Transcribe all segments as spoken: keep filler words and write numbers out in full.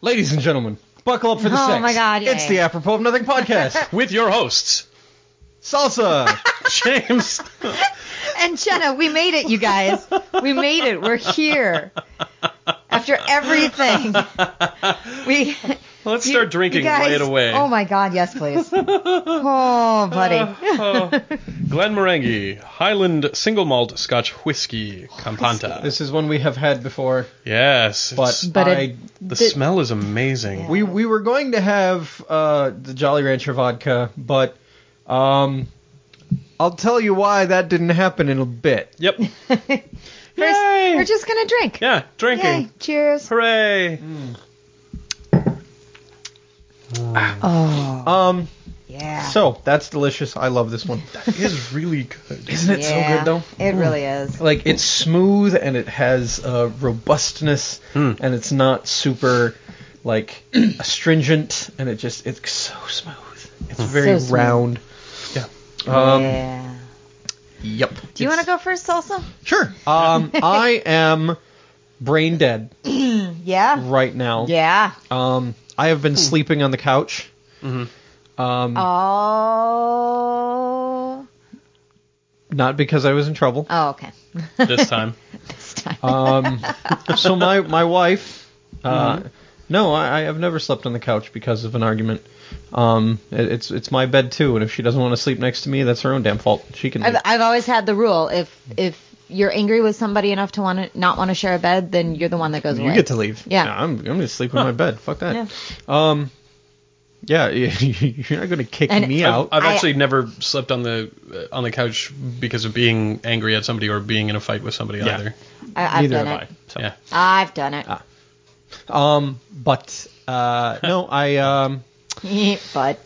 Ladies and gentlemen, buckle up for the Oh sex. my God, yay. It's the Apropos of Nothing podcast. With your hosts, Salsa. James. And Jenna, we made it, you guys. We made it. We're here. After everything. We Let's you- start drinking you guys, right away. Oh my God, yes, please. Oh, buddy. Oh. Glenmorangie Highland Single Malt Scotch Whiskey Campanta. This is one we have had before, Yes. but, it's- But I... it- the the- smell is amazing. Yeah. we, we were going to have uh, the Jolly Rancher vodka, but um, I'll tell you why that didn't happen in a bit. Yep. First, Yay! we're just going to drink. Yeah, drinking. Yay. Cheers. Hooray. Oh, Um, yeah. so, that's delicious. I love this one. That is really good. Isn't it yeah, so good, though? It really is. Like, it's smooth, and it has uh, robustness, Mm. and it's not super, like, astringent, and it just, it's so smooth. It's very So smooth. round. Yeah. Um, yeah. Yep. Do you want to go first, Salsa? Sure. Um, I am brain dead Yeah. right now. Yeah. Um, I have been sleeping on the couch. Mm-hmm. Um, Oh. not because I was in trouble. Oh, okay. This time. This time. Um, so my my wife, uh, no, I, I have never slept on the couch because of an argument. Um, it, it's it's my bed too, and if she doesn't want to sleep next to me, that's her own damn fault. She can. I've, I've always had the rule: if if you're angry with somebody enough to want to not want to share a bed, then you're the one that goes you away. get to leave. Yeah. I'm I'm gonna sleep in my bed. Fuck that. Yeah. Um, yeah, you're not gonna kick And me I've, out. I've I- actually never slept on the uh, on the couch because of being angry at somebody or being in a fight with somebody Yeah. either. I, I've Neither done have it. I. So. Yeah. I've done it. Ah. Um, but uh, no, I um. But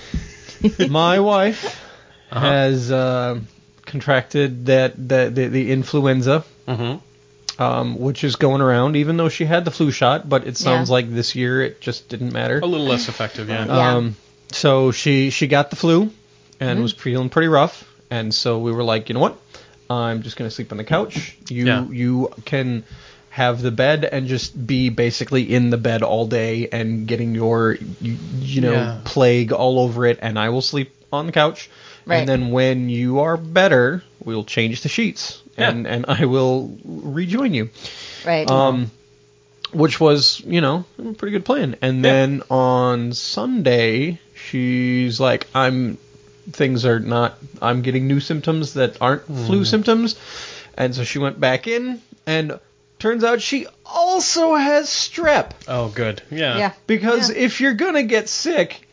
My wife Uh-huh. has uh, contracted that the, the the influenza, Mm-hmm. um, which is going around. Even though she had the flu shot, but it sounds Yeah. like this year it just didn't matter. A little less effective, yeah. Yeah. Um, so she she got the flu and Mm-hmm. was feeling pretty rough, and so we were like, you know what? I'm just gonna sleep on the couch. You Yeah. you can have the bed and just be basically in the bed all day and getting your you, you know Yeah. plague all over it, and I will sleep on the couch. Right. And then when you are better, we'll change the sheets, Yeah. and and I will rejoin you. right. Um, which was, you know, a pretty good plan. And Yeah. then on Sunday, she's like, I'm, things are not, I'm getting new symptoms that aren't flu symptoms. And so she went back in, and turns out she also has strep. Oh, good. Yeah. yeah. Because Yeah. if you're gonna get sick,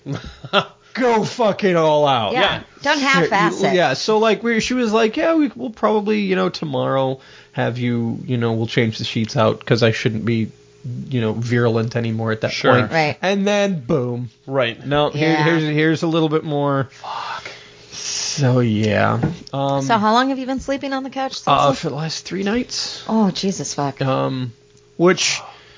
go fucking all out. Yeah. yeah. Don't half-ass it. Yeah, so like we, she was like, yeah, we, we'll probably, you know, tomorrow have you, you know, we'll change the sheets out because I shouldn't be, you know, virulent anymore at that Sure. point. Right. And then boom. Right. No, here, Yeah. here's here's a little bit more. Fuck. So yeah. Um, So how long have you been sleeping on the couch? uh, Salsa? for the last three nights, oh, Jesus fuck. um, which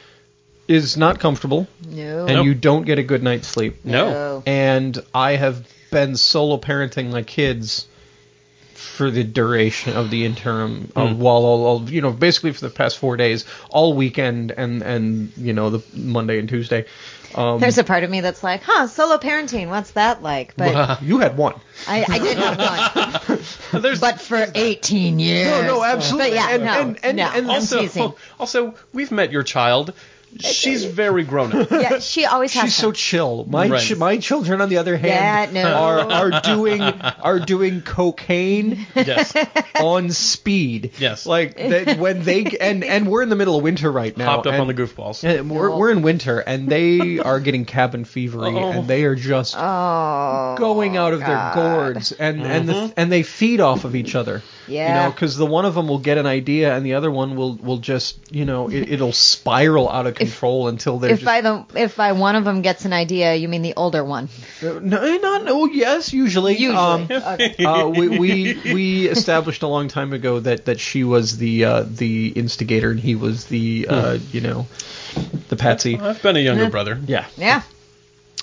is not comfortable, No. and Nope. you don't get a good night's sleep. No. And I have been solo parenting my kids for the duration of the interim, of, Mm. while all, all, you know, basically for the past four days, all weekend, and and you know the Monday and Tuesday. Um, There's a part of me that's like, huh, solo parenting, what's that like? But you had one. I, I did have one. There's But for eighteen years. No, no, absolutely. But yeah, And- no, and- and- no, and I'm also, teasing. also, we've met your child. She's very grown up. Yeah, she always has She's so been. chill. My Right. ch- my children, on the other hand, Yeah, no. are are doing are doing cocaine Yes. on speed. Yes. Like they, when they and and we're in the middle of winter right now. Hopped up and, on the goofballs. Yeah, we're we're in winter, and they are getting cabin fevery, Oh. and they are just Oh. going out of God. their gourds, and and the, and they feed off of each other. You Yeah. know, because the one of them will get an idea, and the other one will will just, you know, it, it'll spiral out of control until they're If just. by the if by one of them gets an idea, you mean the older one? Uh, no, not no. Yes, usually. Usually. Um, Okay. uh, we, we we established a long time ago that, that she was the uh, the instigator, and he was the uh, you know, the patsy. I've been a younger brother. Yeah. Yeah.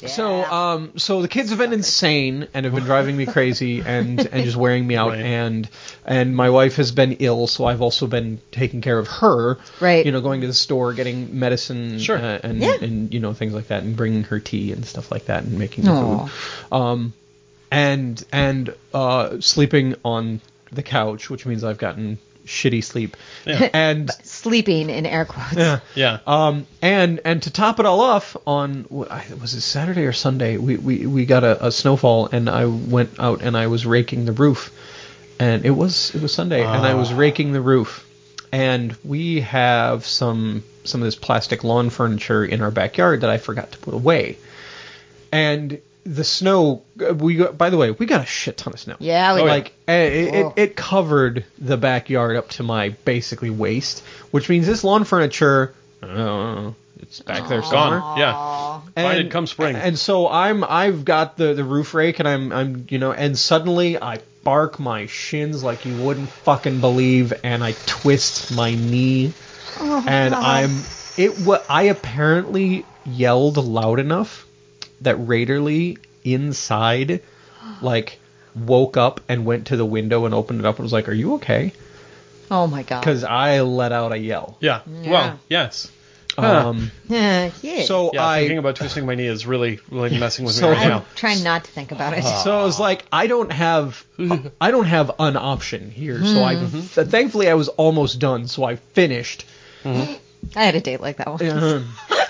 So, um, so the kids have been insane and have been driving me crazy and, and just wearing me out. Right. And and my wife has been ill, so I've also been taking care of her. Right. You know, going to the store, getting medicine, Sure. uh, and Yeah. and you know things like that, and bringing her tea and stuff like that, and making the Aw. food. Um, and and uh, sleeping on the couch, which means I've gotten shitty sleep. Yeah. And Sleeping in air quotes. yeah. Yeah. Um, and and to top it all off, on what- I- was it Saturday or Sunday? We we, we got a, a snowfall, and I went out and I was raking the roof, and it was it was Sunday, and I was raking the roof, and we have some some of this plastic lawn furniture in our backyard that I forgot to put away, and the snow. We got, by the way, we got a shit ton of snow. Yeah, we Oh, yeah. Like eh, it, Whoa. it, it covered the backyard up to my basically waist, which means this lawn furniture, I don't know, it's back there somewhere. Gone. Yeah. Find it come spring. And so I'm I've got the, the roof rake, and I'm I'm you know, and suddenly I bark my shins like you wouldn't fucking believe, and I twist my knee, and I'm it. What I apparently yelled loud enough that Raiderly inside, like, woke up and went to the window and opened it up and was like, "Are you okay?" Oh my god. Because I let out a yell. Yeah. Yeah. Well, yes. Huh. Um, yeah. so Yeah, I thinking about twisting my knee is really, really messing with So me right I'm now. Trying not to think about it. So I was like, I don't have, I don't have an option here. So I, Mm-hmm. th- thankfully, I was almost done. So I finished. I had a date like that one. Uh,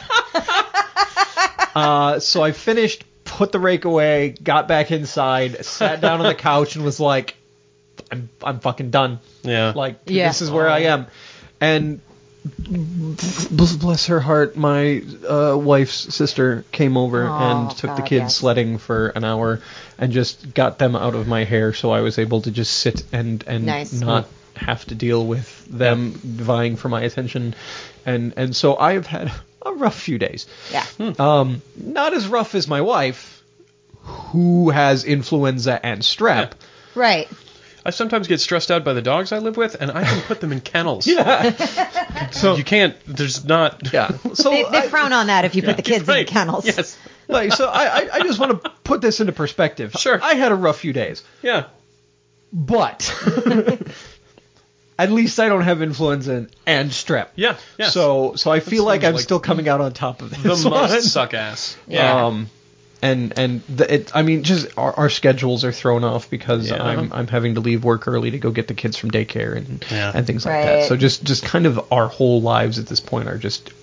uh, so I finished, put the rake away, got back inside, sat down on the couch, and was like, I'm, I'm fucking done. Yeah. Like, Yeah. this is where I am. And bless her heart, my uh, wife's sister came over Oh, and took the God, kids yes. sledding for an hour and just got them out of my hair, so I was able to just sit and and Nice. not have to deal with them vying for my attention. And and so I've had a rough few days. Yeah. Um, not as rough as my wife, who has influenza and strep. Right. I sometimes get stressed out by the dogs I live with, and I can put them in kennels. Yeah. So You can't. There's not. yeah. So They, they I- frown on that if you put the kids in Right. kennels. Yes. Like, so I, I, I just want to put this into perspective. Sure. I had a rough few days, Yeah. but at least I don't have influenza and strep. Yeah. Yes. So so I feel like seems I'm like still coming out on top of the this one. must suck ass. Yeah. Um, and and the, it, I mean, just our, our schedules are thrown off because Yeah. I'm I'm having to leave work early to go get the kids from daycare and Yeah. and things like Right. that. So just just kind of our whole lives at this point are just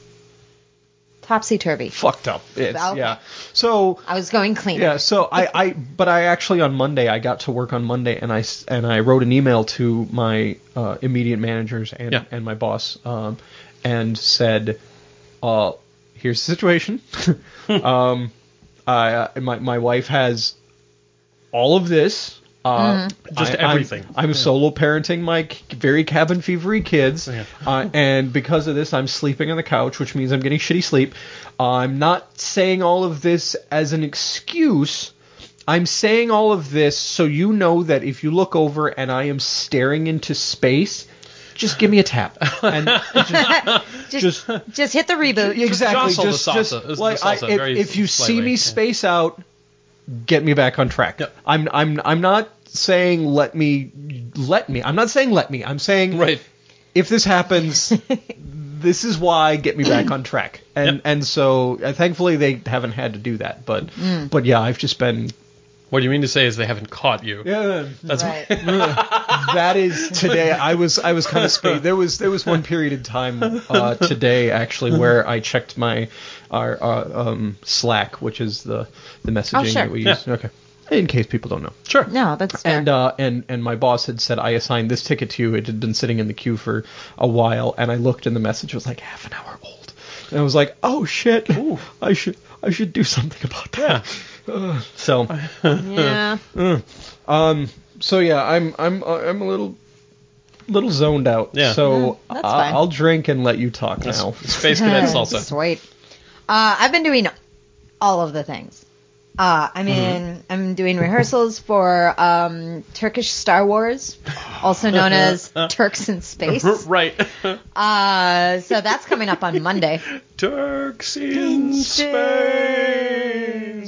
Topsy turvy. fucked up. It's, Okay. Yeah. So I was going cleaner. yeah. So I, I but I actually on Monday I got to work on Monday and I s- and I wrote an email to my uh, immediate managers and Yeah. and my boss um, and said, uh, here's the situation. um, I uh, my my wife has all of this. Uh, Just I- I'm- everything. I'm, solo parenting my k- very cabin fevery kids, Yeah. uh, and because of this, I'm sleeping on the couch, which means I'm getting shitty sleep. I'm not saying all of this as an excuse. I'm saying all of this so you know that if you look over and I am staring into space, just give me a tap. And just, Just, just just hit the reboot. exactly, jostle the just, salsa. just It's the like I, salsa if, very if you see slightly, me yeah. space out, get me back on track. Yep. I'm I'm I'm not saying let me let me. I'm not saying let me. I'm saying Right. if this happens, this is why, get me back on track. And Yep. and so uh, thankfully they haven't had to do that. But but yeah, I've just been What you mean to say is they haven't caught you. yeah. That's Right. That is today. I was I was kind of spaced. There was there was one period in time uh, today actually where I checked my our uh, um, Slack, which is the the messaging Oh, sure. that we Yeah. use. Okay, in case people don't know. Sure. No, that's fair. And uh, and and my boss had said I assigned this ticket to you. It had been sitting in the queue for a while, and I looked and the message was like half an hour old, and I was like, oh shit, I should I should do something about that. Uh, so yeah. um so yeah, I'm I'm uh, I'm a little little zoned out. Yeah. So Mm, that's I- fine. I'll drink and let you talk now. Space Cadet salsa. Sweet. Uh, I've been doing all of the things. Uh, I mean, I'm doing rehearsals for um, Turkish Star Wars, also known as Turks in Space. Right. Uh, so that's coming up on Monday. Turks in space.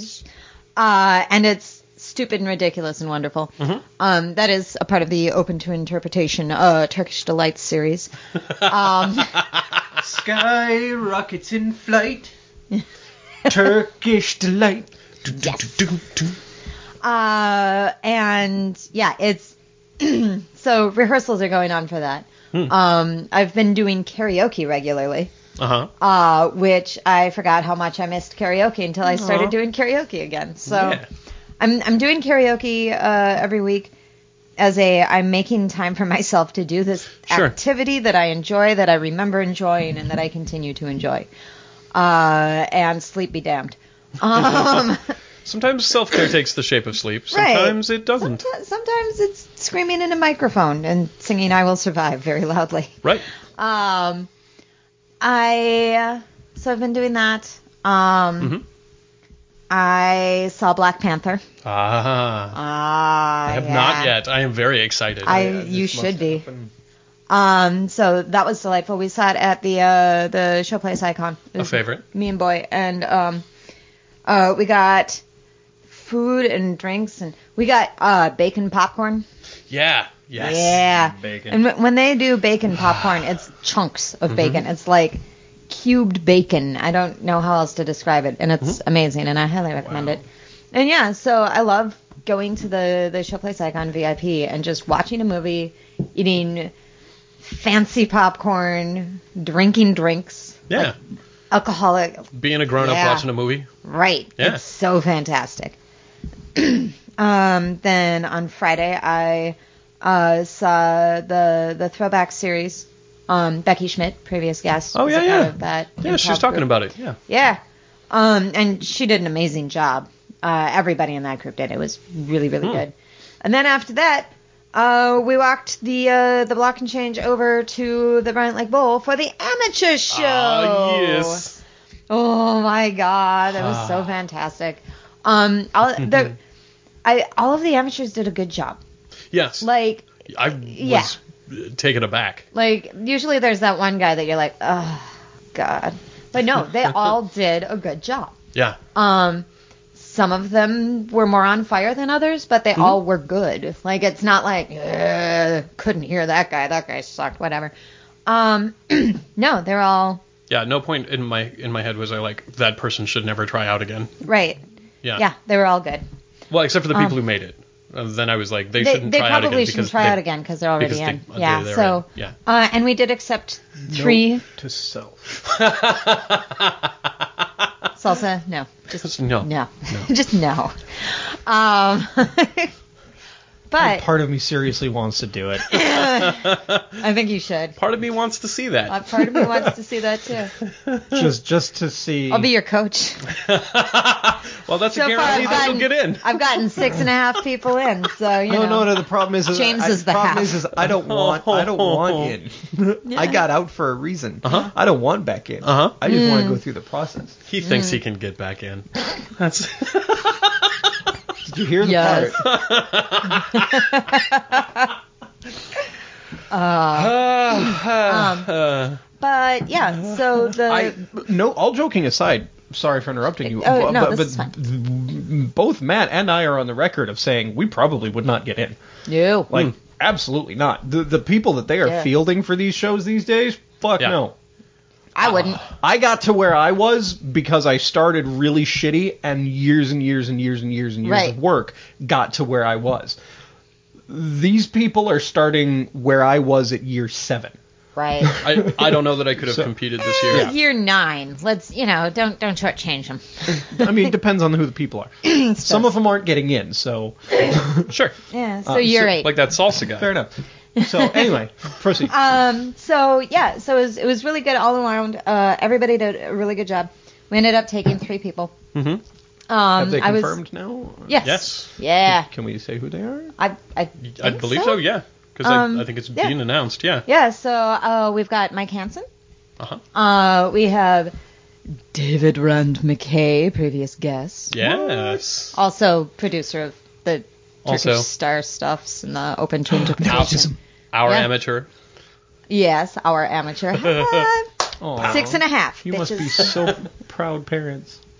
Uh, and it's stupid and ridiculous and wonderful. Mm-hmm. Um, that is a part of the Open to Interpretation uh, Turkish Delights series. Um, Sky rockets in flight. Turkish delight. uh, and yeah, it's so rehearsals are going on for that. Hmm. Um, I've been doing karaoke regularly. Uh-huh. Uh, which I forgot how much I missed karaoke until I started Aw. doing karaoke again. So Yeah. I'm I'm doing karaoke uh, every week as a I'm making time for myself to do this Sure. activity that I enjoy, that I remember enjoying, and that I continue to enjoy. Uh, and sleep be damned. Um, Sometimes self-care takes the shape of sleep. Right. Sometimes it doesn't. someti- sometimes it's screaming in a microphone and singing "I Will Survive" very loudly. Right. Um, I so I've been doing that. Um, Mhm. I saw Black Panther. Ah. Ah, I have yeah. not yet. I am very excited. I Yeah, you this should must be. happen. Um, so that was delightful. We sat at the uh, the Showplace Icon. It A was favorite. Me and Boy, and um, uh, we got food and drinks, and we got uh bacon popcorn. Yeah. Yes. Yeah. Bacon. And wh- when they do bacon popcorn, it's chunks Mm-hmm. of bacon. It's like cubed bacon. I don't know how else to describe it, and it's Mm-hmm. amazing, and I highly recommend Wow. it. And yeah, so I love going to the the Showplace Icon V I P and just watching a movie, eating fancy popcorn, drinking drinks, Yeah. alcoholic. Being a grown-up Yeah. watching a movie. Right. Yeah. It's so fantastic. um, then on Friday, I uh, saw the the throwback series. Um, Becky Schmidt, previous guest, Oh, was yeah, a part yeah. of that. Yeah, she was improv talking group. about it. Yeah. Yeah. Um, and she did an amazing job. Uh, everybody in that group did. It was really, really Hmm. good. And then after that, uh, we walked the uh, the block and change over to the Bryant Lake Bowl for the amateur show. Ah, yes. Oh my god, that was so Ah. fantastic. Um, all, the, I all of the amateurs did a good job. Yes. Like, I was yeah. taken aback. like usually there's that one guy that you're like, oh god, but no, they all did a good job. Yeah. Um, some of them were more on fire than others, but they all were good. Like, it's not like, "Ugh, couldn't hear that guy, that guy sucked, whatever. Um, no, they're all Yeah. No point in my in my head was I like that person should never try out again. right. Yeah. Yeah, they were all good. Well, except for the people Um, who made it. Uh, then I was like, they, They, shouldn't they try out again probably shouldn't because try they, out again because they're already because in. they- yeah, they're so, in. Yeah. Uh, and we did accept three. Note to self. Salsa? No. Just No. no. No. Just no. Um, but Part of me seriously wants to do it. I think you should. Part of me wants to see that. Uh, part of me wants to see that too. just just to see. I'll be your coach. Well, that's So a far, guarantee I've that you'll gotten, get in. I've gotten six and a half people in, so you no, know. no, no. The problem is, is James I, is the problem half. is, is I don't want, I don't want in. I got out for a reason. Uh-huh. I don't want back in. Uh-huh. I just Mm. want to go through the process. He thinks he can get back in. That's Did you hear the Yes. part? Uh, uh, but yeah, so the I no. All joking aside, sorry for interrupting you. Oh, but, no, but, this is but both Matt and I are on the record of saying we probably would not get in. no. Like, Hmm. absolutely not. The the people that they are Yeah. fielding for these shows these days, fuck Yeah. no. I wouldn't. I got to where I was because I started really shitty, and years and years and years and years and years Right. of work got to where I was. These people are starting where I was at year seven. Right. I, I don't know that I could have So- competed this Eh, year. Year nine. Let's you know, don't don't shortchange them. I mean, it depends on who the people are. Some of them aren't getting in, so Sure. Yeah. So Uh, year so, eight. Like that salsa guy. fair enough. So anyway, proceed. Um. So yeah. So it was, it was really good all around. Uh. Everybody did a really good job. We ended up taking three people. Mm-hmm. Um. Have they I was. confirmed now? Yes. Yes. Yeah. Can we say who they are? I. I. I think believe so, yeah. Because Um, I, I think it's yeah. being announced, yeah. Yeah. So uh, we've got Mike Hansen. Uh-huh. Uh. We have David Rand McKay, previous guest. Yes. Also producer of the Turkish Also. Star Stuffs and the Open to Interpretation. Our Yeah. amateur. Yes, our amateur. High five. Aw. Six and a half. You must be bitches. so proud parents.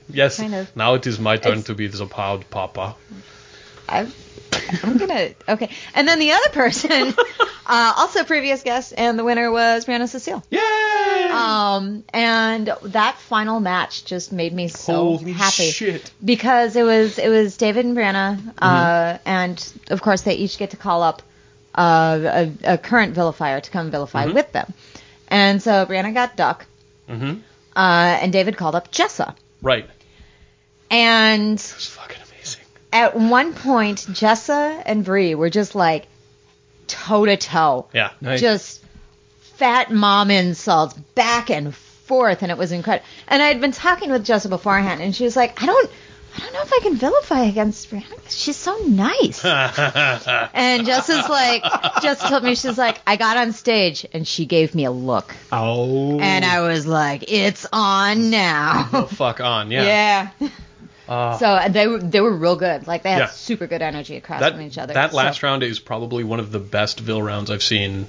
Yes. Kind of. Now it is my turn It's- to be the proud papa. I'm, I'm gonna okay. And then the other person, uh, also previous guest, and the winner was Brianna Cecile. Yay! Um, and that final match just made me so Holy happy shit. because it was it was David and Brianna, uh, and of course they each get to call up uh, a, a current vilifier to come vilify with them. And so Brianna got Duck, Mm-hmm. uh, and David called up Jessa. Right. And It was fucking amazing. at one point, Jessa and Bree were just like toe to toe. Yeah. Nice. Just fat mom insults back and forth, and it was incredible. And I had been talking with Jessa beforehand, and she was like, I don't, I don't know if I can vilify against Brianna because she's so nice. And Jessa's like, Jessa told me, she's like, I got on stage, and she gave me a look. Oh. And I was like, it's on now. Oh, fuck on. Yeah. Yeah. Uh, So and they were they were real good. Like they had Yeah. super good energy across that from each other. that last So- round is probably one of the best Vil rounds I've seen.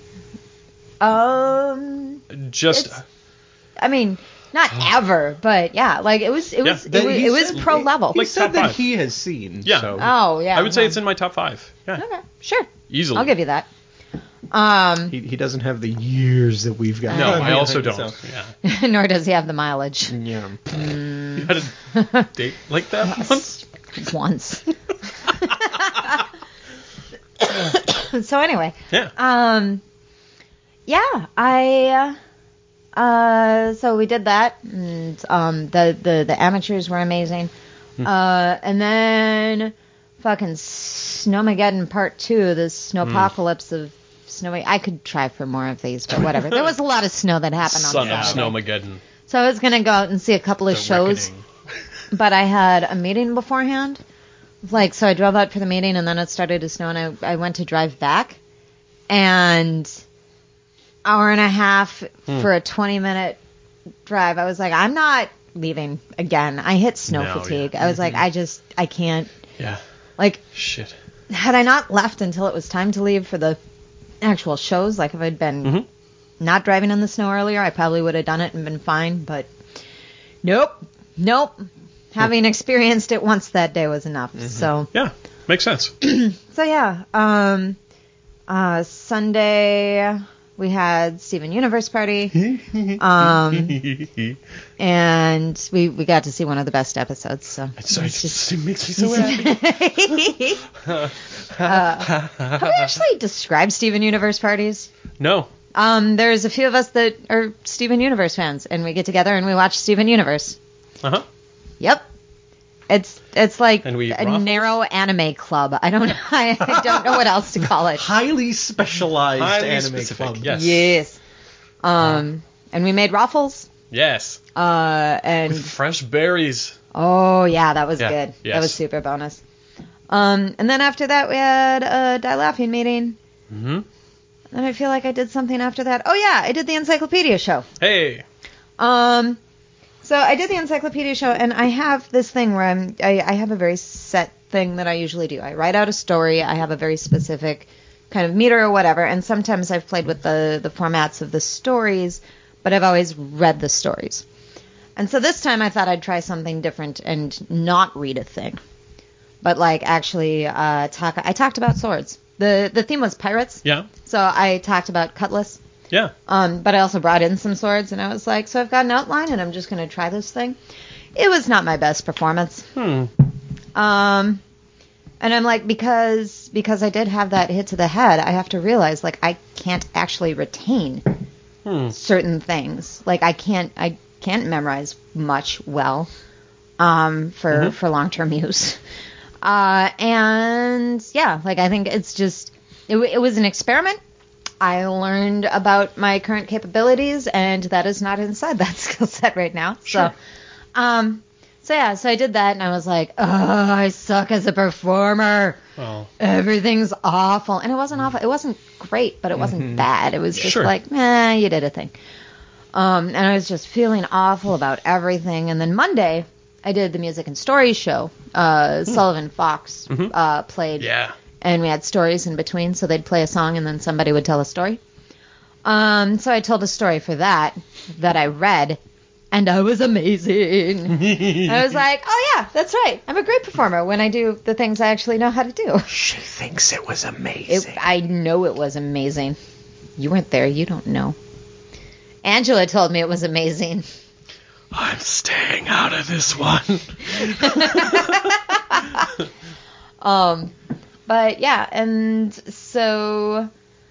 Um, Just It's- I mean, not ever, but yeah, like it was it was Yeah. it That was, he it was said- pro level. He Like said top that five. he has seen. Yeah. So. Oh yeah, I would say well, it's in my top five. Yeah. Okay, sure, Easily. I'll give you that. Um, He, he doesn't have the years that we've got. No, I also So- don't. Yeah. nor does he have the mileage. Yeah. You had a date like that once? Once. So anyway, Yeah. um, yeah, I. Uh, uh, so we did that, and um, the the the amateurs were amazing. Uh, and then fucking Snowmageddon Part Two, the snowpocalypse of snowy. I could try for more of these, but whatever. There was a lot of snow that happened on Son of Saturday. Snowmageddon. So I was gonna go out and see a couple of The shows, Reckoning. but I had a meeting beforehand. Like, so I drove out for the meeting, and then it started to snow, and I, I went to drive back, and hour and a half Hmm. for a twenty minute drive. I was like, I'm not leaving again. I hit snow No, fatigue. yeah. I was like, I just, I can't. Yeah. Like, Shit. had I not left until it was time to leave for the actual shows, like if I'd been Mhm. not driving in the snow earlier, I probably would have done it and been fine. But nope, nope. Having experienced it once that day was enough. So, Yeah. Makes sense. so yeah. Um, uh, Sunday we had Steven Universe party, um, and we we got to see one of the best episodes. So It's, so, it's just- it makes me so happy. uh, have we actually described Steven Universe parties? No. Um, there's a few of us that are Steven Universe fans, and we get together and we watch Steven Universe. Uh-huh. Yep. It's it's like And we eat a raffles? narrow anime club. I don't I, I don't know what else to call it. Highly specialized Highly anime specific, club. yes. Yes. Um, and we made raffles. Yes. Uh, and With fresh berries. oh yeah, that was Yeah, good. yes. That was super bonus. Um, and then after that we had a Die Laughing meeting. Mm-hmm. And I feel like I did something after that. Oh yeah, I did the Encyclopedia show. Hey. Um, so I did the Encyclopedia show, and I have this thing where I'm, I, I have a very set thing that I usually do. I write out a story. I have a very specific kind of meter or whatever, and sometimes I've played with the, the formats of the stories, but I've always read the stories. And so this time I thought I'd try something different and not read a thing, but like actually uh, talk. I talked about swords. The the theme was pirates, Yeah. so I talked about cutlass. Yeah. Um, but I also brought in some swords, and I was like, so I've got an outline, and I'm just going to try this thing. It was not my best performance. Hmm. Um, and I'm like, because because I did have that hit to the head, I have to realize, like, I can't actually retain Hmm. certain things. Like, I can't I can't memorize much well um, for, Mhm. for long-term use. Uh, and, yeah, like, I think it's just, it, w- it was an experiment. I learned about my current capabilities, and that is not inside that skill set right now. Sure. So, um, so yeah, so I did that, and I was like, oh, I suck as a performer. Well. Everything's awful. And it wasn't awful. It wasn't great, but it wasn't bad. It was just Sure. like, eh, you did a thing. Um, and I was just feeling awful about everything. And then Monday, I did the music and stories show. Uh, Sullivan Fox Mhm. uh, played. Yeah. And we had stories in between, so they'd play a song and then somebody would tell a story. Um, so I told a story for that that I read, and I was amazing. And I was like, oh yeah, that's right. I'm a great performer when I do the things I actually know how to do. She thinks it was amazing. It, I know it was amazing. You weren't there. You don't know. Angela told me it was amazing. I'm staying out of this one. um, but yeah, and so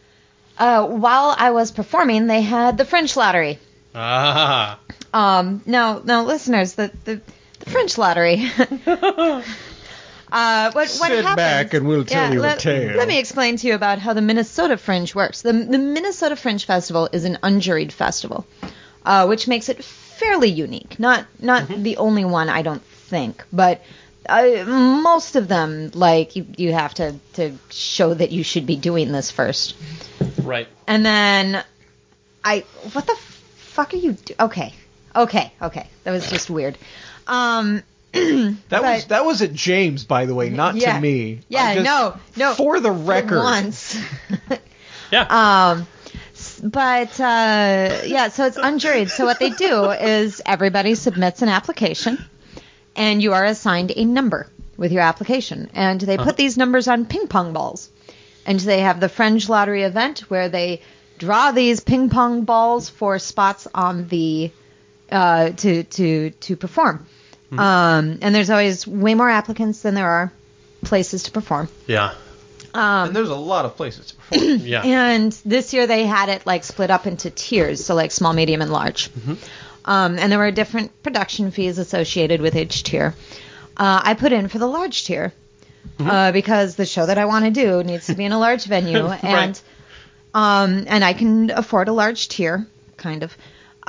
uh, while I was performing, they had the Fringe Lottery. Ah. Um, now, now, listeners, the the, the Fringe Lottery. uh, what what Sit happens? back and we'll tell yeah, you let, a tale. Let me explain to you about how the Minnesota Fringe works. The the Minnesota Fringe Festival is an unjuried festival, uh, which makes it fairly unique. Not not mm-hmm. the only one, I don't think, but uh, most of them, like you, you have to to show that you should be doing this first. Right. And then I what the fuck are you do- okay. Okay, okay. That was just weird. Um that but, was that was at James, by the way, not yeah, to me. Yeah, just, no, no. For the record. For once. yeah. Um But, uh, yeah, so it's unjuried. So what they do is everybody submits an application, and you are assigned a number with your application. And they put uh-huh. these numbers on ping pong balls. And they have the Fringe Lottery event where they draw these ping pong balls for spots on the uh, to to to perform. Mm-hmm. Um, and there's always way more applicants than there are places to perform. Yeah. Um, and there's a lot of places to perform. yeah. And this year they had it like split up into tiers, so like small, medium, and large. Mm-hmm. Um, and there were different production fees associated with each tier. Uh, I put in for the large tier mm-hmm. uh, because the show that I want to do needs to be in a large venue, right. and um, and I can afford a large tier, kind of.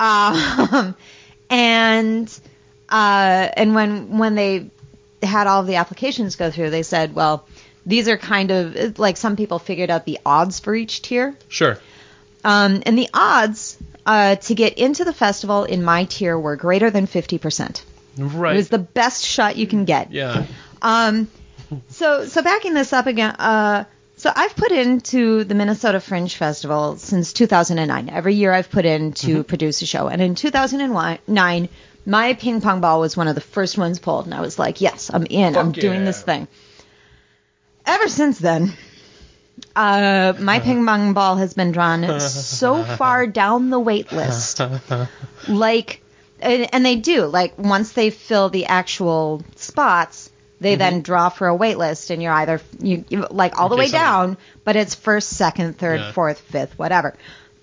Um, and uh, and when when they had all of the applications go through, they said, well, these are kind of, like, some people figured out the odds for each tier. Sure. Um, and the odds uh, to get into the festival in my tier were greater than fifty percent. Right. It was the best shot you can get. Yeah. Um, so, so backing this up again, uh, so I've put into the Minnesota Fringe Festival since two thousand nine. Every year I've put in to mm-hmm. produce a show. And in two thousand nine, my ping pong ball was one of the first ones pulled. And I was like, yes, I'm in. Fuck I'm yeah. doing this thing. Ever since then, uh, my ping pong ball has been drawn so far down the wait list. Like, and, and they do, like, once they fill the actual spots, they mm-hmm. then draw for a wait list, and you're either, you, you like, all the way down, but it's first, second, third, yeah. fourth, fifth, whatever.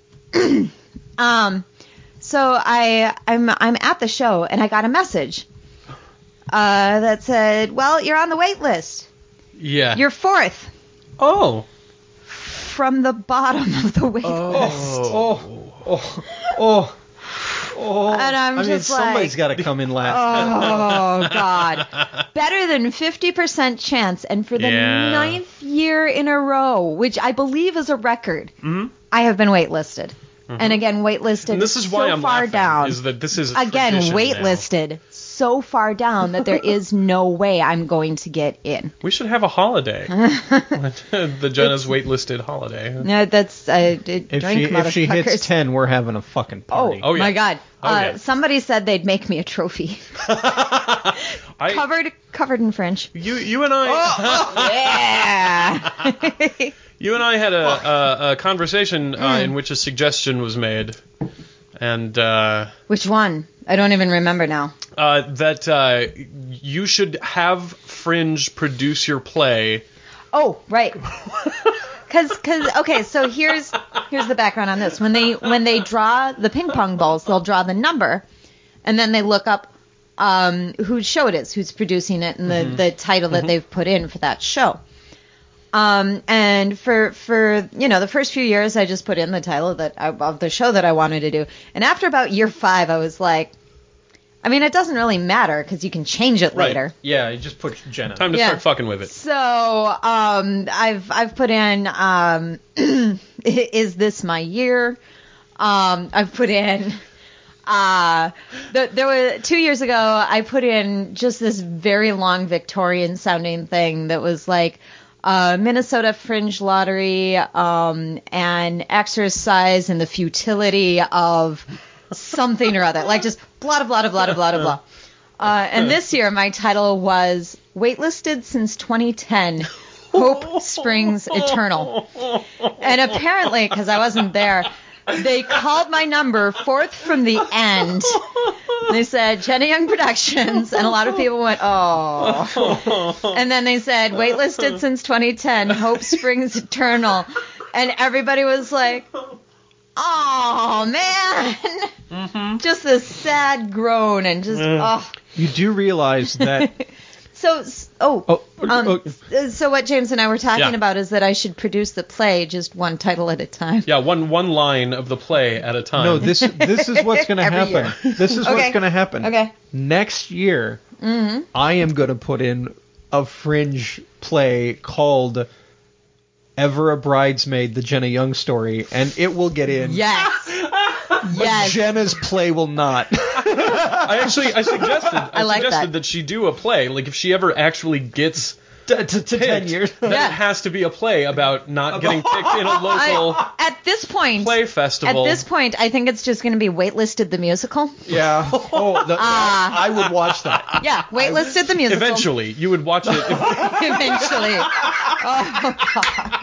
um, so I, I'm, I'm at the show, and I got a message uh, that said, well, you're on the wait list. Yeah. You're fourth. Oh. From the bottom of the wait oh. list. Oh. Oh. Oh. Oh. And I'm I just mean, like, somebody's got to come in last. Oh, God. Better than fifty percent chance. And for the yeah. ninth year in a row, which I believe is a record, mm-hmm. I have been waitlisted. Mm-hmm. And again, waitlisted and this is why so I'm far down. Is that this is a again, waitlisted. Now. So far down that there is no way I'm going to get in. We should have a holiday. The Jenna's waitlisted holiday. No, that's uh, if drink, she if she hits ten, we're having a fucking party. Oh, oh yeah. My God! Oh, uh, yeah. Somebody said they'd make me a trophy. I, covered covered in French. You you and I. Oh, yeah. You and I had a, a, a conversation uh, mm. in which a suggestion was made, and uh, which one? I don't even remember now. Uh, that uh, you should have Fringe produce your play. Oh, right. Because, cause, okay, so here's here's the background on this. When they when they draw the ping pong balls, they'll draw the number, and then they look up um, whose show it is, who's producing it, and the, mm-hmm. the title that mm-hmm. they've put in for that show. Um, and for, for, you know, the first few years, I just put in the title that I, of the show that I wanted to do. And after about year five, I was like, I mean, it doesn't really matter because you can change it right. later. Yeah, you just put Jenna. Time to yeah. start fucking with it. So, um, I've, I've put in, um, is this my year? Um, I've put in, uh, the, there were two years ago, I put in just this very long Victorian sounding thing that was like, Uh, Minnesota Fringe Lottery, um, and exercise in the futility of something or other. Like just blah, blah, blah, blah, blah, blah. Uh, and this year, my title was Waitlisted Since twenty ten, Hope Springs Eternal. And apparently, because I wasn't there, they called my number fourth from the end. They said, Jenna Young Productions, and a lot of people went, oh. And then they said, waitlisted since twenty ten, Hope Springs Eternal. And everybody was like, oh, man. Mm-hmm. Just this sad groan and just, uh, oh. You do realize that... So, oh, oh, um, oh, so what James and I were talking Yeah. about is that I should produce the play just one title at a time. Yeah, one one line of the play at a time. No, this this is what's going to Every happen. This is Okay. what's going to happen. Okay. Next year, Mm-hmm. I am going to put in a fringe play called Ever a Bridesmaid, the Jenna Young story, and it will get in. Yes. Yes. Jenna's play will not. I actually I suggested I, I like suggested that. that. she do a play. Like if she ever actually gets to, to, to ten picked, years. then Yeah. it has to be a play about not getting picked in a local I, at this point, play festival. At this point, I think it's just going to be Waitlisted the musical. Yeah. Oh, the, Ah. I would watch that. Yeah, Waitlisted the musical. Eventually, you would watch it. Eventually. Oh, God.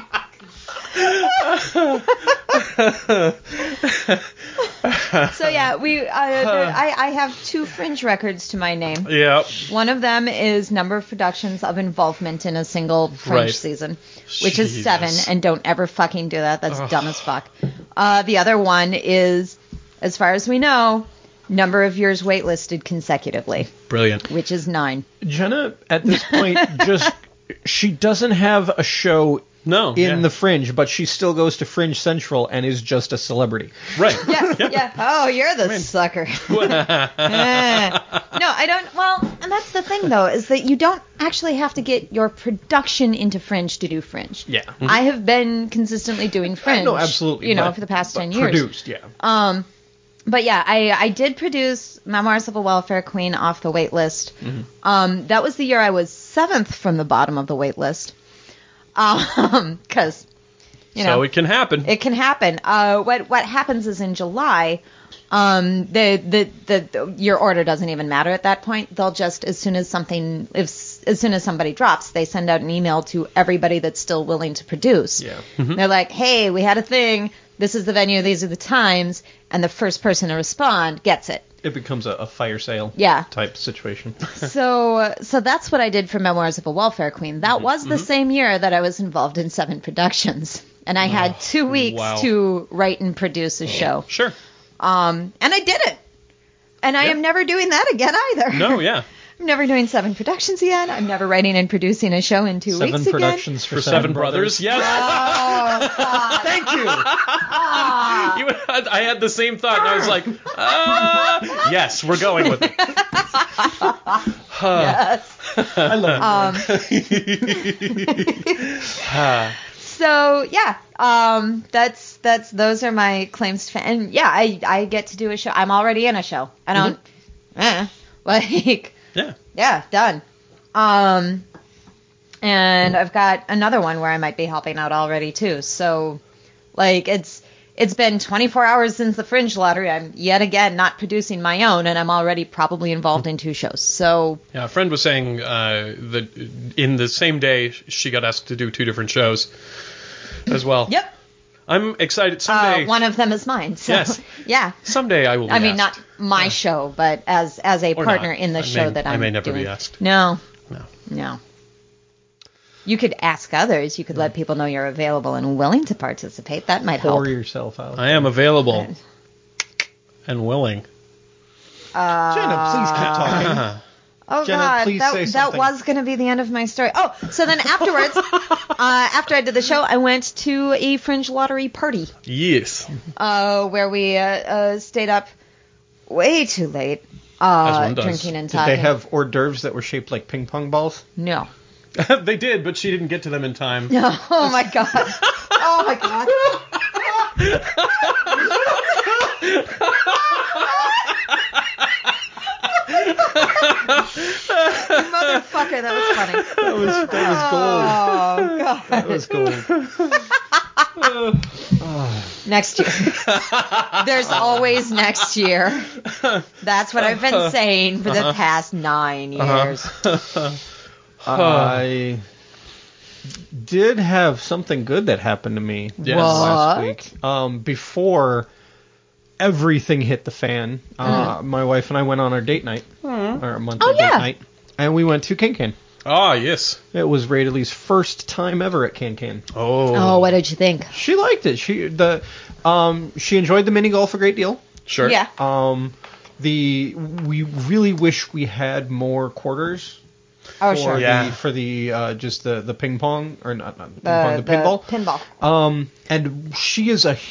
So yeah, we. Uh, I I have two fringe records to my name. Yeah. One of them is number of productions of involvement in a single fringe Right. season, which is Jesus. seven, and don't ever fucking do that. That's dumb as fuck. Uh, the other one is, as far as we know, number of years waitlisted consecutively, Brilliant. which is nine. Jenna, at this point, just she doesn't have a show No. in yeah. the Fringe, but she still goes to Fringe Central and is just a celebrity. Right. Yeah, yeah. Oh, you're the sucker. Eh. No, I don't. Well, and that's the thing, though, is that you don't actually have to get your production into Fringe to do Fringe. Yeah. I have been consistently doing Fringe. No, absolutely. You know, but- for the past but ten years. Produced, yeah. Um, but yeah, I, I did produce Memoirs of a Welfare Queen off the wait list. Mm-hmm. Um, that was the year I was seventh from the bottom of the wait list. Um, because, you know. So it can happen. It can happen. Uh, what what happens is in July, um, the, the the the your order doesn't even matter at that point. They'll just as soon as something if as soon as somebody drops, they send out an email to everybody that's still willing to produce. Yeah. They're like, hey, we had a thing. This is the venue. These are the times, and the first person to respond gets it. It becomes a, a fire sale Yeah. type situation. So so that's what I did for Memoirs of a Welfare Queen. That was the same year that I was involved in seven productions, and I had two weeks wow. to write and produce a show. Sure. Um, and I did it. And I Yeah. am never doing that again either. No, yeah. I'm never doing seven productions again. I'm never writing and producing a show in two Seven weeks productions for, For Seven Brothers, yes. again. Oh, God. Thank you. Ah. You had, I had the same thought, and I was like, uh, yes, we're going with it. Yes. I love Um, so yeah, um, that's that's those are my claims to fame. And yeah, I I get to do a show. I'm already in a show. I don't, eh, like Yeah. yeah, done. Um, and I've got another one where I might be helping out already too. So, like it's it's been twenty-four hours since the Fringe Lottery. I'm yet again not producing my own, and I'm already probably involved in two shows. So Yeah, a friend was saying uh, that in the same day she got asked to do two different shows as well. yep, I'm excited. Someday, uh, one of them is mine. So Yes. yeah. someday I will be I mean, asked. not my show, but as as a Or partner not. in the I show may- that I I'm may never be doing. asked. No, No. no. You could ask others. You could let people know you're available and willing to participate. That might help. Pour yourself out. I am available and willing. Uh, Jenna, please keep talking. Oh Jenna, God, please that, say that something. was going to be the end of my story. Oh, so then afterwards, uh, after I did the show, I went to a Fringe Lottery party Yes. uh, where we uh, uh, stayed up way too late, As uh, one does. drinking and Did talking. they have hors d'oeuvres that were shaped like ping pong balls? No. They did, but she didn't get to them in time. Oh my God. Oh my God. You motherfucker, that was funny. That was that was gold. Oh God. That was gold. Oh. Next year. There's always next year. That's what I've been saying for the past nine years. I did have something good that happened to me Yes. last What? week. Um, before everything hit the fan, uh, my wife and I went on our date night, our monthly Oh, yeah. date night, and we went to Can Can. Ah, yes. It was Radley's first time ever at Can Can. Oh. Oh, what did you think? She liked it. She the um she enjoyed the mini golf a great deal. Sure. Yeah. Um, the we really wish we had more quarters. Oh, for sure. the, Yeah. for the uh, just the, the ping pong or not, not the ping The, pong the pinball. pinball. Um, and she is a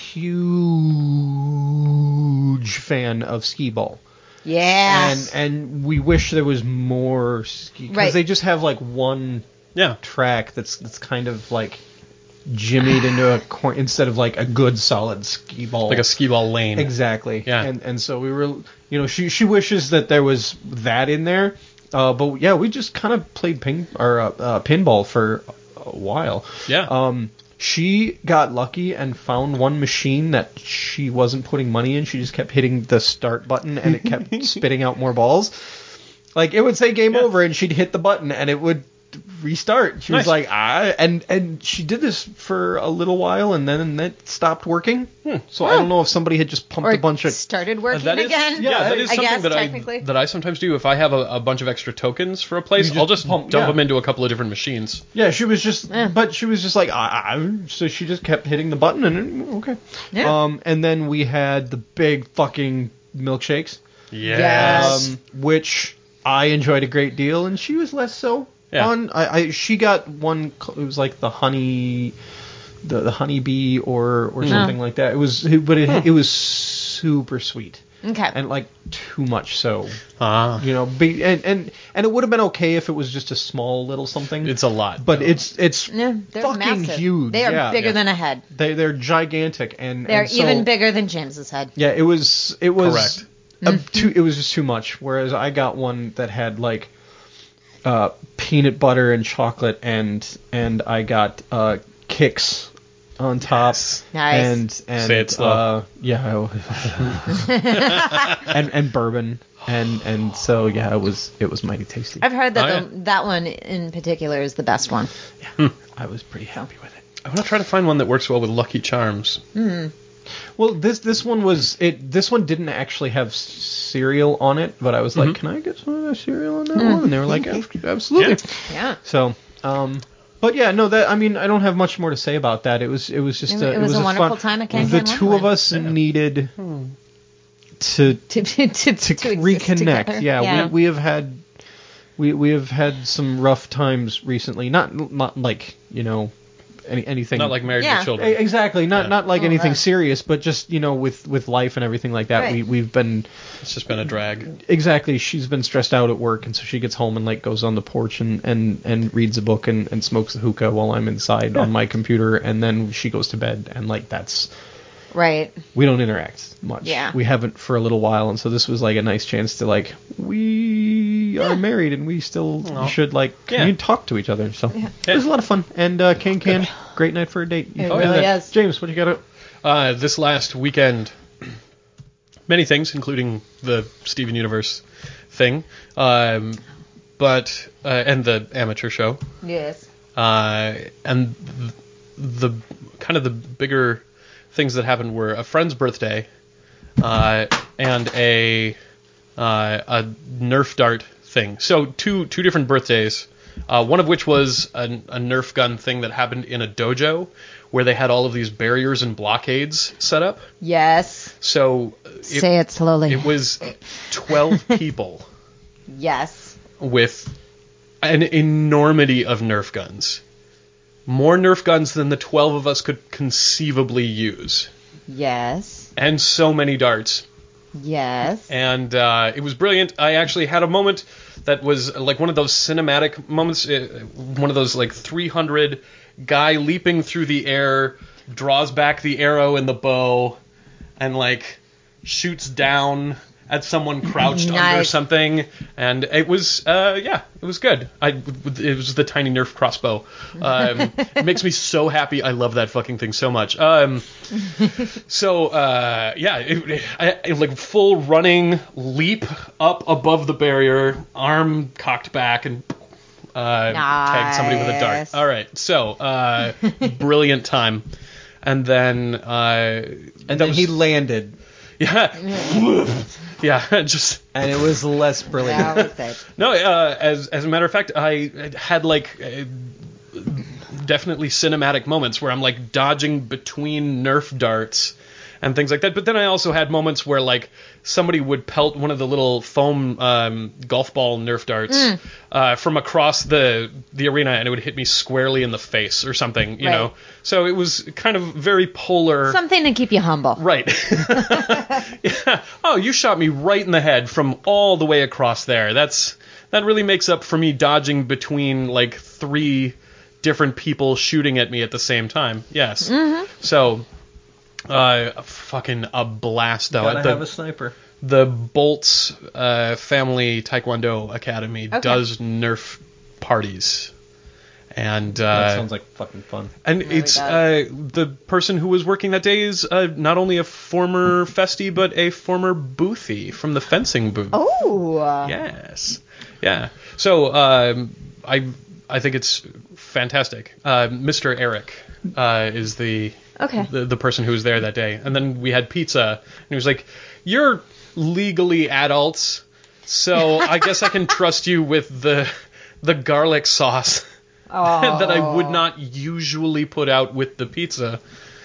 huge fan of skee ball. Yeah. And and we wish there was more ski because Right. they just have like one Yeah. track that's that's kind of like jimmied into a corner instead of like a good solid skee ball. Like a skee ball lane. Exactly. Yeah. And and so we were, you know, she she wishes that there was that in there. Uh, but yeah, we just kind of played ping or uh, uh, pinball for a while. Yeah. Um, she got lucky and found one machine that she wasn't putting money in. She just kept hitting the start button and it kept spitting out more balls. Like it would say game Yeah. over and she'd hit the button and it would restart. She was Nice. like, ah, and and she did this for a little while and then it stopped working. So I don't know if somebody had just pumped Or a bunch of. started working That is, again. yeah, that is I something guess, that technically. I that I sometimes do. If I have a, a bunch of extra tokens for a place, You just I'll just pump- dump yeah. them into a couple of different machines. Yeah, she was just, Yeah. but she was just like, ah, ah, so she just kept hitting the button and it- okay. Yeah. Um, and then we had the big fucking milkshakes, Yes. Yes. um, which I enjoyed a great deal, and she was less so. Yeah. On, I, I she got one. It was like the honey, the the honey bee or or something like that. It was, but it it was super sweet Okay. and like too much so. Ah, You know, be, and and and it would have been okay if it was just a small little something. it's a lot. But it's it's Yeah, they're fucking massive. huge. They are yeah. bigger yeah. than a head. They they're gigantic and They're and so- even bigger than James's head. Yeah, it was it was Correct. a, too, it was just too much. Whereas I got one that had like uh, peanut butter and chocolate and and I got uh, Kix on top. Yes. Nice. And and Say it slow. Uh, yeah. and and bourbon and and so yeah, it was it was mighty tasty. I've heard that Oh, the, that one in particular is the best one. I was pretty happy with it. I want to try to find one that works well with Lucky Charms. Well, this this one was it. This one didn't actually have s- cereal on it, but I was like, "Can I get some of that cereal on that one?" And they were like, "Ab- "Absolutely." Yeah. So, um, but yeah, no, that I mean, I don't have much more to say about that. It was it was just It- a, it was a wonderful fun, time at Can The Can two of Wonderland. us needed to To, to, to, to, to exist reconnect. together. Yeah, We, we have had we we have had some rough times recently. Not not like you know any anything. Not like Married Yeah. with Children. E- Exactly, not Yeah. not like Oh, anything right. serious, but just you know with, with life and everything like that, Right. we we've been It's just been a drag. exactly. She's been stressed out at work, and so she gets home and like goes on the porch and, and, and reads a book and, and smokes a hookah while I'm inside on my computer, and then she goes to bed, and like that's Right. we don't interact much. Yeah. We haven't for a little while, and so this was like a nice chance to like we are married and we still Aw. should like Yeah. commun- talk to each other. So it was a lot of fun, and uh, Can Can, great night for a date. You It can do really that. is. James, what you got? Uh, this last weekend, many things, including the Steven Universe thing, um, but uh, and the amateur show, Yes. uh, and th- the kind of the bigger things that happened were a friend's birthday, uh, and a uh, a Nerf dart thing. So two two different birthdays. Uh, one of which was a, a Nerf gun thing that happened in a dojo where they had all of these barriers and blockades set up. Yes. So uh, it, Say it slowly. it was twelve people Yes. with an enormity of Nerf guns. More Nerf guns than the twelve of us could conceivably use. Yes. And so many darts. Yes. And uh, it was brilliant. I actually had a moment that was like one of those cinematic moments, uh, one of those like three hundred guy leaping through the air, draws back the arrow and the bow, and like shoots down at someone crouched under Nice. something, and it was uh, yeah, it was good. I it was the tiny Nerf crossbow. Um, it makes me so happy. I love that fucking thing so much. Um, so uh, yeah, it, I, I, like full running leap up above the barrier, arm cocked back, and uh, tagged somebody with a dart. Nice. All right, so uh, brilliant time, and then uh, And then he landed, yeah, yeah, just and it was less brilliant. Yeah, we say. no. Uh, as as a matter of fact, I had like uh, definitely cinematic moments where I'm like dodging between Nerf darts and things like that. But then I also had moments where like somebody would pelt one of the little foam um, golf ball Nerf darts Mm. uh, from across the the arena, and it would hit me squarely in the face or something, you Right. know. So it was kind of very polar. Something to keep you humble. Right. Yeah. Oh, you shot me right in the head from all the way across there. That's that really makes up for me dodging between like three different people shooting at me at the same time. Yes. Mm-hmm. So, uh, fucking a blast though. Gotta At the, have a sniper. the Bolts uh, Family Taekwondo Academy Okay. does Nerf parties. And uh, That sounds like fucking fun. and Really it's does. uh, the person who was working that day is uh, not only a former festie, but a former boothie from the fencing booth. Oh. Yes. Yeah. So um, I I think it's fantastic. Uh, Mister Eric uh, is the, Okay. the the person who was there that day. And then we had pizza. And he was like, "You're legally adults, so I guess I can trust you with the the garlic sauce." Oh. that I would not usually put out with the pizza.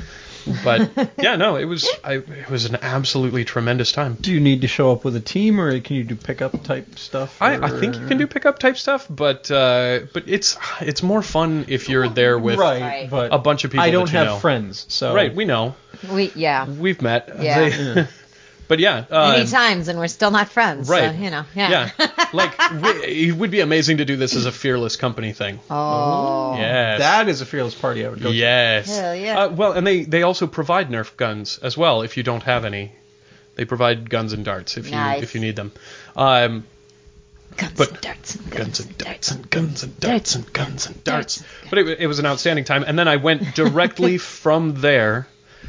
But yeah, no, it was I, it was an absolutely tremendous time. Do you need to show up with a team, or can you do pickup type stuff? I, I or- think you can do pickup type stuff, but uh, but it's it's more fun if you're there with right, Right. but a bunch of people I don't that you have know. friends, so Right, we know, We yeah. we've met. Yeah. They- but yeah, uh, Many times, and we're still not friends. right, So, you know. Yeah. yeah. Like we, it would be amazing to do this as a fearless company thing. Oh. Yes. that is a fearless party I would go to. Yes. Hell yeah. Uh, well, and they, they also provide Nerf guns as well if you don't have any. They provide guns and darts if you Nice. if you need them. Um, Guns But- and darts and guns and darts and guns and darts darts and guns and darts. darts. But it, it was an outstanding time. And then I went directly from there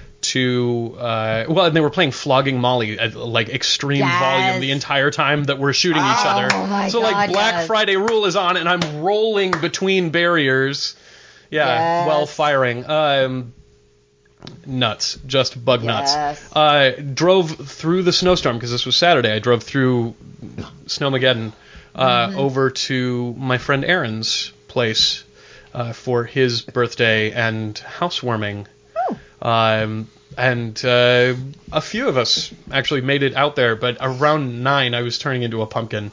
to uh, well, and they were playing Flogging Molly at like extreme Yes. volume the entire time that we're shooting each other. Oh my so like God, Black yes. Friday Rule is on, and I'm rolling between barriers. Yeah, Yes. while firing. Um, nuts, just bug nuts. Yes. Uh, drove through the snowstorm because this was Saturday. I drove through Snowmageddon uh, Mm-hmm. over to my friend Aaron's place uh, for his birthday and housewarming. Um, and uh, a few of us actually made it out there, but around nine, I was turning into a pumpkin.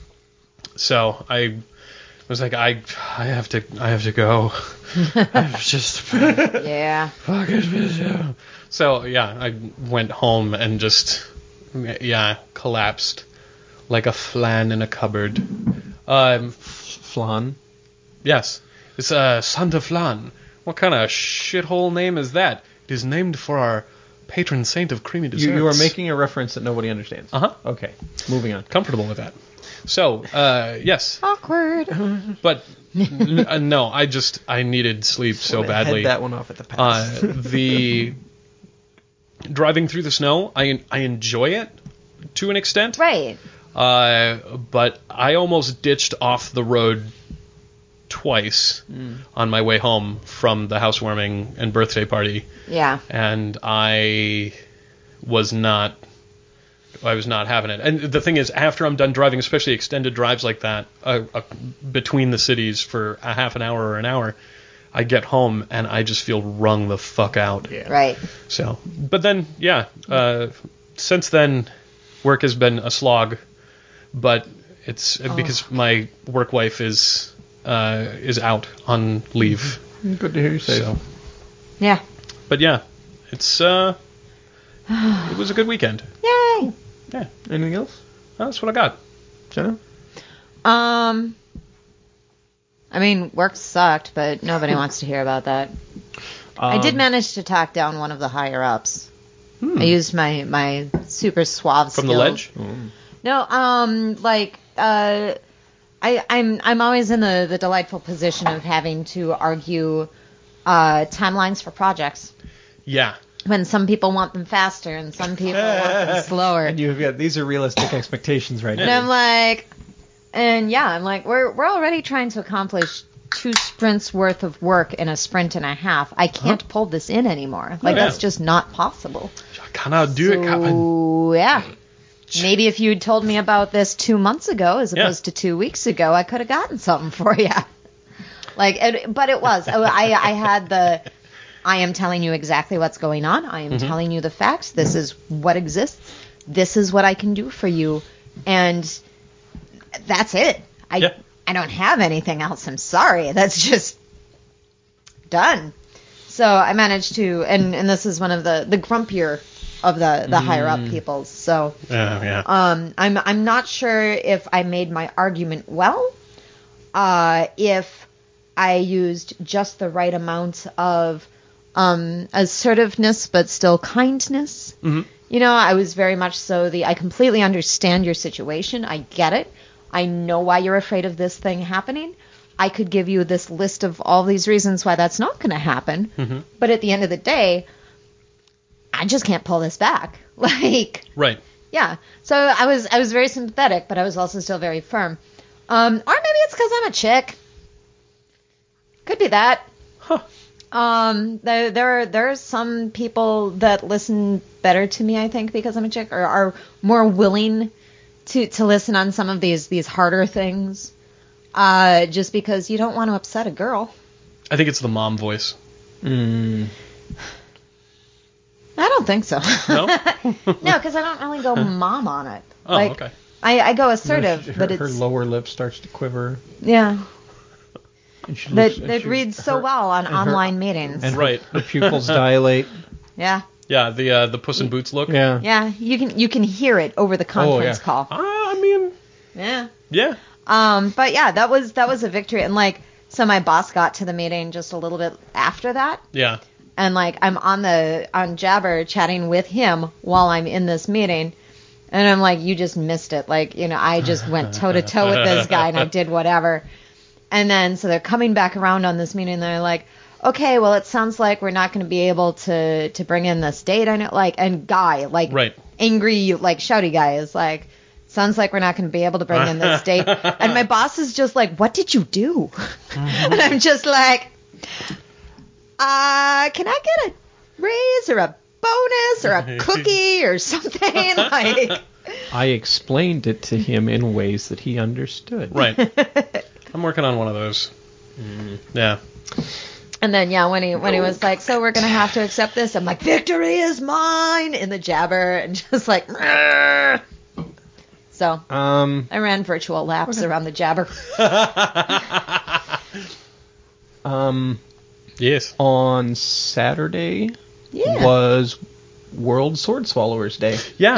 So I was like, I, I have to, I have to go. I'm just Yeah. fucking. So yeah, I went home and just, yeah, collapsed like a flan in a cupboard. Um, Flan. yes, it's uh, Santa Flan. What kind of shithole name is that? It is named for our patron saint of creamy desserts. You, you are making a reference that nobody understands. Uh huh. Okay, moving on. Comfortable with that. So, uh, yes, Awkward. but n- uh, no, I just I needed sleep so Head badly. that one off at the pass. Uh, the driving through the snow, I I enjoy it to an extent. Right. Uh, but I almost ditched off the road twice on my way home from the housewarming and birthday party, Yeah. and I was not. I was not having it. And the thing is, after I'm done driving, especially extended drives like that, uh, uh, between the cities for a half an hour or an hour, I get home and I just feel wrung the fuck out. yeah. Right. So, but then, yeah, uh, since then, work has been a slog, but it's because my work wife is uh, is out on leave. Good to hear you say So, Yeah. but yeah, it's uh, it was a good weekend. Yay. Yeah, Anything else, that's what I got. Jenna? Um. I mean, work sucked, but nobody wants to hear about that. I did Um, manage to talk down one of the higher ups. Hmm. I used my my super suave From skills. the ledge? No, um, like, uh, I, I'm I'm always in the, the delightful position of having to argue uh, timelines for projects. Yeah. When some people want them faster and some people want them slower. And you've got these are realistic expectations right And now. I'm like, and yeah, I'm like, we're we're already trying to accomplish two sprints worth of work in a sprint and a half. I can't Huh? pull this in anymore. Like, Yeah. that's just not possible. I cannot do it, Captain. So, yeah. Maybe if you'd told me about this two months ago as Yeah. opposed to two weeks ago, I could have gotten something for you. Like, it, but it was. I, I had the, I am telling you exactly what's going on. I am Mm-hmm. telling you the facts. This is what exists. This is what I can do for you. And that's it. I, Yeah. I don't have anything else. I'm sorry. That's just done. So I managed to, and, and this is one of the, the grumpier of the, the higher up people. So Yeah, yeah. um, I'm I'm not sure if I made my argument well, uh, if I used just the right amount of um, assertiveness but still kindness. Mm-hmm. You know, I was very much so the I completely understand your situation. I get it. I know why you're afraid of this thing happening. I could give you this list of all these reasons why that's not going to happen. Mm-hmm. But at the end of the day, I just can't pull this back. Like, Right. yeah. So I was I was very sympathetic, but I was also still very firm. Um, or maybe it's because I'm a chick. Could be that. Huh. Um, there there are there are some people that listen better to me, I think, because I'm a chick, or are more willing to to listen on some of these these harder things. Uh, just because you don't want to upset a girl. I think it's the mom voice. Mm. I don't think so. No? No, because I don't really go mom on it. Oh, like, okay. I, I go assertive, her, but her it's lower lip starts to quiver. yeah. And she That looks- and that she- reads so her- well on and her- online meetings. And her, Right. her pupils dilate. Yeah, Yeah, the uh, the Puss in Boots look. Yeah. yeah. You can you can hear it over the conference yeah. call. Ah, I mean, Yeah. yeah. Um. But yeah, that was that was a victory, and like, so my boss got to the meeting just a little bit after that. Yeah. And like I'm on the on Jabber chatting with him while I'm in this meeting, and I'm like, you just missed it. Like, you know, I just went toe to toe with this guy and I did whatever. And then so they're coming back around on this meeting and they're like, okay, well it sounds like we're not going to be able to to bring in this date. I know, like, and guy like Right. angry like shouty guy is like, sounds like we're not going to be able to bring in this date. And my boss is just like, what did you do? And I'm just like, uh, can I get a raise or a bonus or a cookie or something? Like, I explained it to him in ways that he understood. Right. I'm working on one of those. Yeah. and then yeah, when he when he was like, so we're gonna have to accept this, I'm like, victory is mine in the Jabber, and just like, "Rrrr." So Um. I ran virtual laps around the Jabber. Um. Yes. On Saturday Yeah. was World Sword Swallowers Day. Yeah.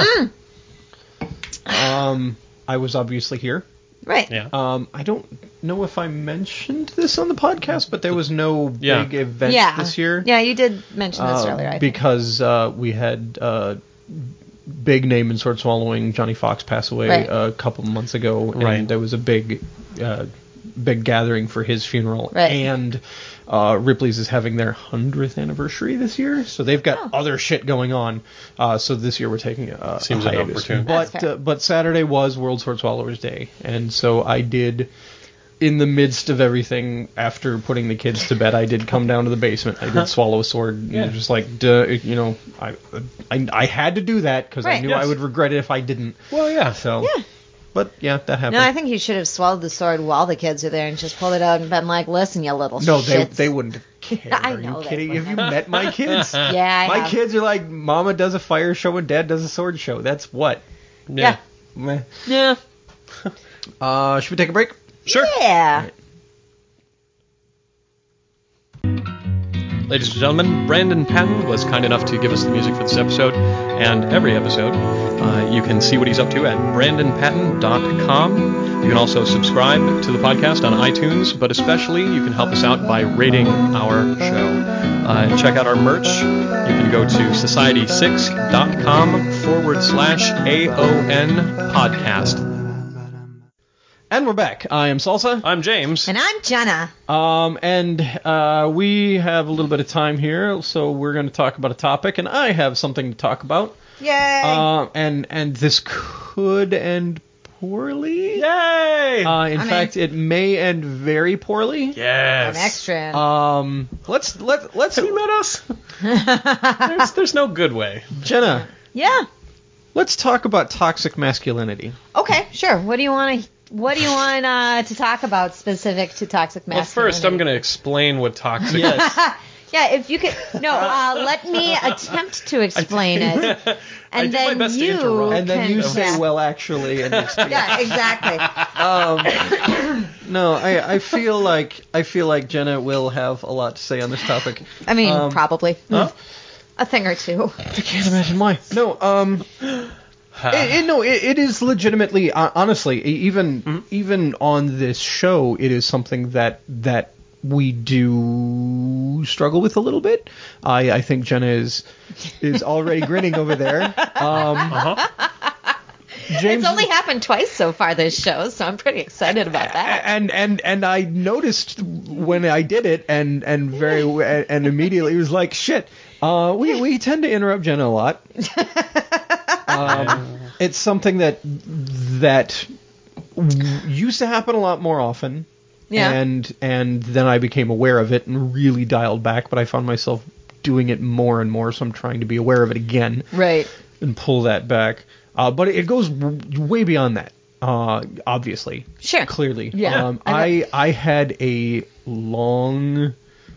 Um. I was obviously here. Right. Yeah. Um, I don't know if I mentioned this on the podcast, but there was no Yeah. big event Yeah. this year. Yeah, you did mention this uh, earlier, I think. because uh, we had uh, big name in sword swallowing Johnny Fox pass away Right. a couple months ago, and Right. there was a big, uh, big gathering for his funeral. Right. And uh, Ripley's is having their hundredth anniversary this year, so they've got Oh. other shit going on. Uh, so this year we're taking a, Seems a hiatus. inopportune. That's But fair. uh, but Saturday was World Sword Swallowers Day, and so I did. In the midst of everything, after putting the kids to bed, I did come down to the basement. I did swallow a sword. Yeah. And just like, duh, you know, I, I I had to do that because I Right. knew Yes. I would regret it if I didn't. Well, yeah. So, Yeah. but yeah, that happened. No, I think you should have swallowed the sword while the kids are there and just pulled it out and been like, listen, you little No, they shits. they wouldn't have cared. I Are know you they kidding? Have you wouldn't met my kids? Yeah, I my have. kids are like, Mama does a fire show and Dad does a sword show. That's what. Yeah. Meh. Yeah. Uh, should we take a break? Sure. Yeah. Ladies and gentlemen, Brandon Patton was kind enough to give us the music for this episode and every episode. Uh, you can see what he's up to at brandon patton dot com. You can also subscribe to the podcast on iTunes, but especially you can help us out by rating our show. Uh, and check out our merch. You can go to society six dot com forward slash A O N podcast. And we're back. I am Salsa. I'm James. And I'm Jenna. Um, and uh, we have a little bit of time here, so we're going to talk about a topic, and I have something to talk about. Yay! Uh, and and this could end poorly. Yay! Uh, in I'm fact, in. it may end very poorly. Yes. I'm extra in. Um, let's let let's Have you met us? there's, there's no good way. Jenna, yeah. let's talk about toxic masculinity. Okay, sure. What do you want to What do you want uh, to talk about specific to toxic Well, masculinity? first, I'm going to explain what toxic Yes. Yeah, if you could. No, uh, let me attempt to explain it. And I did my then best to you interrupt. And then can- you say, yeah. well, actually, and it's, Yeah, exactly. um, no, I, I feel like I feel like Jenna will have a lot to say on this topic. I mean, Um, probably. Huh? A thing or two. I can't imagine why. No, um, it, it, no, it, it is legitimately, uh, honestly, e- even Mm-hmm. even on this show, it is something that that we do struggle with a little bit. I, I think Jenna is is already grinning over there. Um, Uh-huh. James, It's only happened twice so far this show, so I'm pretty excited about that. and and and I noticed when I did it, and and very and immediately it was like shit. Uh, we we tend to interrupt Jenna a lot. Um, it's something that that used to happen a lot more often. Yeah. And and then I became aware of it and really dialed back, but I found myself doing it more and more, so I'm trying to be aware of it again Right. and pull that back. Uh, but it goes w- way beyond that, uh, obviously. Sure. Clearly. Yeah. Um, I I I had a long,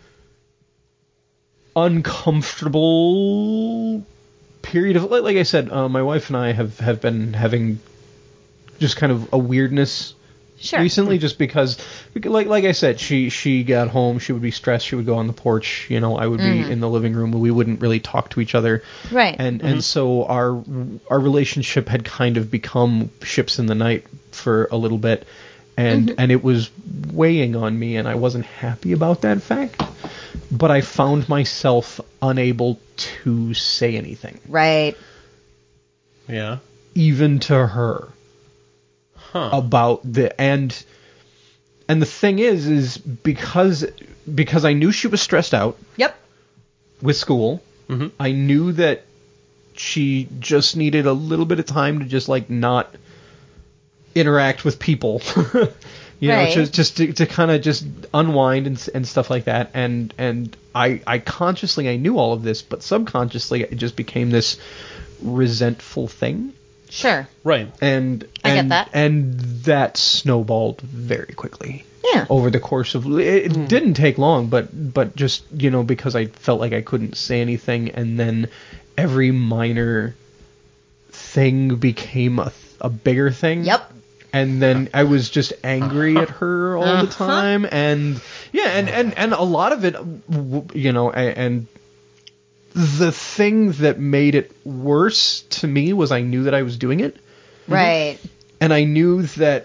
uncomfortable period of, like, like I said, uh, my wife and I have, have been having just kind of a weirdness Sure. recently, just because, like like I said, she she got home, she would be stressed, she would go on the porch, you know, I would be in the living room, we wouldn't really talk to each other, Right. and and so our our relationship had kind of become ships in the night for a little bit, and and it was weighing on me, and I wasn't happy about that fact, but I found myself unable to say anything, Right. Yeah. even to her. Huh. About the and and the thing is is because because I knew she was stressed out Yep. with school. Mm-hmm. I knew that she just needed a little bit of time to just like not interact with people. You Right. know, just just to, to kind of just unwind and and stuff like that. And and I I consciously I knew all of this, but subconsciously it just became this resentful thing. Sure. Right. And I get and, that. and that snowballed very quickly. Yeah. Over the course of it, it didn't take long, but but just you know because I felt like I couldn't say anything, and then every minor thing became a, a bigger thing. Yep. And then I was just angry at her all the Uh-huh. time, and yeah, and, and, and a lot of it, w- you know, a- and the thing that made it worse to me was I knew that I was doing it, Right. and I knew that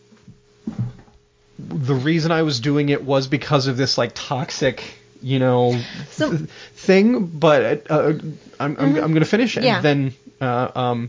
the reason I was doing it was because of this like toxic, you know, So- th- thing. But uh, I'm I'm, I'm gonna finish, and Yeah. then uh, um.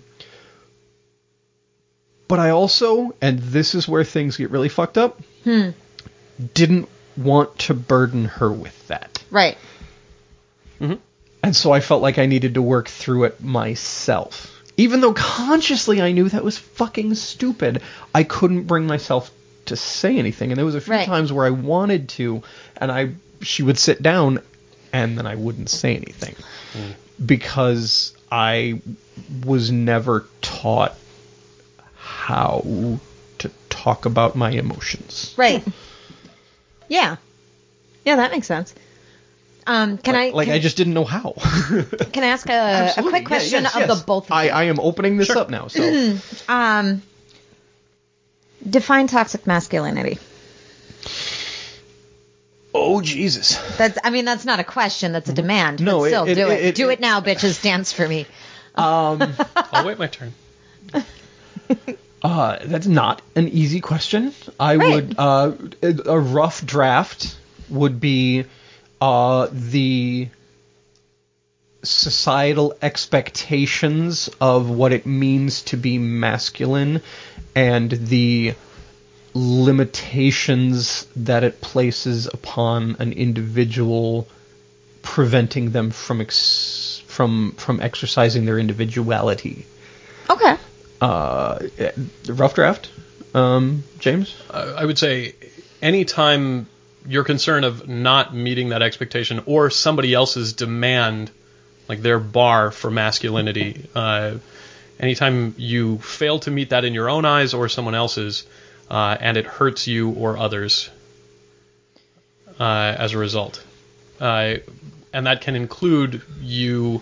But I also, and this is where things get really fucked up, Hmm. didn't want to burden her with that. Right. And so I felt like I needed to work through it myself. Even though consciously I knew that was fucking stupid, I couldn't bring myself to say anything. And there was a few Right. times where I wanted to, and I she would sit down, and then I wouldn't say anything. Because I was never taught how to talk about my emotions. Right. Yeah. Yeah, that makes sense. Um, can I Like, can, I just didn't know how. can I ask a, a Absolutely. quick Yeah, question yes, of yes. the both of I, you? I am opening this up now. So Um, define toxic masculinity. Oh, Jesus. That's I mean that's not a question, that's a demand. No, but it- still it- do it. it- do it- it now, bitches. Dance for me. Um, I'll wait my turn. uh, that's not an easy question. I Right. would, uh, a rough draft would be, uh, the societal expectations of what it means to be masculine and the limitations that it places upon an individual, preventing them from ex- from from exercising their individuality. Okay. Uh, rough draft, um, James? Uh, I would say anytime you're concerned of not meeting that expectation or somebody else's demand, like their bar for masculinity, uh, anytime you fail to meet that in your own eyes or someone else's, uh, and it hurts you or others uh, as a result. Uh, and that can include you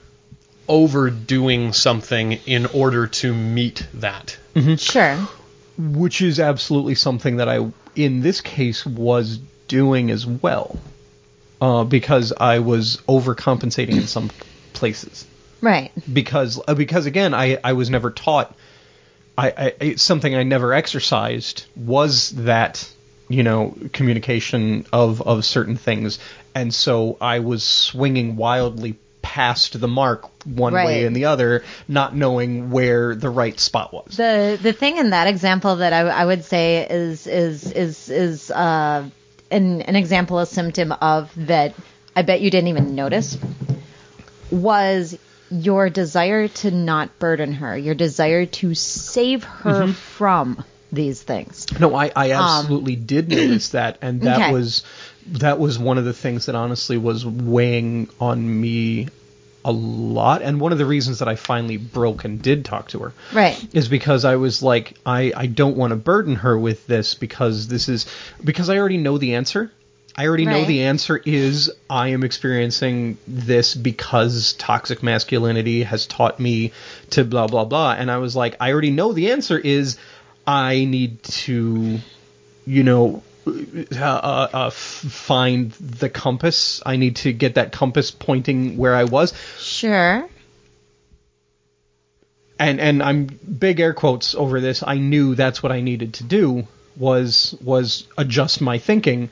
overdoing something in order to meet that. Sure. Which is absolutely something that I, in this case, was doing as well. Uh, because I was overcompensating in some places. Right. Because, uh, because again, I, I was never taught. I, I it's something I never exercised was that, you know, communication of of certain things, and so I was swinging wildly past the mark one Right. way and the other, not knowing where the right spot was. The the thing in that example that I, I would say is is is is uh, an an example, a symptom of that I bet you didn't even notice was your desire to not burden her, your desire to save her Mm-hmm. from these things. No, I, I absolutely did notice that, and that Okay. was that was one of the things that honestly was weighing on me a lot, and one of the reasons that I finally broke and did talk to her. Right. Is because I was like, I, I don't want to burden her with this because this is because I already know the answer. I already know Right. the answer is I am experiencing this because toxic masculinity has taught me to blah, blah, blah. And I was like, I already know the answer is I need to, you know, uh, uh, uh, f- find the compass. I need to get that compass pointing where I was. Sure. And and I'm big air quotes over this. I knew that's what I needed to do was was adjust my thinking.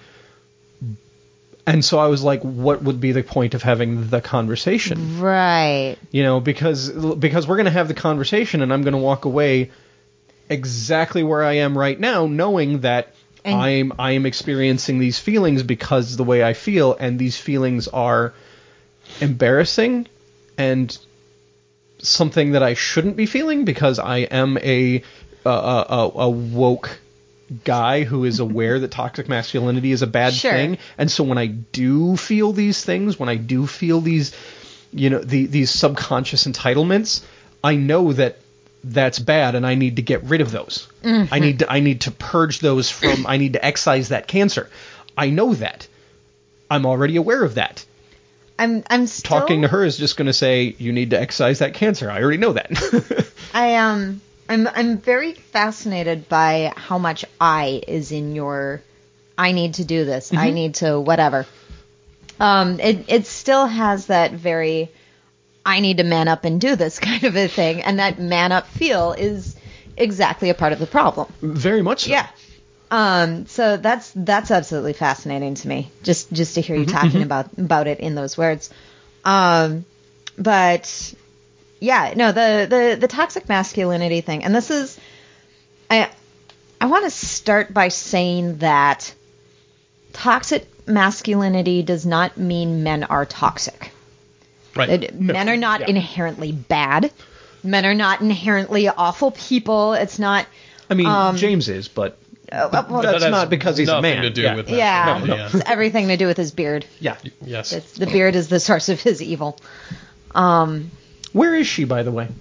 And so I was like, what would be the point of having the conversation? Right. You know, because because we're going to have the conversation and I'm going to walk away exactly where I am right now, knowing that And- I'm I am experiencing these feelings because the way I feel, and these feelings are embarrassing and something that I shouldn't be feeling because I am a a, a, a woke guy who is aware that toxic masculinity is a bad Sure. thing, and so when I do feel these things, when I do feel these, you know, the, these subconscious entitlements, I know that that's bad, and I need to get rid of those. Mm-hmm. I need to I need to purge those from. I need to excise that cancer. I know that. I'm already aware of that. I'm I'm still Talking to her is just going to say you need to excise that cancer. I already know that. I um I'm I'm very fascinated by how much I is in your I need to do this. I need to whatever. Um it it still has that very I need to man up and do this kind of a thing, and that man up feel is exactly a part of the problem. Very much so. Yeah. Um so that's that's absolutely fascinating to me. Just just to hear you talking about about it in those words. Um but yeah, no, the, the, the toxic masculinity thing, and this is, I I want to start by saying that toxic masculinity does not mean men are toxic. Right. It- men are not yeah. inherently bad. Men are not inherently awful people. It's not. I mean, Um, James is, but Uh, well, that's That has not because he's a nothing man. to do Yeah. with yeah, masculinity, it's everything to do with his beard. yeah. Yes. It's, the beard is the source of his evil. Um, Where is she, by the way?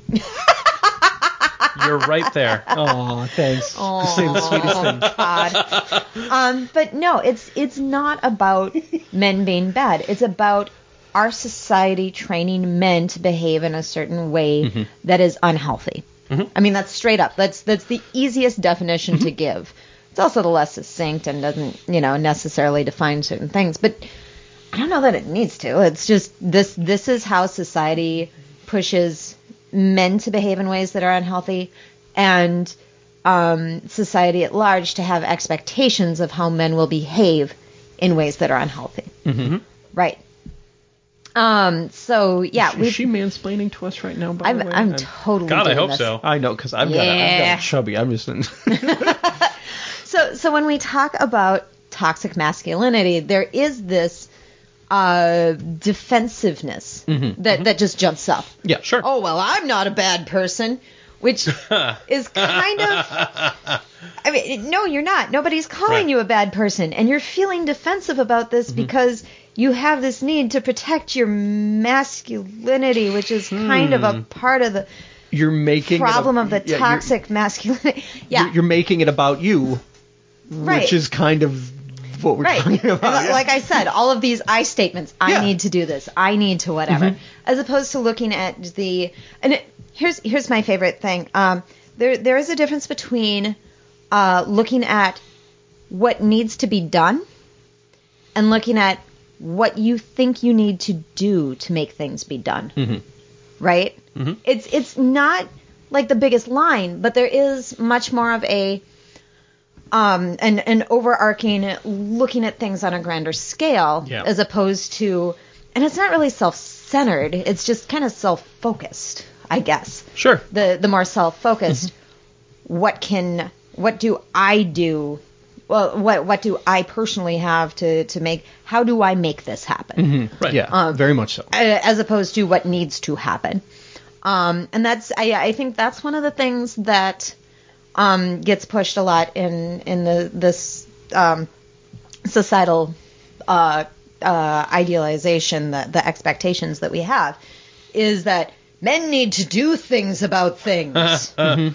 You're right there. Aw, thanks. You say the sweetest thing. God. Um, but no, it's it's not about men being bad. It's about our society training men to behave in a certain way that is unhealthy. I mean, that's straight up. That's that's the easiest definition to give. It's also the less succinct and doesn't, you know, necessarily define certain things. But I don't know that it needs to. It's just this this is how society pushes men to behave in ways that are unhealthy, and um, society at large to have expectations of how men will behave in ways that are unhealthy. Right. Um. So yeah, Is we. she mansplaining to us right now? By I'm the way, I'm totally. God, I doing hope this. so. I know because I've got a, I've Yeah. got a chubby. I'm just. So so when we talk about toxic masculinity, there is this uh, defensive-ness that that just jumps up. Yeah, Sure. Oh well, I'm not a bad person, which is kind of. I mean, no, you're not. Nobody's calling Right. you a bad person, and you're feeling defensive about this because you have this need to protect your masculinity, which is kind of a part of the You're making problem it a, of the yeah, you're- toxic masculinity. Yeah, You're, you're making it about you, right. which is kind of what we're Right. talking And about. li- like I said, all of these I statements, I Yeah. need to do this, I need to whatever, as opposed to looking at the and it, here's here's my favorite thing. Um, there there is a difference between uh, looking at what needs to be done and looking at what you think you need to do to make things be done. Right? It's it's not like the biggest line, but there is much more of a um, an, an overarching looking at things on a grander scale Yeah. as opposed to, and it's not really self-centered, it's just kind of self-focused, I guess. Sure. The the more self-focused, what can, what do I do, well, what what do I personally have to, to make, how do I make this happen? Right. Yeah, very much so. Uh, As opposed to what needs to happen. Um, and that's, I, I think that's one of the things that um, gets pushed a lot in in the this um, societal uh, uh, idealization, the, the expectations that we have, is that men need to do things about things. And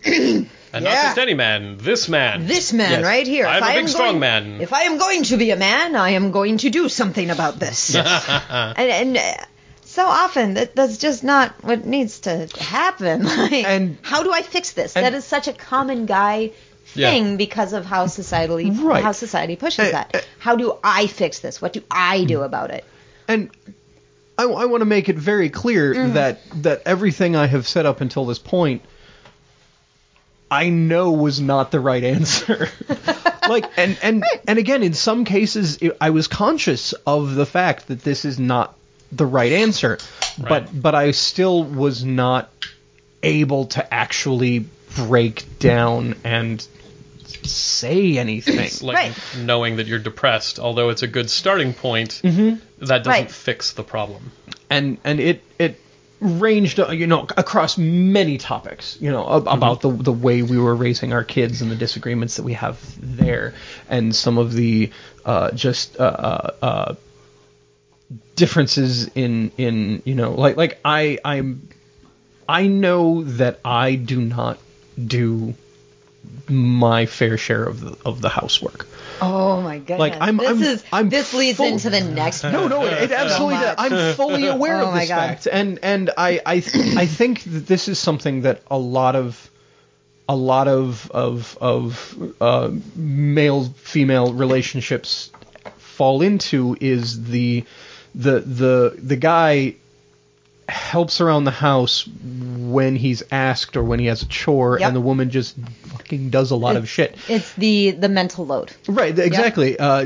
not Yeah. just any man, this man. This man Yes. right here. I'm If a I big, am strong going, man. If I am going to be a man, I am going to do something about this. and and uh, so often that that's just not what needs to happen. Like, And- how do I fix this? and- that is such a common guy Yeah. thing because of how society Right. how society pushes Uh, that. uh, How do I fix this? What do I do about it? And I, I want to make it very clear Mm-hmm. that that everything I have said up until this point, I know was not the right answer. like, and and and again, in some cases, it, I was conscious of the fact that this is not the right answer, Right. but but I still was not able to actually break down and say anything. It's like Right. knowing that you're depressed, although it's a good starting point, that doesn't Right. fix the problem. and and it it ranged uh, you know across many topics, you know, ab- about the the way we were raising our kids and the disagreements that we have there, and some of the uh, just uh, uh, uh, differences in in you know like like I I'm I know that I do not do my fair share of the of the housework. Oh my goodness! Like, I'm- this I'm- is I'm this leads full- into the next. No, no, it, it absolutely So does. much. I'm fully aware Oh of my this God. fact, and and I I th- I think that this is something that a lot of a lot of of of uh, male female relationships fall into is the the the the guy helps around the house when he's asked or when he has a chore, Yep. and the woman just fucking does a lot of shit. It's the the mental load. Right, exactly. Uh,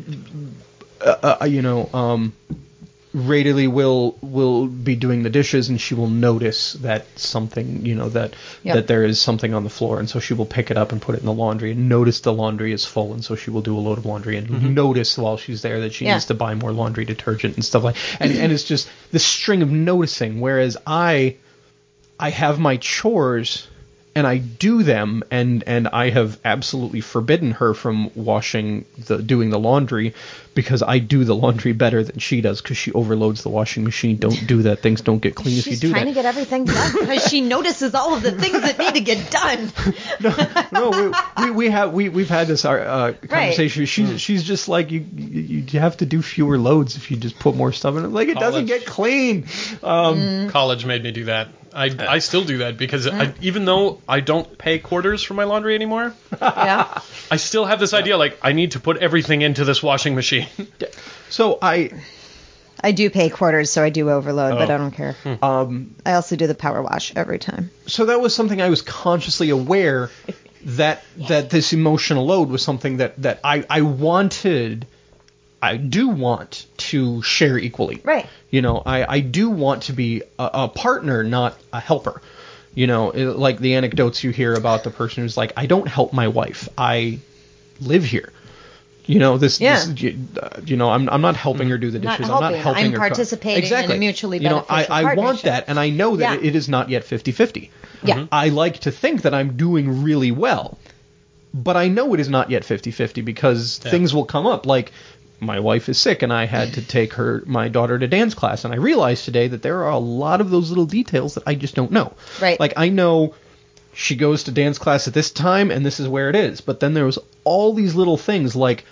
uh, uh, you know, um, Radily will will be doing the dishes, and she will notice that something, you know, that Yep. that there is something on the floor, and so she will pick it up and put it in the laundry, and notice the laundry is full, and so she will do a load of laundry, and notice while she's there that she Yeah. needs to buy more laundry detergent and stuff like, and and it's just this string of noticing. Whereas I, I have my chores. And I do them, and, and I have absolutely forbidden her from washing the doing the laundry because I do the laundry better than she does because she overloads the washing machine. Don't do that; things don't get clean if you She's do trying that. to get everything done because she notices all of the things that need to get done. no, we, we, we have we we've had this uh, conversation. She's she's just like you, you you have to do fewer loads if you just put more stuff in it. Like it doesn't College. get clean. Um, College made me do that. I, I still do that because I, even though I don't pay quarters for my laundry anymore, Yeah. I still have this idea like I need to put everything into this washing machine. So I I do pay quarters, so I do overload, but Oh. I don't care. um I also do the power wash every time. so that was something I was consciously aware that that this emotional load was something that that I I wanted I do want to share equally. Right. You know, I, I do want to be a, a partner, not a helper. You know, it, like the anecdotes you hear about the person who's like, I don't help my wife. I live here. You know, this, Yeah. this you, uh, you know, I'm I'm not helping her do the Not dishes. helping. I'm not helping I'm her. cook. participating exactly. in a mutually you know, I, beneficial I want partnership. that, and I know that Yeah. it, it is not yet fifty-fifty. Yeah. I like to think that I'm doing really well, but I know it is not yet fifty-fifty because Yeah. things will come up. Like, my wife is sick, and I had to take her, my daughter, to dance class, and I realized today that there are a lot of those little details that I just don't know. Right. Like, I know she goes to dance class at this time, and this is where it is. But then there was all these little things, like,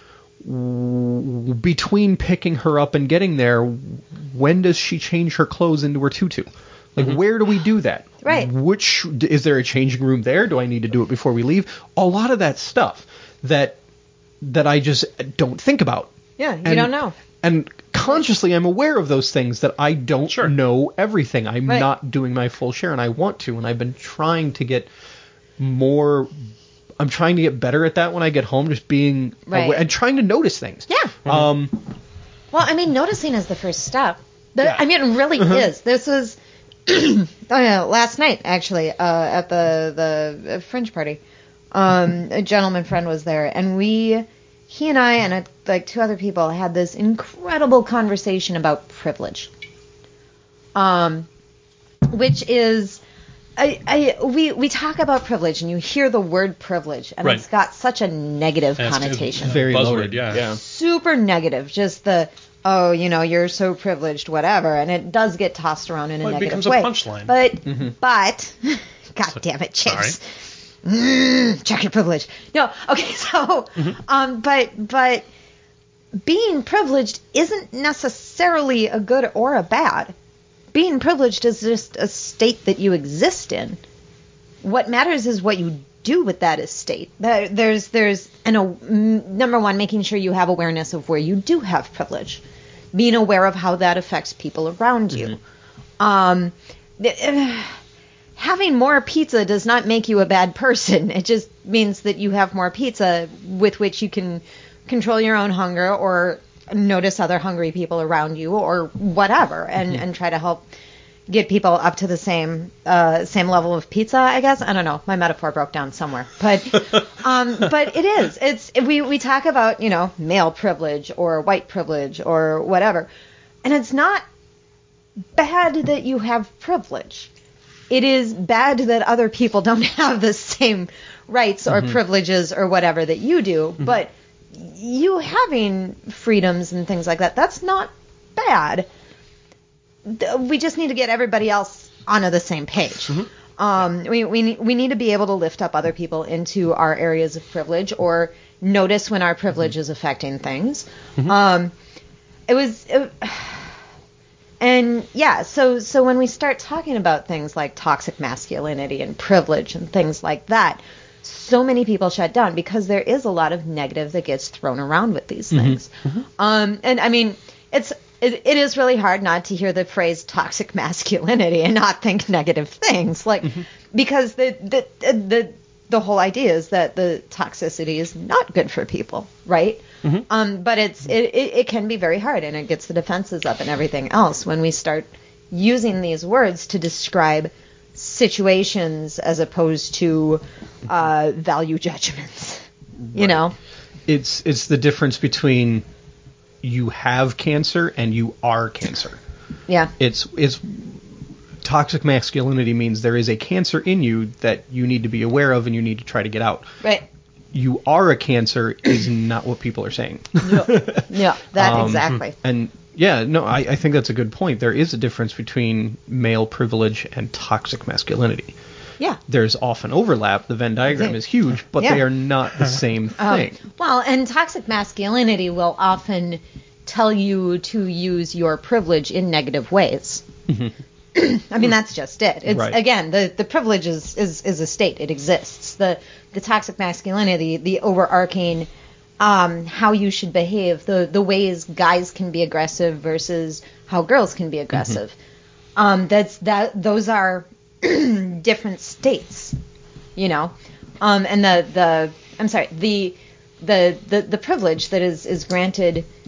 w- between picking her up and getting there, when does she change her clothes into her tutu? Like, where do we do that? Right. Which, is there a changing room there? Do I need to do it before we leave? A lot of that stuff that that I just don't think about. Yeah, you And- don't know. And consciously, I'm aware of those things that I don't Sure. know everything. I'm Right. not doing my full share, and I want to. And I've been trying to get more. I'm trying to get better at that when I get home, just being Right. aware and trying to notice things. Yeah. Um. Well, I mean, noticing is the first step. The, Yeah. I mean, it really is. This was oh, yeah, last night, actually, uh, at the the fringe party. Um, a gentleman friend was there, and we, he and I, and uh like two other people, had this incredible conversation about privilege. Um, which is. I, I, we, we talk about privilege, and you hear the word privilege, and Right. it's got such a negative And it's- connotation. it's Very buzzword, loaded. yeah. Yeah. Super negative. Just the, oh, you know, you're so privileged, whatever. And it does get tossed around in a Well, it negative becomes a way. punchline. But, but, God damn it, Chips. Mm, check your privilege. No, okay, so, um, but, but being privileged isn't necessarily a good or a bad. Being privileged is just a state that you exist in. What matters is what you do with that estate. There, there's, there's, an, a, number one, making sure you have awareness of where you do have privilege, being aware of how that affects people around you. Um, th- uh, having more pizza does not make you a bad person. It just means that you have more pizza with which you can control your own hunger or notice other hungry people around you or whatever, and, and try to help get people up to the same uh, same level of pizza, I guess. I don't know. My metaphor broke down somewhere. But um, but it is. It's we, we talk about, you know, male privilege or white privilege or whatever. And it's not bad that you have privilege. It is bad that other people don't have the same rights or privileges or whatever that you do. But you having freedoms and things like that, that's not bad. We just need to get everybody else onto the same page. Um, we, we, ne- we need to be able to lift up other people into our areas of privilege or notice when our privilege is affecting things. Um, it was... It, And yeah, so so when we start talking about things like toxic masculinity and privilege and things like that, so many people shut down because there is a lot of negative that gets thrown around with these things. Um, and I mean, it's it, it is really hard not to hear the phrase toxic masculinity and not think negative things, like because the the the the whole idea is that the toxicity is not good for people, right? Um, but it's it, it, it can be very hard, and it gets the defenses up and everything else when we start using these words to describe situations as opposed to uh, value judgments. You know, It's it's the difference between you have cancer and you are cancer. yeah, It's it's toxic masculinity means there is a cancer in you that you need to be aware of and you need to try to get out. right. You are a cancer is not what people are saying. Yeah, that Um, exactly. And yeah, no, I, I think that's a good point. There is a difference between male privilege and toxic masculinity. Yeah. There's often overlap. The Venn diagram is huge, but Yeah. they are not the same thing. Um, well, and toxic masculinity will often tell you to use your privilege in negative ways. I mean, that's just it. It's Right. again, the, the privilege is, is, is a state. It exists. The the toxic masculinity, the overarching um, how you should behave, the the ways guys can be aggressive versus how girls can be aggressive. Um, that's that those are different states, you know. Um, and the, the I'm sorry, the the, the the privilege that is, is granted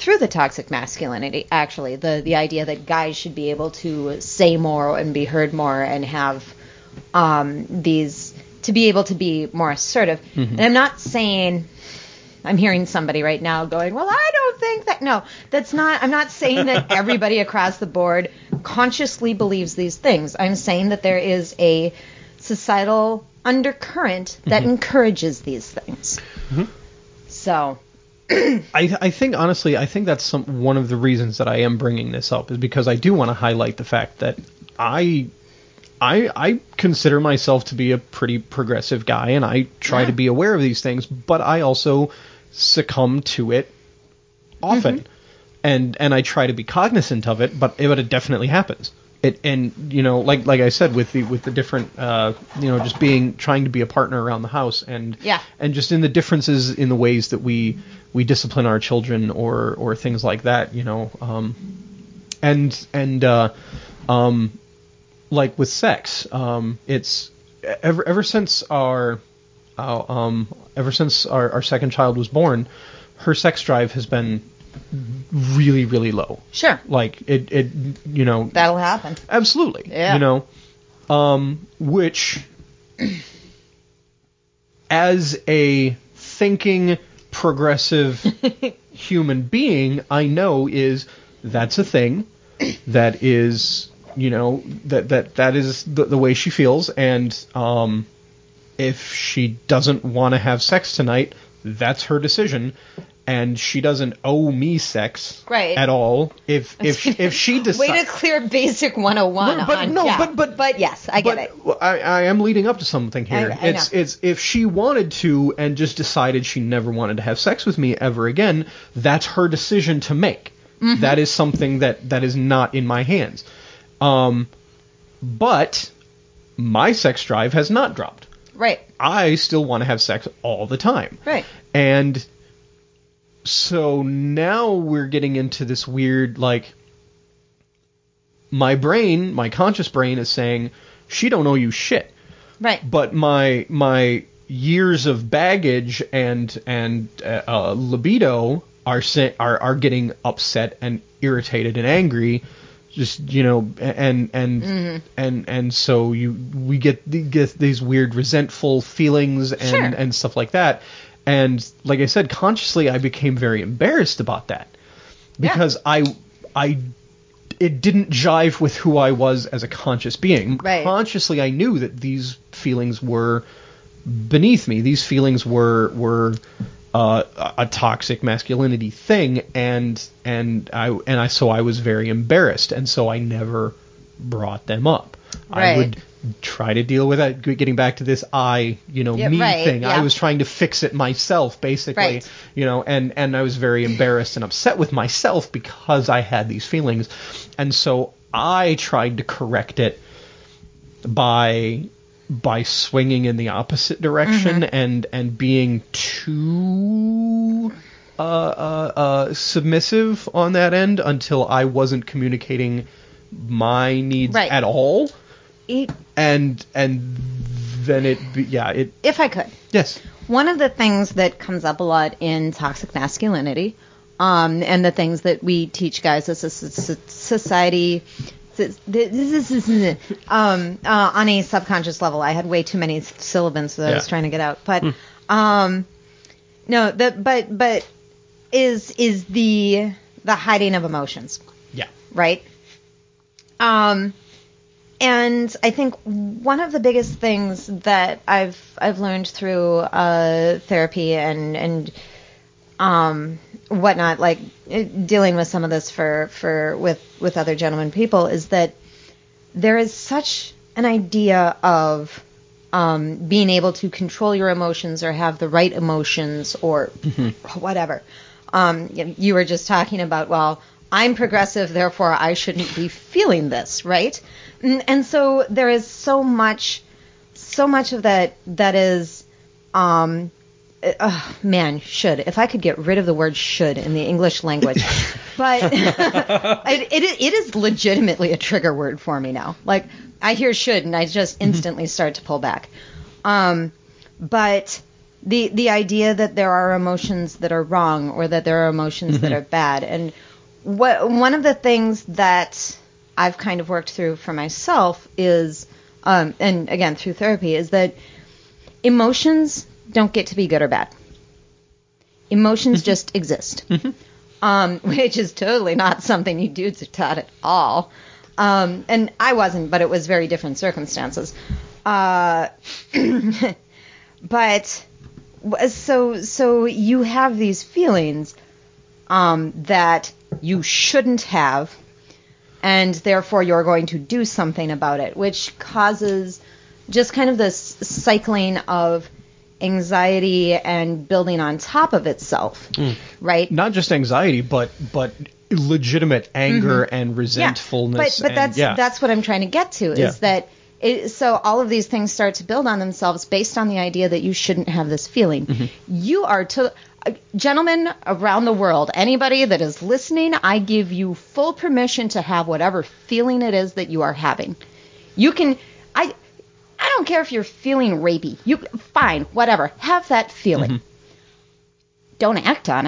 through the toxic masculinity, actually, the the idea that guys should be able to say more and be heard more and have um, these to be able to be more assertive. Mm-hmm. And I'm not saying. I'm hearing somebody right now going, well, I don't think that. No, that's not. I'm not saying that everybody across the board consciously believes these things. I'm saying that there is a societal undercurrent that mm-hmm. encourages these things. Mm-hmm. So. I, I think, honestly, I think that's some, one of the reasons that I am bringing this up is because I do want to highlight the fact that I. I, I consider myself to be a pretty progressive guy, and I try yeah. to be aware of these things, but I also succumb to it often, mm-hmm. and and I try to be cognizant of it, but it, but it definitely happens. It and you know, like like I said, with the with the different, uh, you know, just being trying to be a partner around the house, and yeah. and just in the differences in the ways that we we discipline our children or or things like that, you know, um, and and uh, um. Like with sex, um, it's ever ever since our, uh, um, ever since our, our second child was born, her sex drive has been really really low. Sure. Like it, it you know. That'll happen. Absolutely. Yeah. You know, um, which, as a thinking progressive human being, I know is that's a thing that is. You know, that that that is the, the way she feels, and um, if she doesn't want to have sex tonight, that's her decision, and she doesn't owe me sex right. at all. If if if she decides, way to clear basic one oh one. But, but on, no, yeah. but but but yes, I get but it. I, I am leading up to something here. I, I it's know. it's if she wanted to and just decided she never wanted to have sex with me ever again, that's her decision to make. Mm-hmm. That is something that that is not in my hands. Um, but my sex drive has not dropped. Right. I still want to have sex all the time. Right. And so now we're getting into this weird, like, my brain, my conscious brain is saying, she don't owe you shit. Right. But my my years of baggage and and uh, uh, libido are, sa- are are getting upset and irritated and angry. Just, you know, and and mm-hmm. and and so you we get, get these weird resentful feelings and, sure. and stuff like that. And like I said, consciously I became very embarrassed about that because yeah. I I it didn't jive with who I was as a conscious being. Right. Consciously I knew that these feelings were beneath me. These feelings were were Uh, a toxic masculinity thing, and and I and I so I was very embarrassed, and so I never brought them up. Right. I would try to deal with that. Getting back to this I, you know, yeah, me right, thing, yeah. I was trying to fix it myself, basically. Right. You know, and and I was very embarrassed and upset with myself because I had these feelings, and so I tried to correct it by. by swinging in the opposite direction mm-hmm. and and being too uh, uh, uh, submissive on that end until I wasn't communicating my needs right. at all. It, and and then it yeah it. If I could, yes. One of the things that comes up a lot in toxic masculinity, um, and the things that we teach guys as a society. This is um, uh, on a subconscious level. I had way too many syllables that yeah. I was trying to get out, but mm. um, no, the but but is is the the hiding of emotions. Yeah. Right. Um, and I think one of the biggest things that I've I've learned through uh, therapy and and um. whatnot, like dealing with some of this for, for with, with other gentlemen people, is that there is such an idea of um, being able to control your emotions or have the right emotions or mm-hmm. whatever. Um, you, you were just talking about, well, I'm progressive, therefore I shouldn't be feeling this, right? And, and so there is so much, so much of that that is... Um, Uh, man, should. If I could get rid of the word should in the English language. But it, it, it is legitimately a trigger word for me now. Like, I hear should, and I just instantly start to pull back. Um, but the the idea that there are emotions that are wrong or that there are emotions that are bad. And what one of the things that I've kind of worked through for myself is, um, and again through therapy, is that emotions don't get to be good or bad. Emotions just exist, um, which is totally not something you dudes are taught at all. Um, and I wasn't, but it was very different circumstances. Uh, but so so you have these feelings um, that you shouldn't have, and therefore you're going to do something about it, which causes just kind of this cycling of anxiety and building on top of itself, mm. right? Not just anxiety, but but legitimate anger mm-hmm. and resentfulness. Yeah. But but and, that's yeah. that's what I'm trying to get to is yeah. that it, so all of these things start to build on themselves based on the idea that you shouldn't have this feeling. Mm-hmm. You are to uh, gentlemen around the world, anybody that is listening, I give you full permission to have whatever feeling it is that you are having. You can I. I don't care if you're feeling rapey. You fine, whatever. Have that feeling. Mm-hmm. Don't act on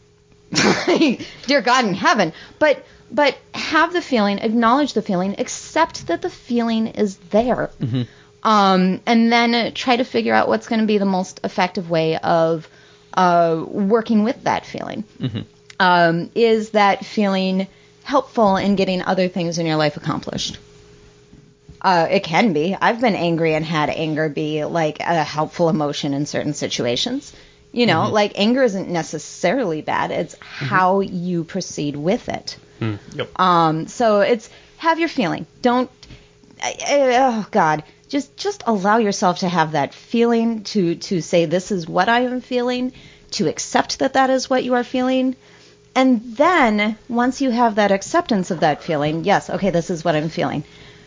it. Dear God in heaven. But but have the feeling, acknowledge the feeling, accept that the feeling is there. Mm-hmm. Um, and then uh, try to figure out what's going to be the most effective way of uh, working with that feeling. Mm-hmm. Um, is that feeling helpful in getting other things in your life accomplished? Uh, it can be. I've been angry and had anger be like a helpful emotion in certain situations. You know, mm-hmm. like anger isn't necessarily bad. It's mm-hmm. how you proceed with it. Mm. Yep. Um, so it's have your feeling. Don't. I, I, oh God. Just just allow yourself to have that feeling. To to say this is what I am feeling. To accept that that is what you are feeling. And then once you have that acceptance of that feeling, yes, okay, this is what I'm feeling.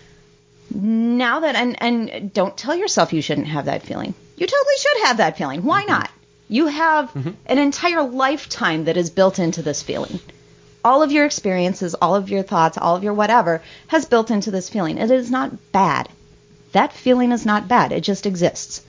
Now that, and, and don't tell yourself you shouldn't have that feeling. You totally should have that feeling. Why mm-hmm. not? You have mm-hmm. an entire lifetime that is built into this feeling. All of your experiences, all of your thoughts, all of your whatever has built into this feeling. It is not bad. That feeling is not bad. It just exists.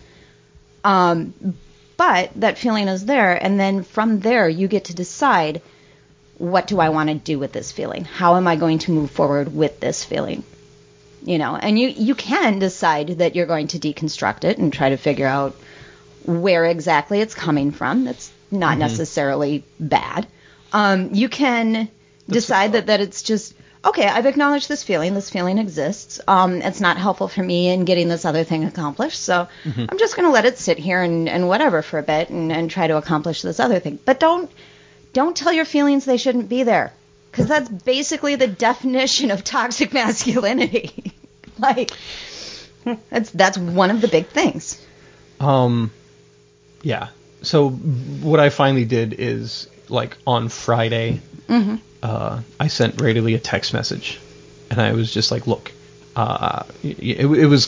Um, but that feeling is there, and then from there you get to decide, what do I want to do with this feeling? How am I going to move forward with this feeling? You know, and you, you can decide that you're going to deconstruct it and try to figure out where exactly it's coming from. That's not mm-hmm. necessarily bad. Um, you can That's decide that, that it's just, okay, I've acknowledged this feeling. This feeling exists. Um, it's not helpful for me in getting this other thing accomplished. So mm-hmm. I'm just going to let it sit here and, and whatever for a bit and, and try to accomplish this other thing. But don't don't tell your feelings they shouldn't be there. Because that's basically the definition of toxic masculinity. Like, that's that's one of the big things. Um, yeah. So what I finally did is, like, on Friday, mm-hmm. uh, I sent Rayleigh a text message. And I was just like, look, uh, it, it was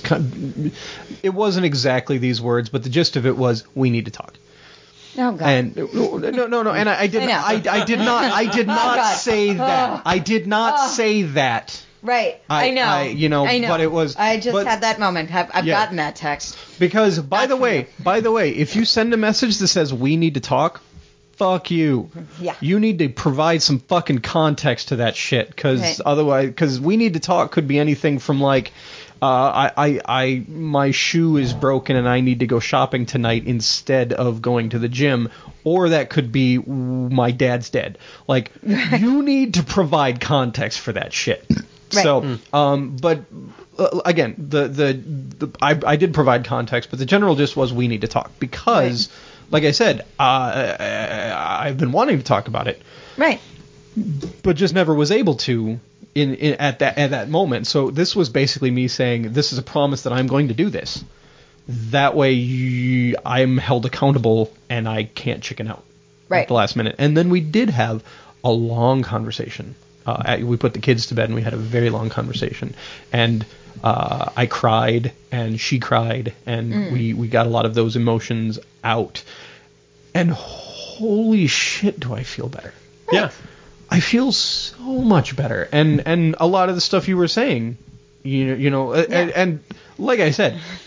it wasn't exactly these words, but the gist of it was, we need to talk. Oh God! And no, no, no, and I, I did, I, I, I did not, I did not oh, say that. I did not oh. say that. Right. I, I know. I, you know, I know. But it was. I just but, had that moment. I've, I've yeah. gotten that text. Because by Not the way, you. by the way, if you send a message that says we need to talk, fuck you. Yeah. You need to provide some fucking context to that shit, because right. otherwise, because we need to talk could be anything from like. Uh, I, I, I, my shoe is broken and I need to go shopping tonight instead of going to the gym. Or that could be my dad's dead. Like, right. you need to provide context for that shit. Right. So, mm. um, but uh, again, the, the, the I, I did provide context, but the general gist was we need to talk because, right. like I said, uh, I've been wanting to talk about it. Right. But just never was able to. In, in at that at that moment. So this was basically me saying, this is a promise that I'm going to do this. That way you, I'm held accountable and I can't chicken out right. at the last minute. And then we did have a long conversation. Uh, at, we put the kids to bed and we had a very long conversation. And uh, I cried and she cried and mm. we, we got a lot of those emotions out. And holy shit, do I feel better. Right. Yeah. I feel so much better, and and a lot of the stuff you were saying, you know, you know, yeah. and, and like I said,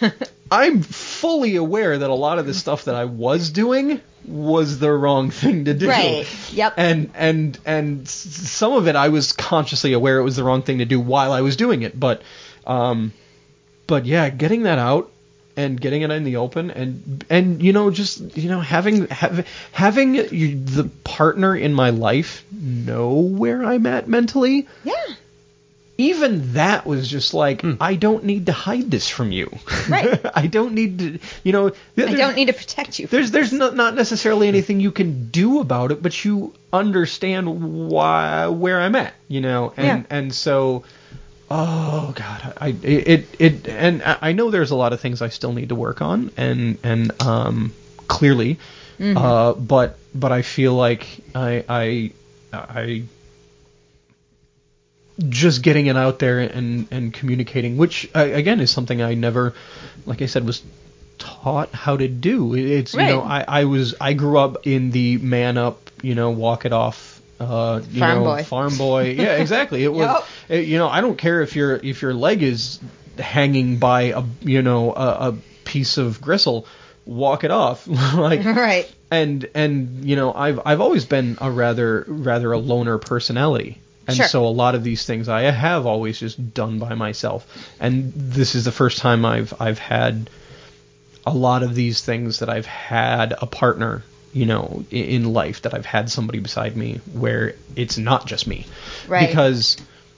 I'm fully aware that a lot of the stuff that I was doing was the wrong thing to do. Right. Yep. And and and s- some of it I was consciously aware it was the wrong thing to do while I was doing it, but um but yeah, getting that out and getting it in the open, and and you know, just you know, having have, having you, the partner in my life know where I'm at mentally. Yeah. Even that was just like, Mm. I don't need to hide this from you. Right. I don't need to, you know. I don't need to protect you. There's there's not, not necessarily anything you can do about it, but you understand why where I'm at, you know, and Yeah. and so, oh God, I it it, it and I know there's a lot of things I still need to work on, and and um clearly, Mm-hmm. uh, but but I feel like I I I. just getting it out there and, and communicating, which uh, again is something I never, like I said, was taught how to do. It's you Right. know I, I was I grew up in the man up, you know, walk it off, uh, you Farm know, boy. farm boy. Yeah, exactly. It was Yup. it- you know I don't care if your if your leg is hanging by a you know a, a piece of gristle, walk it off. Like Right. and and you know I've I've always been a rather rather a loner personality. And Sure. so a lot of these things I have always just done by myself. And this is the first time I've I've had a lot of these things that I've had a partner, you know, in, in life, that I've had somebody beside me where it's not just me. Right. Because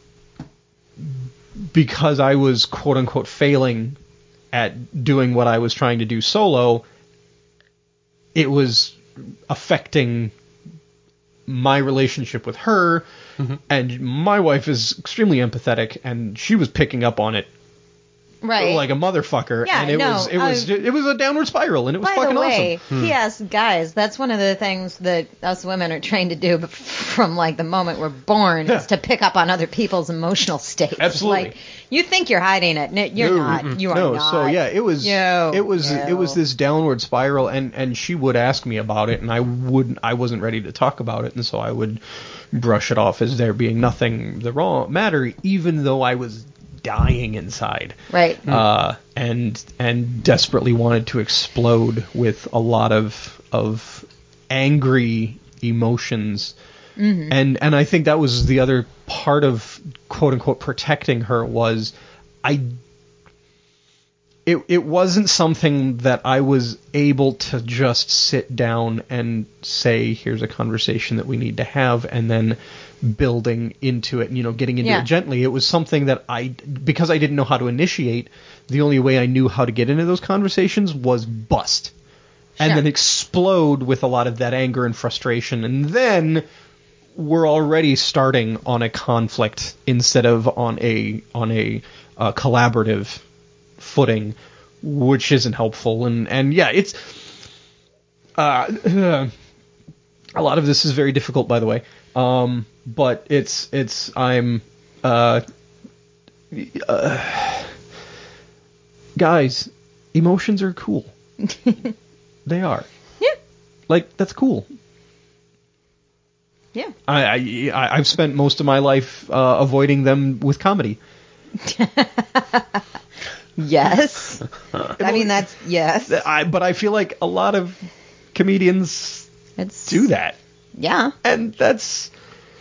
because I was quote unquote failing at doing what I was trying to do solo, it was affecting my relationship with her. Mm-hmm. And my wife is extremely empathetic, and she was picking up on it Right. like a motherfucker. Yeah, and it no, was it was I- it was a downward spiral, and it was By fucking the way, awesome. P S guys, that's one of the things that us women are trained to do but from like the moment we're born Yeah. is to pick up on other people's emotional states. Absolutely. Like, you think you're hiding it. No, you're No, not. You are no, not. so yeah, it was No, it was no. it was this downward spiral, and and she would ask me about it, and I wouldn't I wasn't ready to talk about it, and so I would brush it off as there being nothing the wrong matter, even though I was dying inside. Right. Uh, and and desperately wanted to explode with a lot of of angry emotions. Mm-hmm. And and I think that was the other part of quote unquote protecting her was I it it wasn't something that I was able to just sit down and say, here's a conversation that we need to have, and then building into it and, you know, getting into Yeah. it gently. It was something that I, because I didn't know how to initiate, the only way I knew how to get into those conversations was bust. And Sure. then explode with a lot of that anger and frustration. And then we're already starting on a conflict instead of on a on a uh, collaborative footing, which isn't helpful. And and yeah, it's uh, a lot of this is very difficult, by the way. Um, but it's it's I'm uh, uh, guys, emotions are cool. They are. Yeah. Like, that's cool. Yeah. I, I I've spent most of my life uh, avoiding them with comedy. Yes. I mean, that's yes. I, but I feel like a lot of comedians It's do that, Yeah. and that's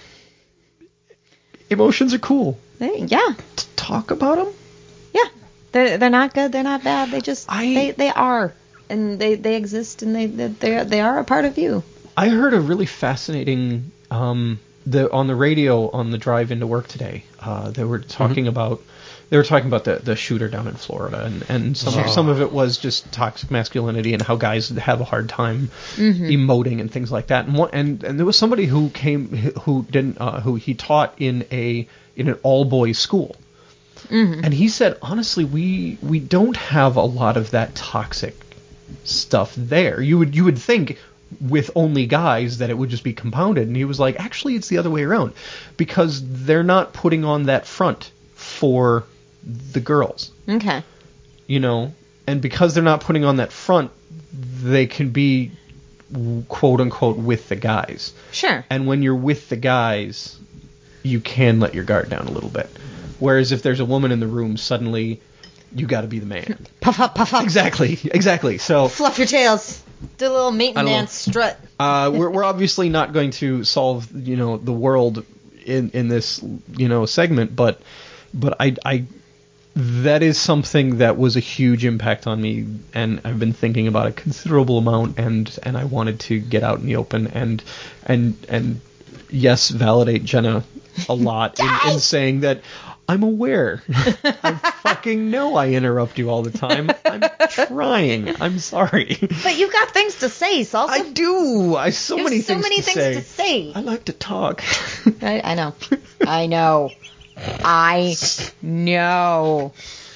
emotions are cool. They, yeah. To talk about them. Yeah. They're they're not good. They're not bad. They just I- they they are, and they they exist, and they they they are a part of you. I heard a really fascinating um, the on the radio on the drive into work today. Uh, they were talking Mm-hmm. about they were talking about the, the shooter down in Florida, and, and some Sure. some of it was just toxic masculinity and how guys have a hard time Mm-hmm. emoting and things like that. And one, and and there was somebody who came who didn't uh, who he taught in a in an all boys school. Mm-hmm. And he said, honestly, we we don't have a lot of that toxic stuff there. You would you would think with only guys that it would just be compounded. And he was like, actually, it's the other way around, because they're not putting on that front for the girls, Okay. you know, and because they're not putting on that front, they can be quote unquote with the guys. Sure. And when you're with the guys, you can let your guard down a little bit. Whereas if there's a woman in the room, suddenly you got to be the man. Puff up, puff up. Exactly, exactly. So Fluff your tails. Do a little I don't maintenance know. strut. uh, we're we're obviously not going to solve, you know, the world in in this, you know, segment, but but I I that is something that was a huge impact on me, and I've been thinking about a considerable amount, and and I wanted to get out in the open and and and yes, validate Jenna a lot in, in saying that I'm aware. I fucking know I interrupt you all the time. I'm trying. I'm sorry. But you've got things to say, Salsa. I do. I so There's many so things, many to, things say. to say. I like to talk. I, I know. I know. I know.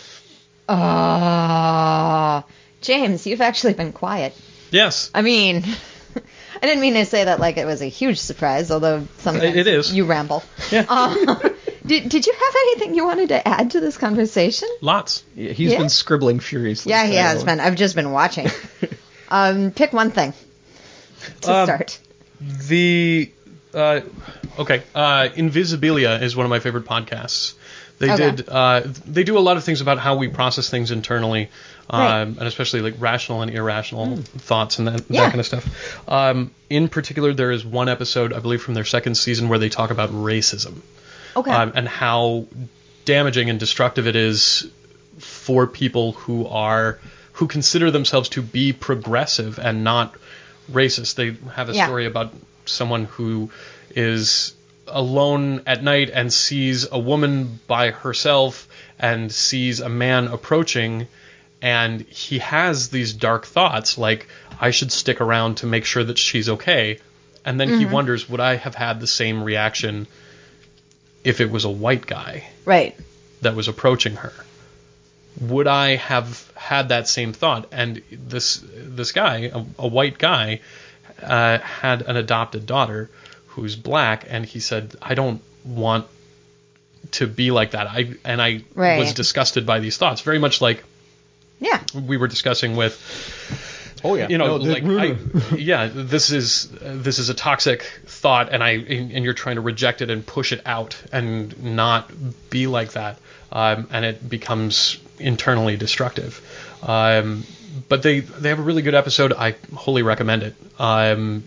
Uh, James, you've actually been quiet. Yes. I mean, I didn't mean to say that like it was a huge surprise, although sometimes It is. you ramble. Yeah. Uh, did, did you have anything you wanted to add to this conversation? Lots. Yeah, He's Yeah? been scribbling furiously. Yeah, he so- has been. I've just been watching. Um, pick one thing to Um, start. The uh, okay, uh, Invisibilia is one of my favorite podcasts. They Okay. did. Uh, they do a lot of things about how we process things internally, um, Right. and especially like rational and irrational thoughts and that, Yeah. that kind of stuff. Um, in particular, there is one episode, I believe, from their second season where they talk about racism. Okay. um, and how damaging and destructive it is for people who are who consider themselves to be progressive and not racist. They have a Yeah. story about someone who is alone at night and sees a woman by herself and sees a man approaching, and he has these dark thoughts like, I should stick around to make sure that she's okay. And then he wonders, would I have had the same reaction if it was a white guy Right. that was approaching her? Would I have had that same thought? And this this guy, a, a white guy, uh, had an adopted daughter who's black, and he said, I don't want to be like that. I and I Right. was disgusted by these thoughts, very much like Yeah. we were discussing with. Oh yeah. You know, No, the- like, I, yeah, this is this is a toxic thought, and I and you're trying to reject it and push it out and not be like that, um, and it becomes internally destructive. Um, but they they have a really good episode. I wholly recommend it. Um,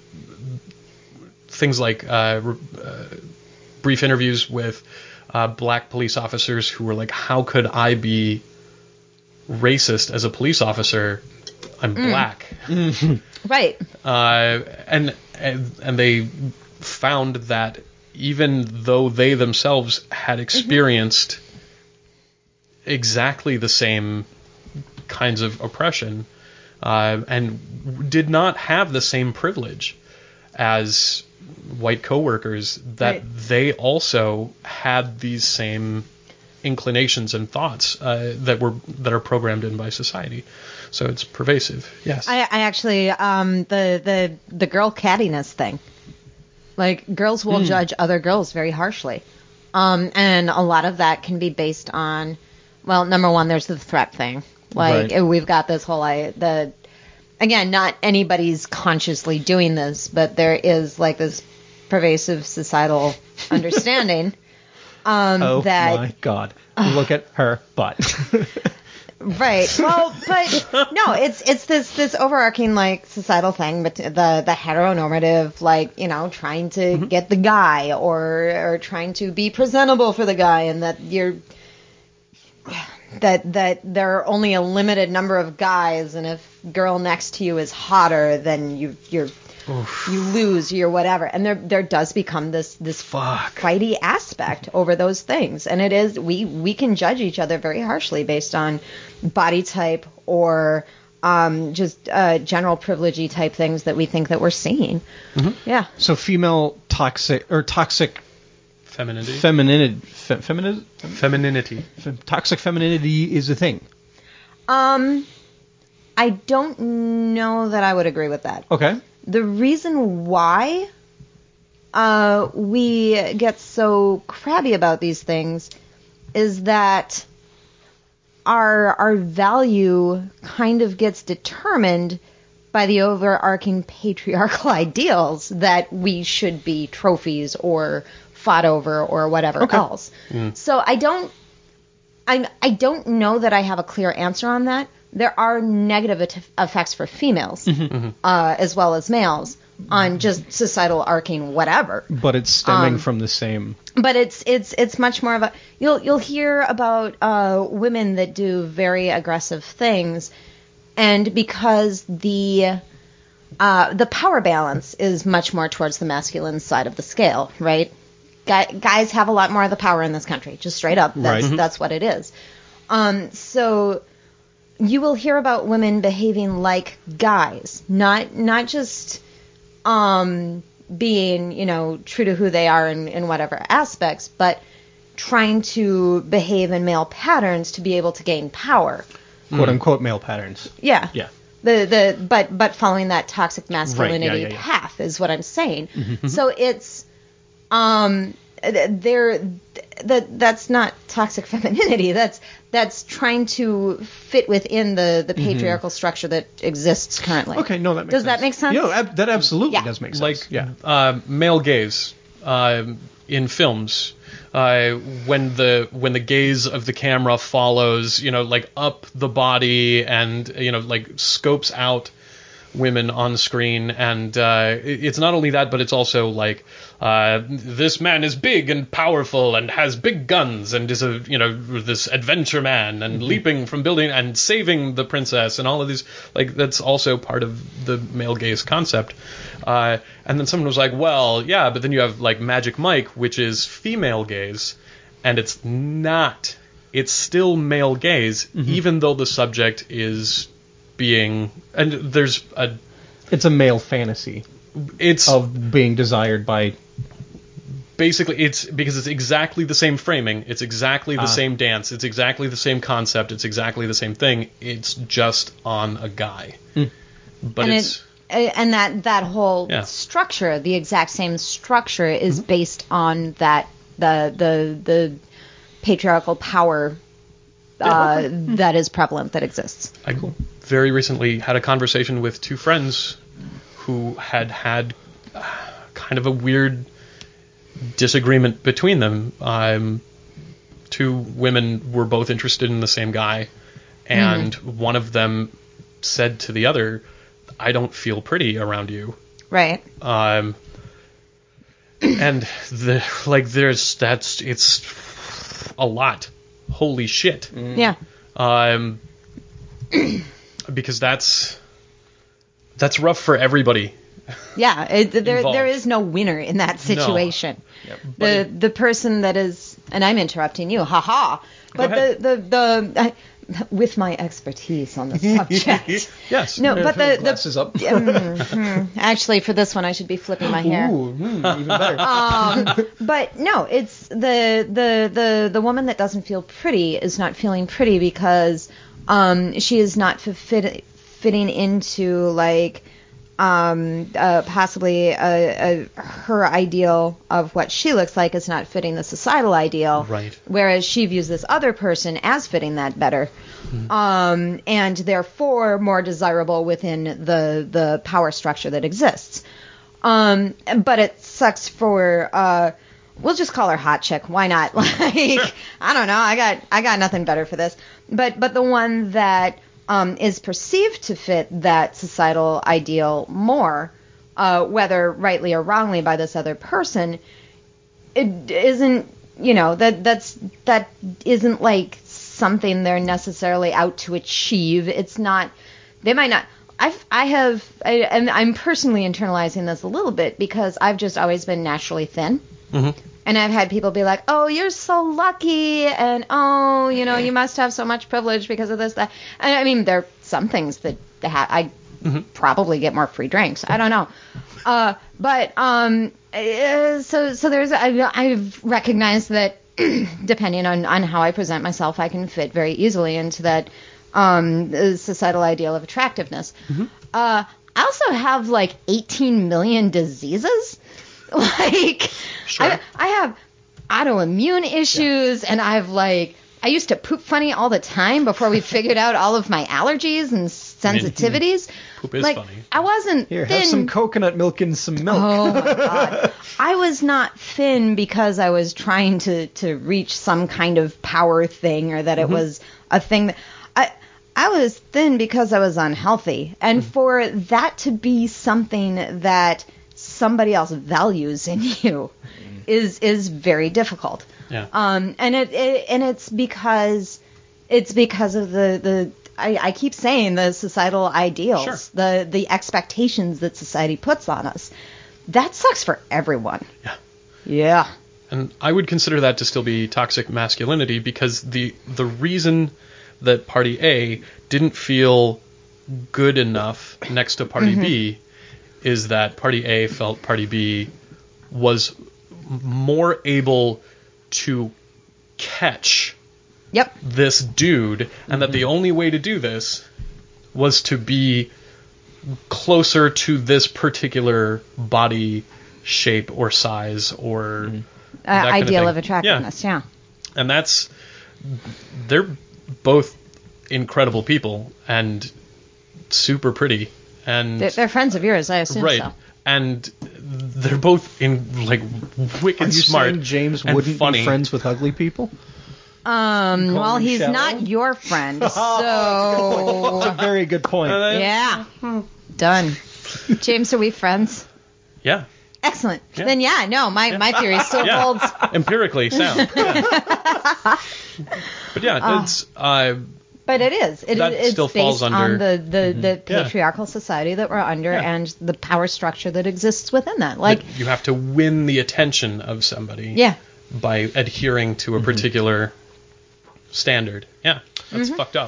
things like uh, re- uh, brief interviews with uh, black police officers who were like, "How could I be racist as a police officer? I'm black." Right. Uh, and, and and they found that even though they themselves had experienced exactly the same kinds of oppression, uh, and did not have the same privilege as white coworkers, that Right. they also had these same inclinations and thoughts uh, that were that are programmed in by society. So it's pervasive. Yes. I, I actually, um, the, the, the girl cattiness thing. Like, girls will judge other girls very harshly. Um, and a lot of that can be based on, well, number one, there's the threat thing. Like, Right. we've got this whole, I, the, again, not anybody's consciously doing this, but there is, like, this pervasive societal understanding um, Oh that my god. Look at her butt. Right. Well, but no, it's it's this this overarching like societal thing, but the the heteronormative, like, you know, trying to get the guy or or trying to be presentable for the guy, and that you're that that there are only a limited number of guys, and if girl next to you is hotter, then you you're you lose, you're whatever. And there there does become this this Fuck. fighty aspect over those things, and it is we we can judge each other very harshly based on body type or um, just uh, general privilegey type things that we think that we're seeing. Yeah. So female toxic or toxic Femininity. femininity, fe, feminine, Femininity. fem, toxic femininity is a thing. Um, I don't know that I would agree with that. Okay. The reason why uh, we get so crabby about these things is that our our value kind of gets determined by the overarching patriarchal ideals that we should be trophies or fought over or whatever Okay. else. So I don't I I don't know that I have a clear answer on that. There are negative et- effects for females Mm-hmm. uh, as well as males on just societal arcing whatever. But it's stemming Um, from the same. But it's it's it's much more of a you'll you'll hear about uh, women that do very aggressive things, and because the uh, the power balance is much more towards the masculine side of the scale, right? Guy, guys have a lot more of the power in this country, just straight up. That's Right. that's what it is. Um, so you will hear about women behaving like guys, not not just um, being, you know, true to who they are in, in whatever aspects, but trying to behave in male patterns to be able to gain power. Quote unquote male patterns. Yeah. Yeah. The the but but following that toxic masculinity yeah, yeah. path is what I'm saying. So it's um there that that's not toxic femininity. That's that's trying to fit within the the patriarchal structure that exists currently. Okay, no, that makes Does sense. that make sense? Yeah, ab- that absolutely Yeah. does make sense. Like yeah. uh, male gaze uh, in films. Uh, when the when the gaze of the camera follows, you know, like up the body and, you know, like scopes out women on screen, and uh, it- it's not only that, but it's also like uh, this man is big and powerful and has big guns and is a, you know, this adventure man and leaping from building and saving the princess and all of these, like, that's also part of the male gaze concept. Uh, and then someone was like, well, yeah, but then you have like Magic Mike, which is female gaze, and it's not. It's still male gaze, even though the subject is being, and there's a, It's a male fantasy it's of being desired by. basically, it's because it's exactly the same framing, it's exactly the Ah. same dance, it's exactly the same concept, it's exactly the same thing. It's just on a guy, but and it's it, and that that whole Yeah. structure, the exact same structure, is based on that the the the patriarchal power uh, that is prevalent, that exists. I very recently had a conversation with two friends who had had uh, kind of a weird disagreement between them. Um, two women were both interested in the same guy, and one of them said to the other, "I don't feel pretty around you." Right. Um, and the like, there's that's it's a lot. Holy shit. Yeah. Um, because that's that's rough for everybody. Yeah. It, there Involved. there is no winner in that situation. But The it- the person that is, and I'm interrupting you, haha. But ahead. the the the I, with my expertise on the subject. Yes. No, but the the Glasses up. Mm, hmm. Actually, for this one, I should be flipping my hair. Ooh, mm, even better. Um, but no, it's the the the the woman that doesn't feel pretty is not feeling pretty because um, she is not fit, fitting into like um, uh, possibly a, a, her ideal of what she looks like is not fitting the societal ideal. Right. Whereas she views this other person as fitting that better. Um, and therefore more desirable within the the power structure that exists. Um, but it sucks for uh, we'll just call her hot chick. Why not? Like I don't know. I got I got nothing better for this. But but the one that um, is perceived to fit that societal ideal more, uh, whether rightly or wrongly by this other person, it isn't. You know that that's that isn't like something they're necessarily out to achieve. It's not. They might not. I've, I have, I, and I'm personally internalizing this a little bit because I've just always been naturally thin. Mm-hmm. And I've had people be like, oh, you're so lucky, and oh, you know, you must have so much privilege because of this, that. And I mean, there are some things that ha- I Mm-hmm. probably get more free drinks. I don't know. Uh, but, um, uh, so, so there's, I, I've recognized that depending on, on how I present myself, I can fit very easily into that um, societal ideal of attractiveness. Mm-hmm. Uh, I also have like eighteen million diseases. Like, Sure. I, I have autoimmune issues, and I've like, I used to poop funny all the time before we figured out all of my allergies and sensitivities. Poop is like, funny. I wasn't Here, thin. have some coconut milk and some milk. Oh my god. I was not thin because I was trying to, to reach some kind of power thing or that it Mm-hmm. was a thing that I I was thin because I was unhealthy. And Mm-hmm. for that to be something that somebody else values in you Mm-hmm. is is very difficult. Yeah. Um and it, it and it's because it's because of the, the I, I keep saying the societal ideals, Sure. the the expectations that society puts on us. That sucks for everyone. Yeah. Yeah. And I would consider that to still be toxic masculinity because the the reason that Party A didn't feel good enough next to Party B is that Party A felt Party B was more able to catch Yep. this dude, and that the only way to do this was to be closer to this particular body shape or size or Uh, that kind of ideal thing. of attractiveness. Yeah. And that's they're both incredible people and super pretty and They're, they're friends of yours, I assume right so. and they're both in like wicked Are you smart saying James and wouldn't funny. be friends with ugly people? Um, Call well, him he's shallow? not your friend, That's so a very good point. yeah, done. James, are we friends? Yeah, Excellent. Yeah. Then yeah, no, my my theory still Yeah. holds. empirically sound. Yeah. But yeah, it's uh, But it is. It, That it's still based falls on under- the, the, the Yeah. patriarchal society that we're under Yeah. and the power structure that exists within that. Like, that you have to win the attention of somebody yeah. by adhering to a particular standard. Yeah, that's Mm-hmm. fucked up.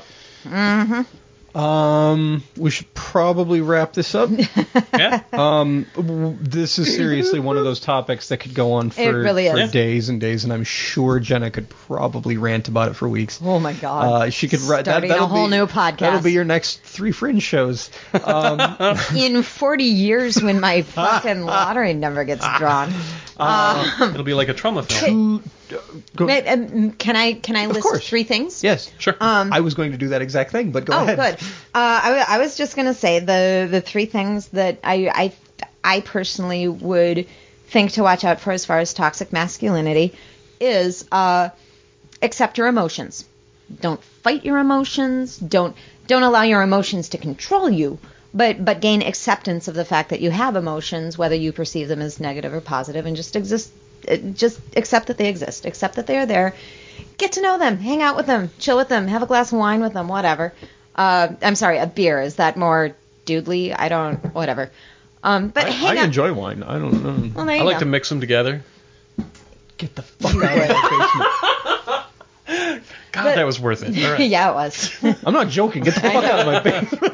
Um, we should probably wrap this up. Yeah, Um, w- this is seriously one of those topics that could go on for, It really for is. days and days, and I'm sure Jenna could probably rant about it for weeks. Oh my God. Uh, she could write that. Starting a That'll whole be, new podcast. That'll be your next three Fringe shows. Um, In forty years when my fucking lottery number gets drawn. it'll be like a trauma film. go, Wait, um, Can I can I list course. three things? yes, Sure. Um, I was going to do that exact thing, but go Oh, ahead. good. Uh, I, w- I was just going to say the the three things that I, I I personally would think to watch out for as far as toxic masculinity is uh, accept your emotions. Don't fight your emotions. Don't don't allow your emotions to control you. But but gain acceptance of the fact that you have emotions, whether you perceive them as negative or positive, and just exist. uh, Just accept that they exist. Accept that they are there. Get to know them. Hang out with them. Chill with them. Have a glass of wine with them. Whatever. Uh, I'm sorry, a beer. Is that more dudely? I don't. Whatever. Um, but I, hang I out. enjoy wine. I don't know. Well, there you I like go. to mix them together. Get the fuck out of my God, But- that was worth it. All right. Yeah, it was. basement. I'm not joking. Get the fuck out of my basement.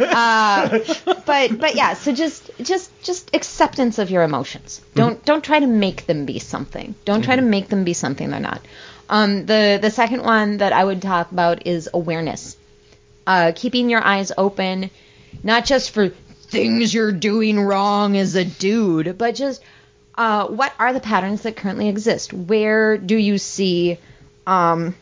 but but yeah, so just just just acceptance of your emotions. Don't don't try to make them be something. Don't try to make them be something they're not. Um, the the second one that I would talk about is awareness. Uh, keeping your eyes open, not just for things you're doing wrong as a dude, but just uh, what are the patterns that currently exist? Where do you see um,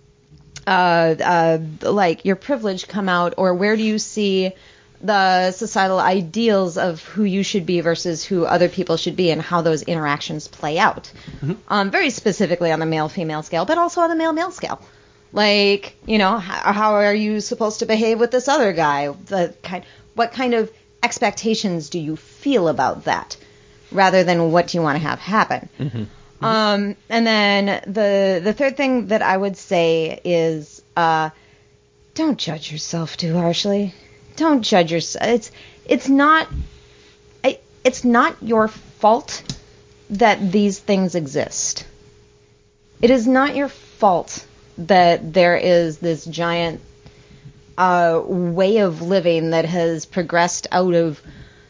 uh, uh, like your privilege come out, or where do you see the societal ideals of who you should be versus who other people should be, and how those interactions play out? Um, very specifically on the male-female scale, but also on the male-male scale. Like, you know, how, how are you supposed to behave with this other guy? The kind, what kind of expectations do you feel about that, rather than what do you want to have happen? Um, and then the the third thing that I would say is uh, don't judge yourself too harshly. Don't judge yourself. It's it's not I- it's not your fault that these things exist. It is not your fault that there is this giant uh, way of living that has progressed out of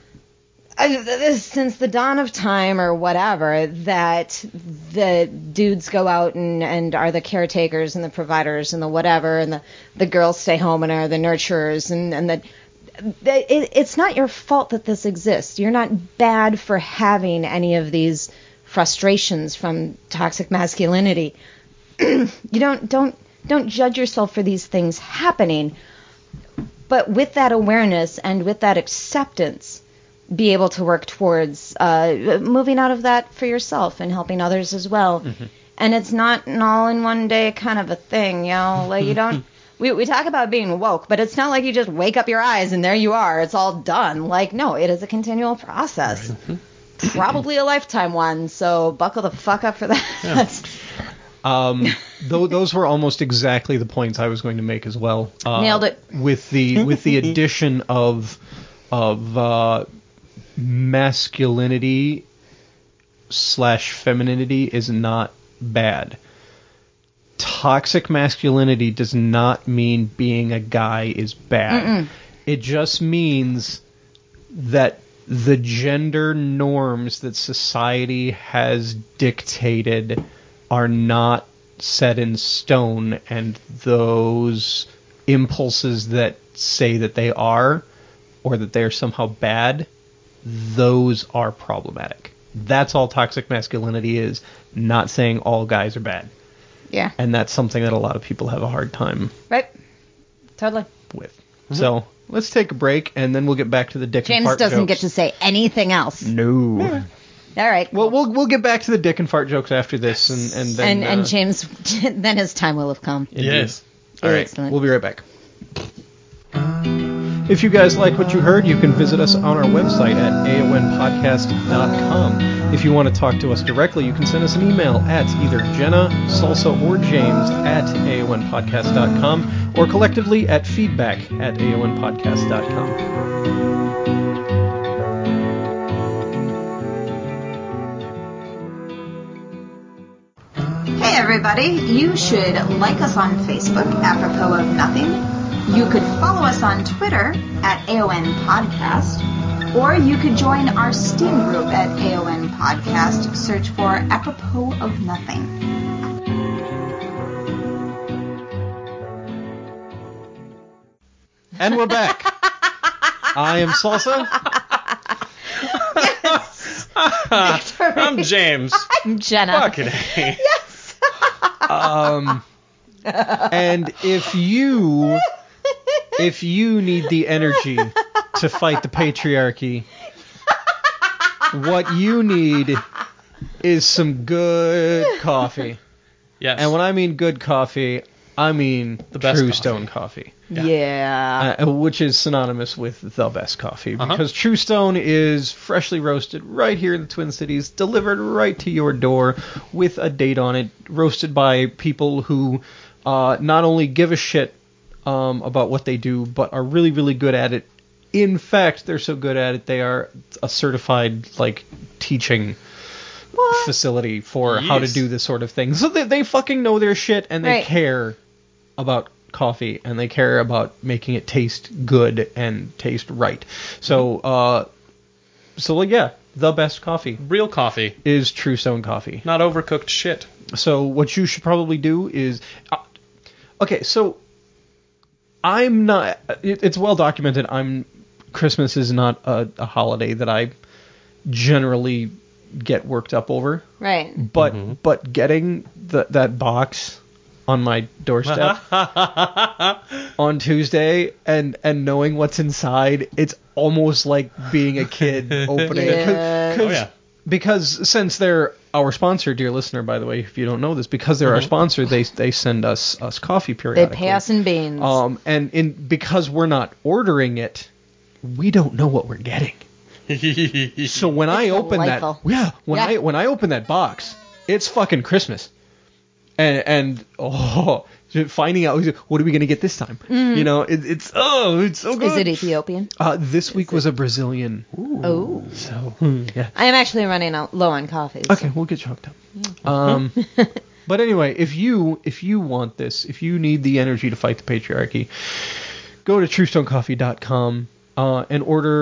uh, since the dawn of time or whatever, that the dudes go out and, and are the caretakers and the providers and the whatever, and the, the girls stay home and are the nurturers, and, and that it, it's not your fault that this exists. You're not bad for having any of these frustrations from toxic masculinity. you don't don't don't judge yourself for these things happening. But with that awareness and with that acceptance, be able to work towards uh, moving out of that for yourself and helping others as well. Mm-hmm. And it's not an all-in-one-day kind of a thing, you know? Like, you don't... We, we talk about being woke, but it's not like you just wake up your eyes and there you are. It's all done. Like, no, it is a continual process. Right. Probably a lifetime one, so buckle the fuck up for that. Yeah. um, th- those were almost exactly the points I was going to make as well. Uh, Nailed it. With the with the addition of of uh, masculinity slash femininity is not bad. Toxic masculinity does not mean being a guy is bad. Mm-mm. It just means that the gender norms that society has dictated are not set in stone, and those impulses that say that they are, or that they are somehow bad, those are problematic. That's all toxic masculinity is, not saying all guys are bad. Yeah. And that's something that a lot of people have a hard time right. Totally. with. Mm-hmm. So let's take a break, and then we'll get back to the dick James and fart doesn't jokes. get to say anything else. No. Yeah. All right. Cool. Well, we'll we'll get back to the dick and fart jokes after this, and and then and, uh, and James, then his time will have come. Indeed. Yes. All right. Excellent. We'll be right back. If you guys like what you heard, you can visit us on our website at A O N podcast dot com. If you want to talk to us directly, you can send us an email at either Jenna, Salsa, or James at A O N podcast dot com, or collectively at feedback at A O N podcast dot com. Hey everybody, you should like us on Facebook, apropos of nothing. You could follow us on Twitter at A O N Podcast, or you could join our Steam group at A O N Podcast. Search for Apropos of Nothing. And we're back. I am Salsa. Yes. I'm James. I'm Jenna. Fucking A. Yes. Um, and if you... If you need the energy to fight the patriarchy, what you need is some good coffee. Yes. And when I mean good coffee, I mean the best True coffee. Stone coffee. Yeah. yeah. Uh, which is synonymous with the best coffee. Uh-huh. Because True Stone is freshly roasted right here in the Twin Cities, delivered right to your door with a date on it, roasted by people who uh, not only give a shit Um, about what they do, but are really, really good at it. In fact, they're so good at it, they are a certified, like, teaching what? facility for yes. how to do this sort of thing. So they, they fucking know their shit, and they right. care about coffee, and they care about making it taste good and taste right. So, uh, so like, yeah, the best coffee. Real coffee. Is True Stone coffee. Not overcooked shit. So what you should probably do is... Uh, okay, so... I'm not. It, it's well documented. I'm. Christmas is not a, a holiday that I generally get worked up over. Right. But mm-hmm. but getting the, that box on my doorstep on Tuesday and and knowing what's inside, it's almost like being a kid opening yeah. it. Cause, cause, oh yeah. Because since they're our sponsor, dear listener, by the way, if you don't know this, because they're mm-hmm. our sponsor, they they send us us coffee periodically. They pay us in beans. Um, and in because we're not ordering it, we don't know what we're getting. So when it's I open delightful. that, yeah, when yeah. I when I open that box, it's fucking Christmas. And and oh, finding out what are we gonna get this time? Mm. You know, it, it's oh, it's so good. Is it Ethiopian? Uh, this Is week it? was a Brazilian. Ooh. Oh. So yeah. I am actually running out low on coffee. So. Okay, we'll get you hooked up. Um, but anyway, if you if you want this, if you need the energy to fight the patriarchy, go to true stone coffee dot com uh, and order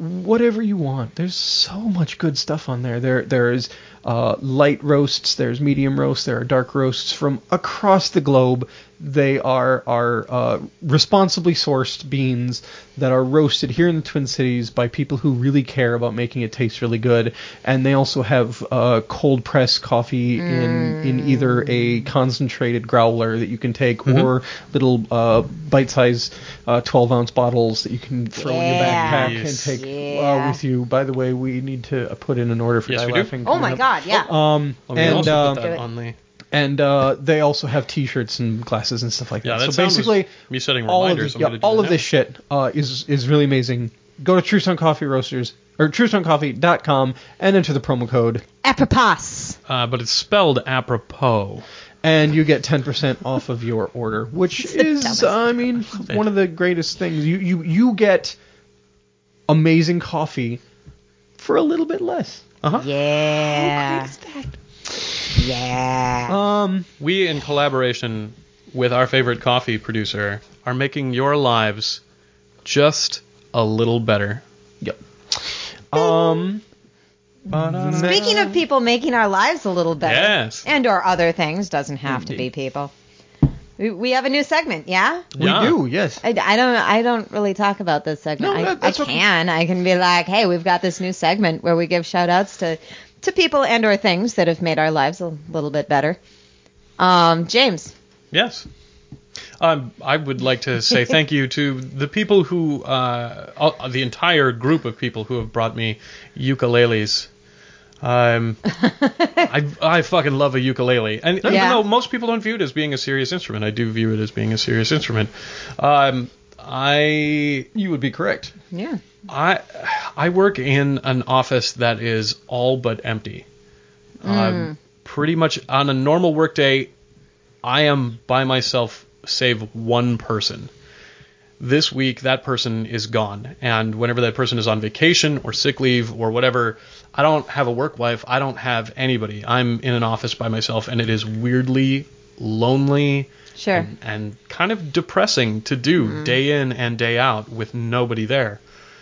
whatever you want. There's so much good stuff on there. There there's uh, light roasts, there's medium roasts, there are dark roasts from across the globe. They are are uh, responsibly sourced beans that are roasted here in the Twin Cities by people who really care about making it taste really good. And they also have uh, cold press coffee mm. in in either a concentrated growler that you can take mm-hmm. or little uh, bite-sized uh, twelve ounce bottles that you can throw yeah. in your backpack yes. and take yeah. uh, with you. By the way, we need to put in an order for yes, Die Laughing. Oh my God, yeah. Um, well, and also uh, put that on the... And uh, they also have T-shirts and glasses and stuff like yeah, that. that so basically, me setting all of, reminders. this, yeah, all of this shit uh, is is really amazing. Go to True Stone Coffee Roasters or true stone coffee dot com and enter the promo code Apropos. Uh, but it's spelled apropos. And you get ten percent off of your order, which is, uh, I mean, one of the greatest things. You you you get amazing coffee for a little bit less. Uh-huh. Yeah. How great is that? Yeah. Um, we, in collaboration with our favorite coffee producer, are making your lives just a little better. Yep. Um. Speaking of people making our lives a little better, yes, and or other things, doesn't have Indeed. to be people. We, we have a new segment, yeah. We yeah. do, yes. I, I don't. I don't really talk about this segment. No, I, that, that's I can. Okay. I can be like, hey, we've got this new segment where we give shout outs to. to people and or things that have made our lives a little bit better. Um, James. Yes. Um, I would like to say thank you to the people who, uh, uh, the entire group of people who have brought me ukuleles. Um, I I fucking love a ukulele, and even yeah. though most people don't view it as being a serious instrument, I do view it as being a serious instrument. Um, I you would be correct. Yeah. I I work in an office that is all but empty. Mm. Um, pretty much on a normal work day, I am by myself, save one person. This week, that person is gone, and whenever that person is on vacation or sick leave or whatever, I don't have a work wife. I don't have anybody. I'm in an office by myself, and it is weirdly lonely. Sure. And, and kind of depressing to do mm. day in and day out with nobody there.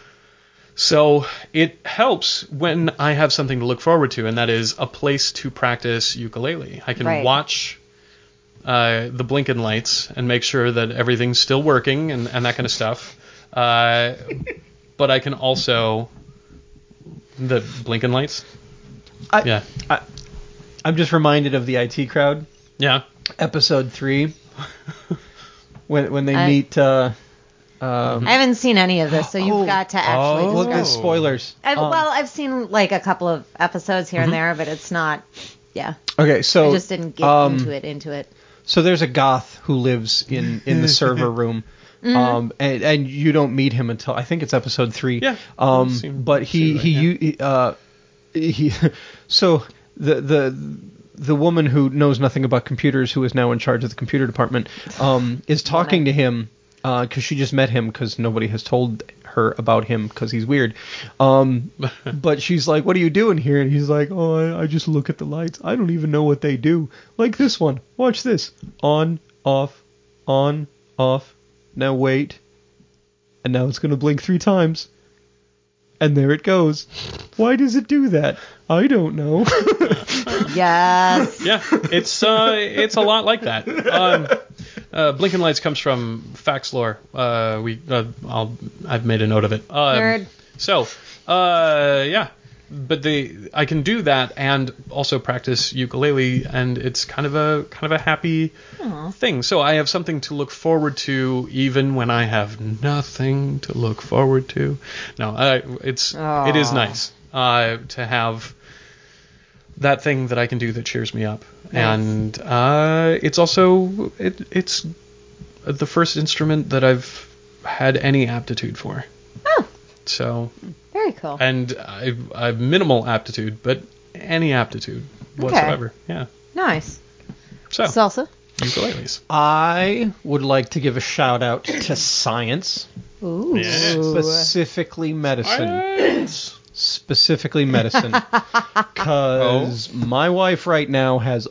So it helps when I have something to look forward to, and that is a place to practice ukulele. I can right. watch uh, the blinking lights and make sure that everything's still working and, and that kind of stuff. Uh, but I can also... The blinking lights? I, yeah. I, I'm just reminded of the I T Crowd. Yeah. Episode three. when when they I, meet... Uh, Um, I haven't seen any of this, so you've oh, got to actually oh. Look describe. at spoilers. I've, um, well, I've seen like a couple of episodes here mm-hmm. and there, but it's not. Yeah. Okay, so I just didn't get um, into it. Into it. So there's a goth who lives in, in the server room, mm-hmm. um, and and you don't meet him until I think it's episode three. Yeah. Um, seem, but he right, he yeah. you uh, he so the the. The woman who knows nothing about computers, who is now in charge of the computer department, um, is talking to him because uh, she just met him because nobody has told her about him because he's weird. Um, but she's like, "What are you doing here?" And he's like, "Oh, I, I just look at the lights. I don't even know what they do. Like this one. Watch this. On, off, on, off. Now wait. And now it's going to blink three times. And there it goes. Why does it do that? I don't know." Yes. Yeah, it's uh, it's a lot like that. Um, uh, Blinking Lights comes from Faxlore. Uh, we, uh, I'll, I've made a note of it. Um, Nerd. So, uh, yeah, but the I can do that and also practice ukulele, and it's kind of a kind of a happy Aww. thing. So I have something to look forward to, even when I have nothing to look forward to. No, uh, it's Aww. it is nice uh, to have that thing that I can do that cheers me up. Nice. And uh, it's also it, it's the first instrument that I've had any aptitude for. Oh. So very cool. And I I have minimal aptitude, but any aptitude whatsoever. Okay. Yeah. Nice. So salsa. Ukuleles. I would like to give a shout out to science. Ooh. Yes. Specifically medicine. Science. Specifically medicine, because oh. my wife right now has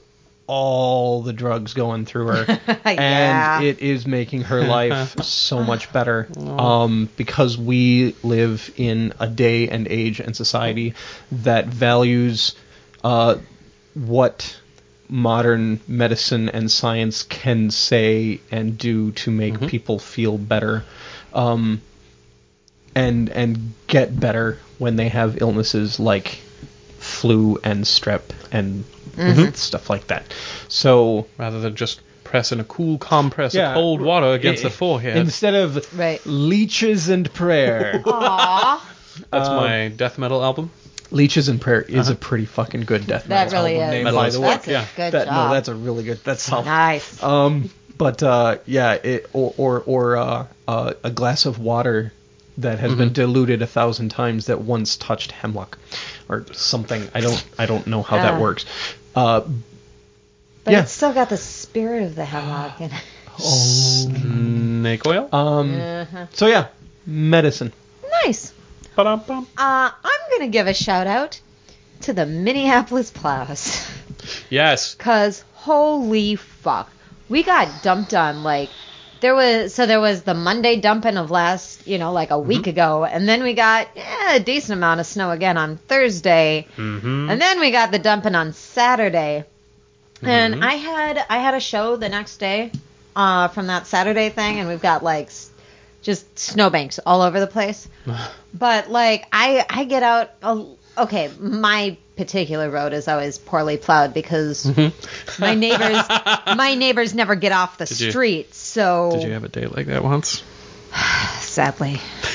all the drugs going through her, Yeah. and it is making her life so much better. Um, because we live in a day and age and society that values uh, what modern medicine and science can say and do to make Mm-hmm. people feel better, um, and and get better when they have illnesses like flu and strep and stuff like that. So Rather than just pressing a cool compress Yeah. of cold water against i- the forehead. instead of Right. leeches and prayer. Aww. That's um, my death metal album. Leeches and prayer is a pretty fucking good death That metal really album is. name, by the way. That's a Yeah. good That, job. no, that's a really good. That's solid. nice. Um, but uh, yeah, it, or or, or uh, uh, a glass of water that has been diluted a thousand times that once touched hemlock, or something. I don't I don't know how that Uh. works. Uh, But yeah. it's still got the spirit of the hemlock in it. Snake oil. um. Uh-huh. So yeah, medicine. Nice. Ba-dum-bum. Uh, I'm going to give a shout out to the Minneapolis Plows. Yes. Because holy fuck. We got dumped on like. There was so there was the Monday dumping of last, you know, like a week ago, and then we got yeah, a decent amount of snow again on Thursday, Mm-hmm. and then we got the dumping on Saturday. And I had I had a show the next day uh, from that Saturday thing, and we've got like s- just snowbanks all over the place. But like I I get out. A, okay, my particular road is always poorly plowed because my neighbors my neighbors never get off the you- street. So Did you have a date like that once? sadly.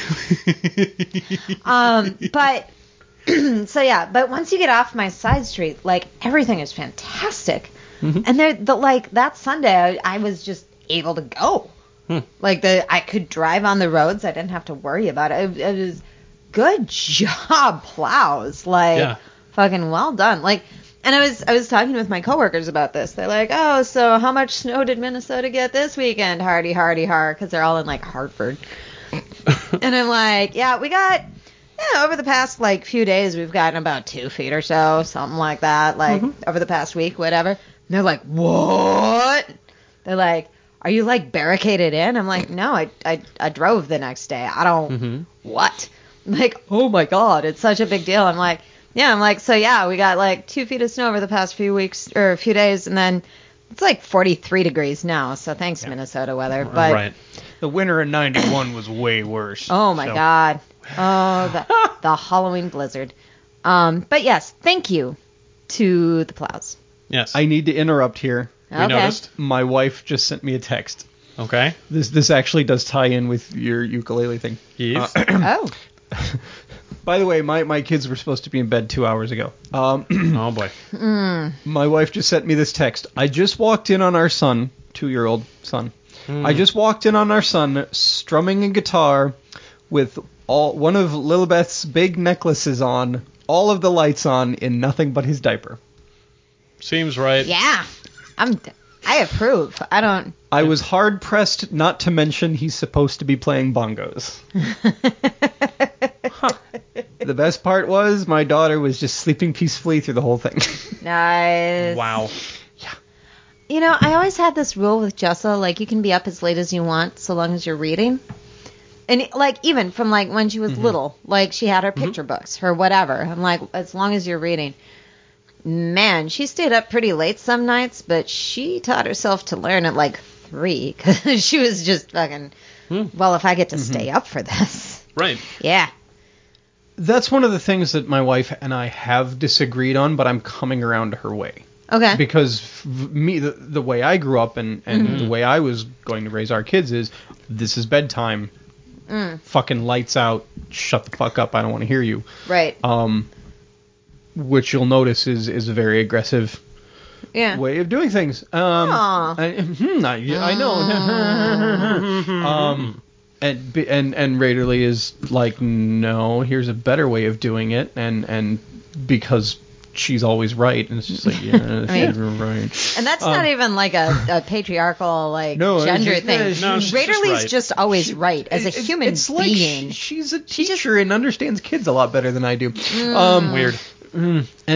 um, but so yeah, but once you get off my side street, like everything is fantastic. And there, the like that Sunday, I, I was just able to go. Like the, I could drive on the roads. I didn't have to worry about it. It, it was good job, plows. Like Yeah. fucking well done. Like, and I was I was talking with my coworkers about this. They're like, oh, so how much snow did Minnesota get this weekend? Hardy, hardy, har, because they're all in like Hartford. And I'm like, yeah, we got, yeah, over the past like few days, we've gotten about two feet or so, something like that, like over the past week, whatever. And they're like, what? They're like, are you like barricaded in? I'm like, no, I, I, I drove the next day. I don't, what? I'm like, oh my God, it's such a big deal. I'm like, yeah, I'm like, so yeah, we got like two feet of snow over the past few weeks or a few days, and then it's like forty-three degrees now. So thanks, Minnesota weather. But right. The winter in ninety-one was way worse. oh my So- God, oh the, the Halloween blizzard. Um, but yes, thank you to the plows. Yes. I need to interrupt here. we Okay. noticed. My wife just sent me a text. Okay. This this actually does tie in with your ukulele thing. Yes. Oh, By the way, my, my kids were supposed to be in bed two hours ago. Um, oh boy. my wife just sent me this text. I just walked in on our son, two-year-old son. I just walked in on our son strumming a guitar with all one of Lilibeth's big necklaces on, all of the lights on, in nothing but his diaper. Seems right. yeah, I'm. I approve. I don't. I was hard pressed not to mention he's supposed to be playing bongos. The best part was my daughter was just sleeping peacefully through the whole thing. Nice. Wow. You know, I always had this rule with Jessa, like you can be up as late as you want so long as you're reading. And like even from like when she was Mm-hmm. little, like she had her picture books, her whatever. I'm like, as long as you're reading. Man, she stayed up pretty late some nights, but she taught herself to learn at like three because she was just fucking. Hmm. Well, if I get to stay up for this, Right. yeah. That's one of the things that my wife and I have disagreed on, but I'm coming around to her way. Okay. Because f- me, the, the way I grew up and, and the way I was going to raise our kids is, this is bedtime. Fucking lights out. Shut the fuck up. I don't want to hear you. Right. Um, which you'll notice is, is a very aggressive yeah. way of doing things. Um, Aw. I, hmm, I, I know. um, and b- and and Raiderly is like, no, here's a better way of doing it, and and because she's always right, and it's just like, yeah, mean- she's right. And that's not even like a, a patriarchal like No, it's gender just- thing. no, she's just Raiderly's right. just always right as a It's- human it's like being. she- she's a teacher and understands kids a lot better than I do. Um, Weird. mm, and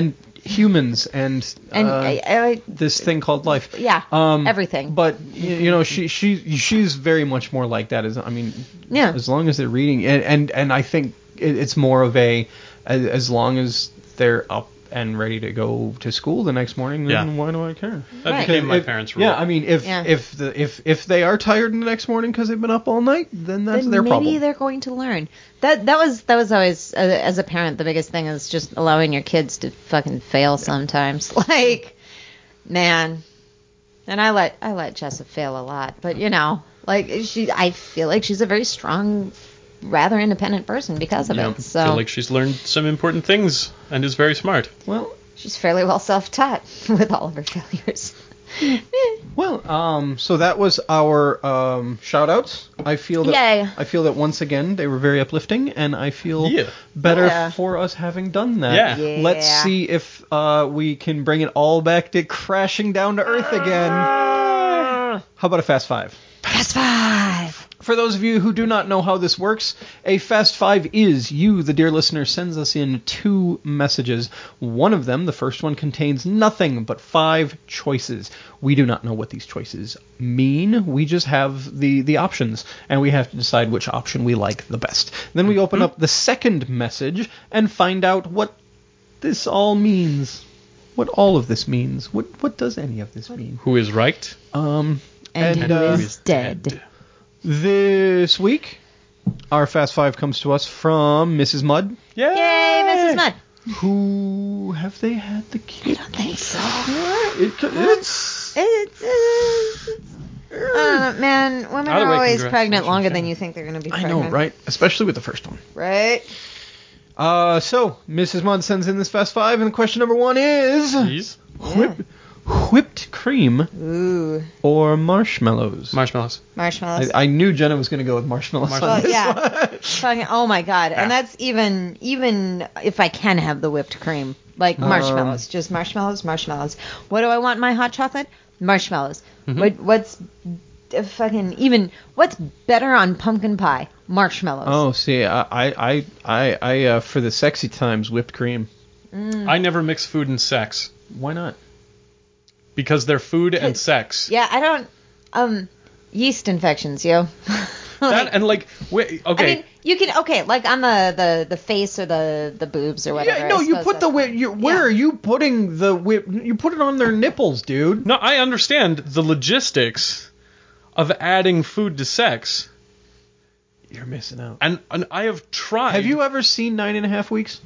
humans and And uh, I, I, this thing called life. yeah, Um, everything. But you, you know, she she she's very much more like that. As I mean, Yeah. as long as they're reading, and and, and I think it, it's more of a as, as long as they're up and ready to go to school the next morning, then Yeah. why do I care? That Right. became my If- parents' rule. Yeah, I mean, if Yeah. if the if if they are tired the next morning because they've been up all night, then that's then their maybe problem. they're going to learn. That that was that was always uh, as a parent the biggest thing is just allowing your kids to fucking fail sometimes. Like, man, and I let I let Jessa fail a lot, but you know, like she, I feel like she's a very strong, rather independent person because of Yeah, it. So I feel like she's learned some important things and is very smart. Well, she's fairly well self-taught with all of her failures. well, um, so that was our um, shout outs. I feel that Yay. I feel that once again they were very uplifting, and I feel Yeah. better Yeah. for us having done that. Yeah. Yeah. Let's see if uh, we can bring it all back to crashing down to earth again. How about a fast five? Fast five. For those of you who do not know how this works, a Fast Five is you, the dear listener, sends us in two messages. One of them, the first one, contains nothing but five choices. We do not know what these choices mean. We just have the, the options, and we have to decide which option we like the best. Then we open up the second message and find out what this all means. What all of this means. What what does any of this mean? Who is right? Um, And, And, who uh, is dead? This week, our Fast Five comes to us from Missus Mudd. Yay! Yay, Missus Mudd. Who have they had the I kid? don't think so. It, it's It's, it's, uh, man, women Either are way, always pregnant congratulations, longer yeah. than you think they're going to be I pregnant. know, right? Especially with the first one. Right? Uh, so Missus Mudd sends in this Fast Five, and question number one is Cheese? whip, whipped cream Ooh, or marshmallows. Marshmallows. marshmallows. I, I knew Jenna was going to go with marshmallows. on well, this yeah. one. Fucking, oh my god. And that's even even if I can have the whipped cream. Like marshmallows. Just marshmallows, marshmallows. What do I want in my hot chocolate? Marshmallows. What what's uh, fucking even what's better on pumpkin pie? Marshmallows. Oh, see, I, I, I, I, I uh, for the sexy times, whipped cream. I never mix food and sex Why not? because they're food and sex. Yeah, I don't um yeast infections, yo. That and like, wait, okay. I mean, you can okay, like on the, the, the face or the, the boobs or whatever. Yeah, I no, you suppose put the that's- whip. You, where Yeah. are you putting the whip? You put it on their nipples, dude. no, I understand the logistics of adding food to sex, You're missing out. and, and I have tried. Have you ever seen Nine and a Half Weeks?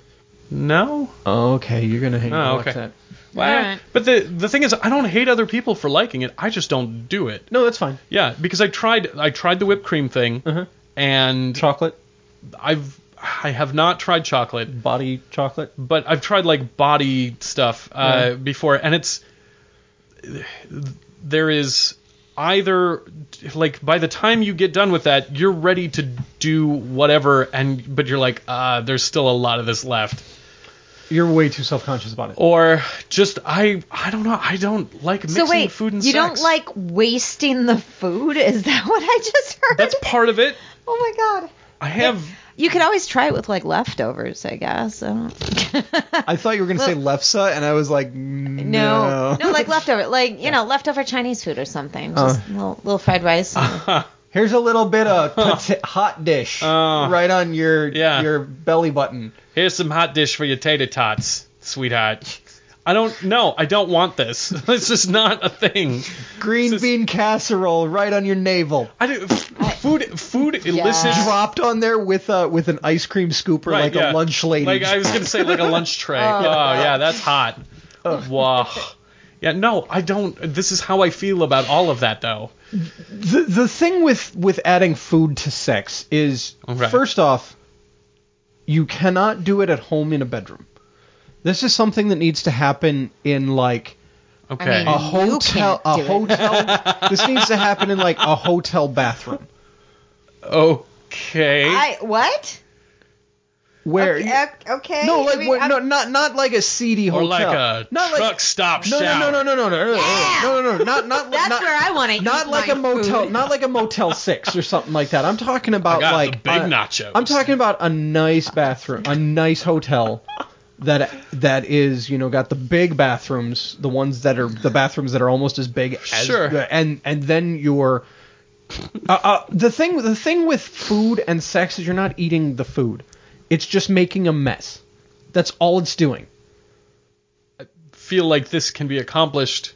No. Oh, okay, you're gonna hang Oh, on watch okay. that. Well, Alright. But the the thing is, I don't hate other people for liking it. I just don't do it. No, that's fine. Yeah, because I tried I tried the whipped cream thing, Uh-huh. and Chocolate, I've I have not tried chocolate, body chocolate. but I've tried like body stuff uh, Yeah. before, and it's there is either like by the time you get done with that, you're ready to do whatever, and but you're like, uh, there's still a lot of this left. You're way too self-conscious about it. Or just I I don't know, I don't like mixing So wait, food and you sex. don't like wasting the food? Is that what I just heard? That's part of it. Oh my god. I have You could always try it with like leftovers, I guess. I don't... I thought you were gonna say Well- lefse, and I was like, no, no, no, like leftover, like you know, leftover Chinese food or something. Just Uh. a little, little fried rice. and- Here's a little bit of pota- hot dish Uh, right on your yeah. your belly button. Here's some hot dish for your tater tots, sweetheart. I don't know. I don't want this. This is not a thing. Green This is- bean casserole right on your navel. I do, f- food food elicits Dropped on there with uh, with an ice cream scooper right, like yeah. a lunch lady. Like I was gonna say, like a lunch tray. oh, yeah, that's hot. Wow. Yeah, no, I don't. This is how I feel about all of that, though. the the thing with with adding food to sex is Okay. first off, you cannot do it at home in a bedroom. This is something that needs to happen in like Okay. mean- a You hotel. can't A do it. hotel. This needs to happen in like a hotel bathroom okay. I what? where. Okay, okay. No, like I mean, what, I'm- no, not not like a seedy or hotel. like a not truck like, stop no, shower. no, no, no, no, no, no, no, Yeah. no, no, no, not not That's not, where I want to eat Not like my a motel, food. not like a Motel Six or something like that. I'm talking about I got like the big uh, nachos. I'm talking about a nice bathroom, a nice hotel that that is, you know, got the big bathrooms, the ones that are the bathrooms that are almost as big as Sure. and and then you're uh, uh, the thing the thing with food and sex is you're not eating the food. It's just making a mess. That's all it's doing. Feel like this can be accomplished.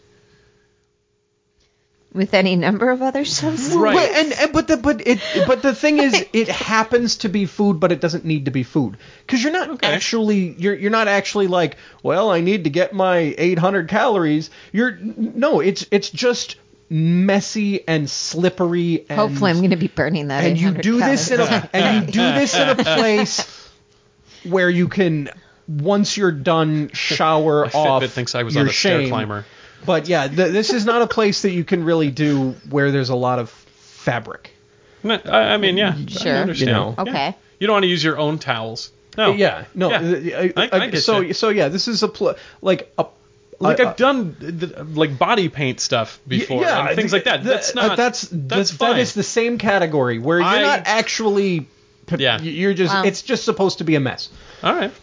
With any number of other substances. Right. But, and, and but the but it but the thing is, it happens to be food, but it doesn't need to be food because you're not Okay. actually you're you're not actually like, well, I need to get my eight hundred calories. You're no, it's it's just messy and slippery. And, Hopefully, I'm going to be burning that. and you eight hundred do this in calories. a and you do this in a place where you can, once you're done, shower My off. Fitbit thinks I was your on a stair shame. climber. But yeah, th- this is not a place that you can really do where there's a lot of fabric. No, I, I mean, yeah. Sure. I understand. You know. Yeah. Okay. You don't want to use your own towels. No. Yeah, no. Yeah. uh, I- uh, I get so you. so yeah, this is a pl- like a Like uh, I've done uh, like body paint stuff before yeah, and things like that. th- That's uh, not. that's that's that's fine. that is the same category where you're I- not actually. p- Yeah. You're just. Wow. It's just supposed to be a mess. All right.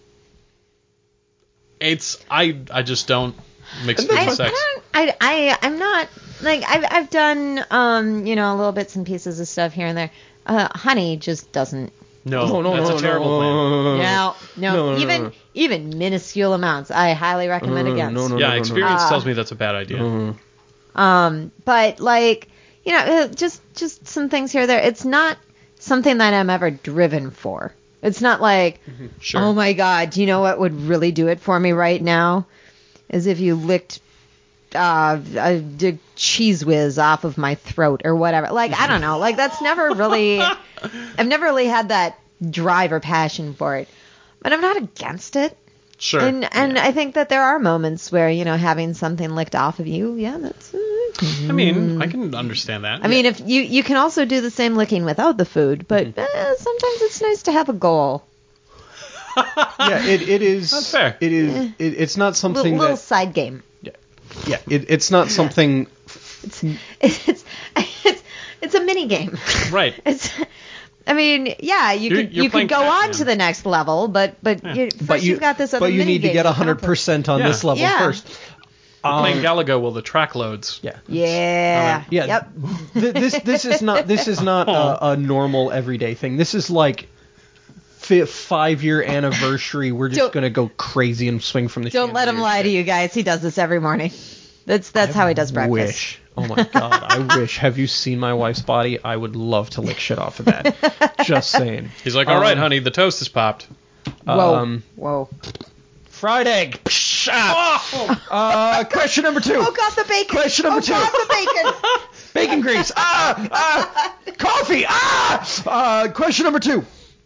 It's I I just don't mix And food that's and I, sex. I, don't- I, I, I'm not like I've, I've done, um, you know, little bits and pieces of stuff here and there. Uh, honey just doesn't. No, No, no, that's no, a terrible no, plan. no, no, no, no. No, no, No, no, even no, no. even minuscule amounts, I highly recommend No, no, against. no, no, Yeah, no, no. experience Ah. tells me that's a bad idea. Mm-hmm. Um, but like, you know, uh, just just some things here or there. It's not something that I'm ever driven for. It's not like, Sure. oh my God, do you know what would really do it for me right now? Is if you licked uh, a, a cheese whiz off of my throat or whatever. Like, I don't know. Like, that's never really, I've never really had that drive or passion for it. But I'm not against it. Sure. And and I think that there are moments where, you know, having something licked off of you, yeah, that's. Uh, I mean, I can understand that. I mean, if you you can also do the same licking without the food, but Mm-hmm. eh, sometimes it's nice to have a goal, Yeah, it it is. That's fair. It is. It, it's not little, something little that. side game. Yeah, it, it's not something. It's it's it's it's a mini game. right. It's. I mean, yeah, you You're- could you're you playing could go on Pac-Man. to the next level, but but you, first But you, you've got this other but you mini need to game get to one hundred accomplish. percent on Yeah. this level Yeah. first. Um, Playing Galaga while the track loads. Yeah. Yeah. Yeah. Yep. Th- this this is not this is not a, a normal everyday thing. This is like fi- five year anniversary. We're just Don't- gonna go crazy and swing from the. Don't let him lie to you guys. He does this every morning. That's that's how he does breakfast. Wish. Oh my god, I wish. Have you seen my wife's body? I would love to lick shit off of that. Just saying. He's like, all right, Um, honey, the toast is popped. Whoa. Um, Whoa. fried egg. Psh, ah. Uh, question number two. Oh God, the bacon. Question number oh, two. God, the bacon. Bacon grease. Ah, ah, coffee. Ah. Uh, question number two.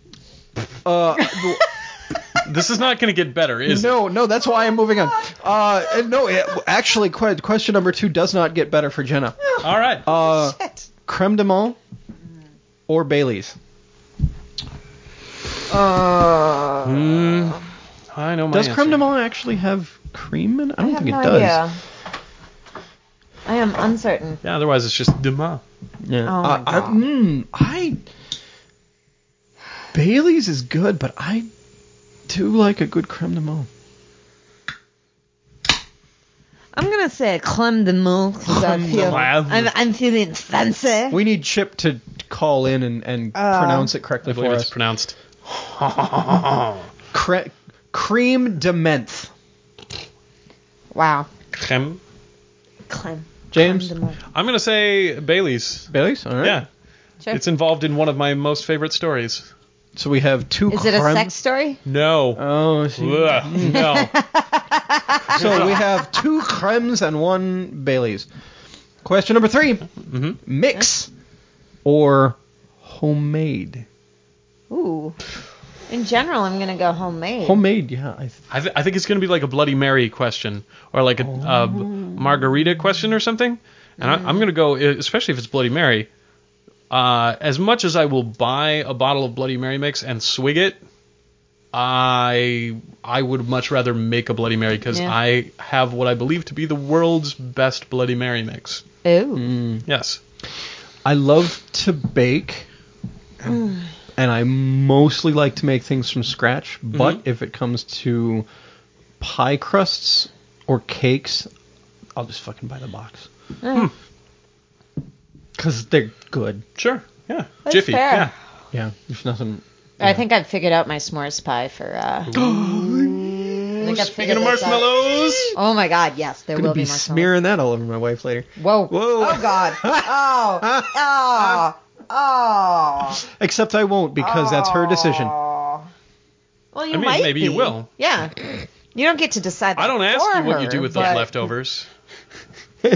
Uh, This is not going to get better, is it? no, no, that's why I'm moving on. Uh, and no, it, actually, que- question number two does not get better for Jenna. All right. Uh, Shit. creme de menthe or Bailey's? Uh, Hmm. I know my Does answer. creme de menthe actually have cream in it? I don't I have think no it does. idea. I am uncertain. Yeah, otherwise it's just demain. Yeah. Oh my Uh, I, God. mm, I Bailey's is good, but I do like a good creme de menthe. I'm gonna say creme de menthe because I Creme de feel menthe. I'm, I'm feeling fancy. We need Chip to call in and, and Uh, pronounce it correctly I believe for it's us. pronounced. Cre- cream de menthe. Wow. Creme. Creme. James? Creme de menthe. I'm going to say Bailey's. Bailey's? All right. Yeah. Sure. It's involved in one of my most favorite stories. So we have two Is it a creme- sex story? No. Oh, see. Ugh, no. So we have two cremes and one Bailey's. Question number three. Mm-hmm. Mix or homemade? Ooh. In general, I'm gonna go homemade. Homemade, yeah. I th- I, th- I think it's going to be like a Bloody Mary question or like a, a margarita question or something. And I, I'm going to go, especially if it's Bloody Mary, uh, as much as I will buy a bottle of Bloody Mary mix and swig it, I I would much rather make a Bloody Mary because Yeah. I have what I believe to be the world's best Bloody Mary mix. Ooh. Yes. I love to bake, and I mostly like to make things from scratch. But Mm-hmm. if it comes to pie crusts or cakes, I'll just fucking buy the box. Because they're good. Sure. Yeah. That's Jiffy. fair. Yeah. Yeah, there's nothing. I think I've figured out my s'mores pie for. Uh, I think I've Speaking figured of this out. marshmallows. Oh my God! Yes, there I'm gonna will be be marshmallows. smearing that all over my wife later. Whoa! Whoa. Oh God! Oh! Oh! Oh! Except I won't because that's her decision. Oh. Well, you I mean, might maybe be. you will. Yeah. You don't get to decide that I don't ask for you what you her, do with those but- leftovers. uh,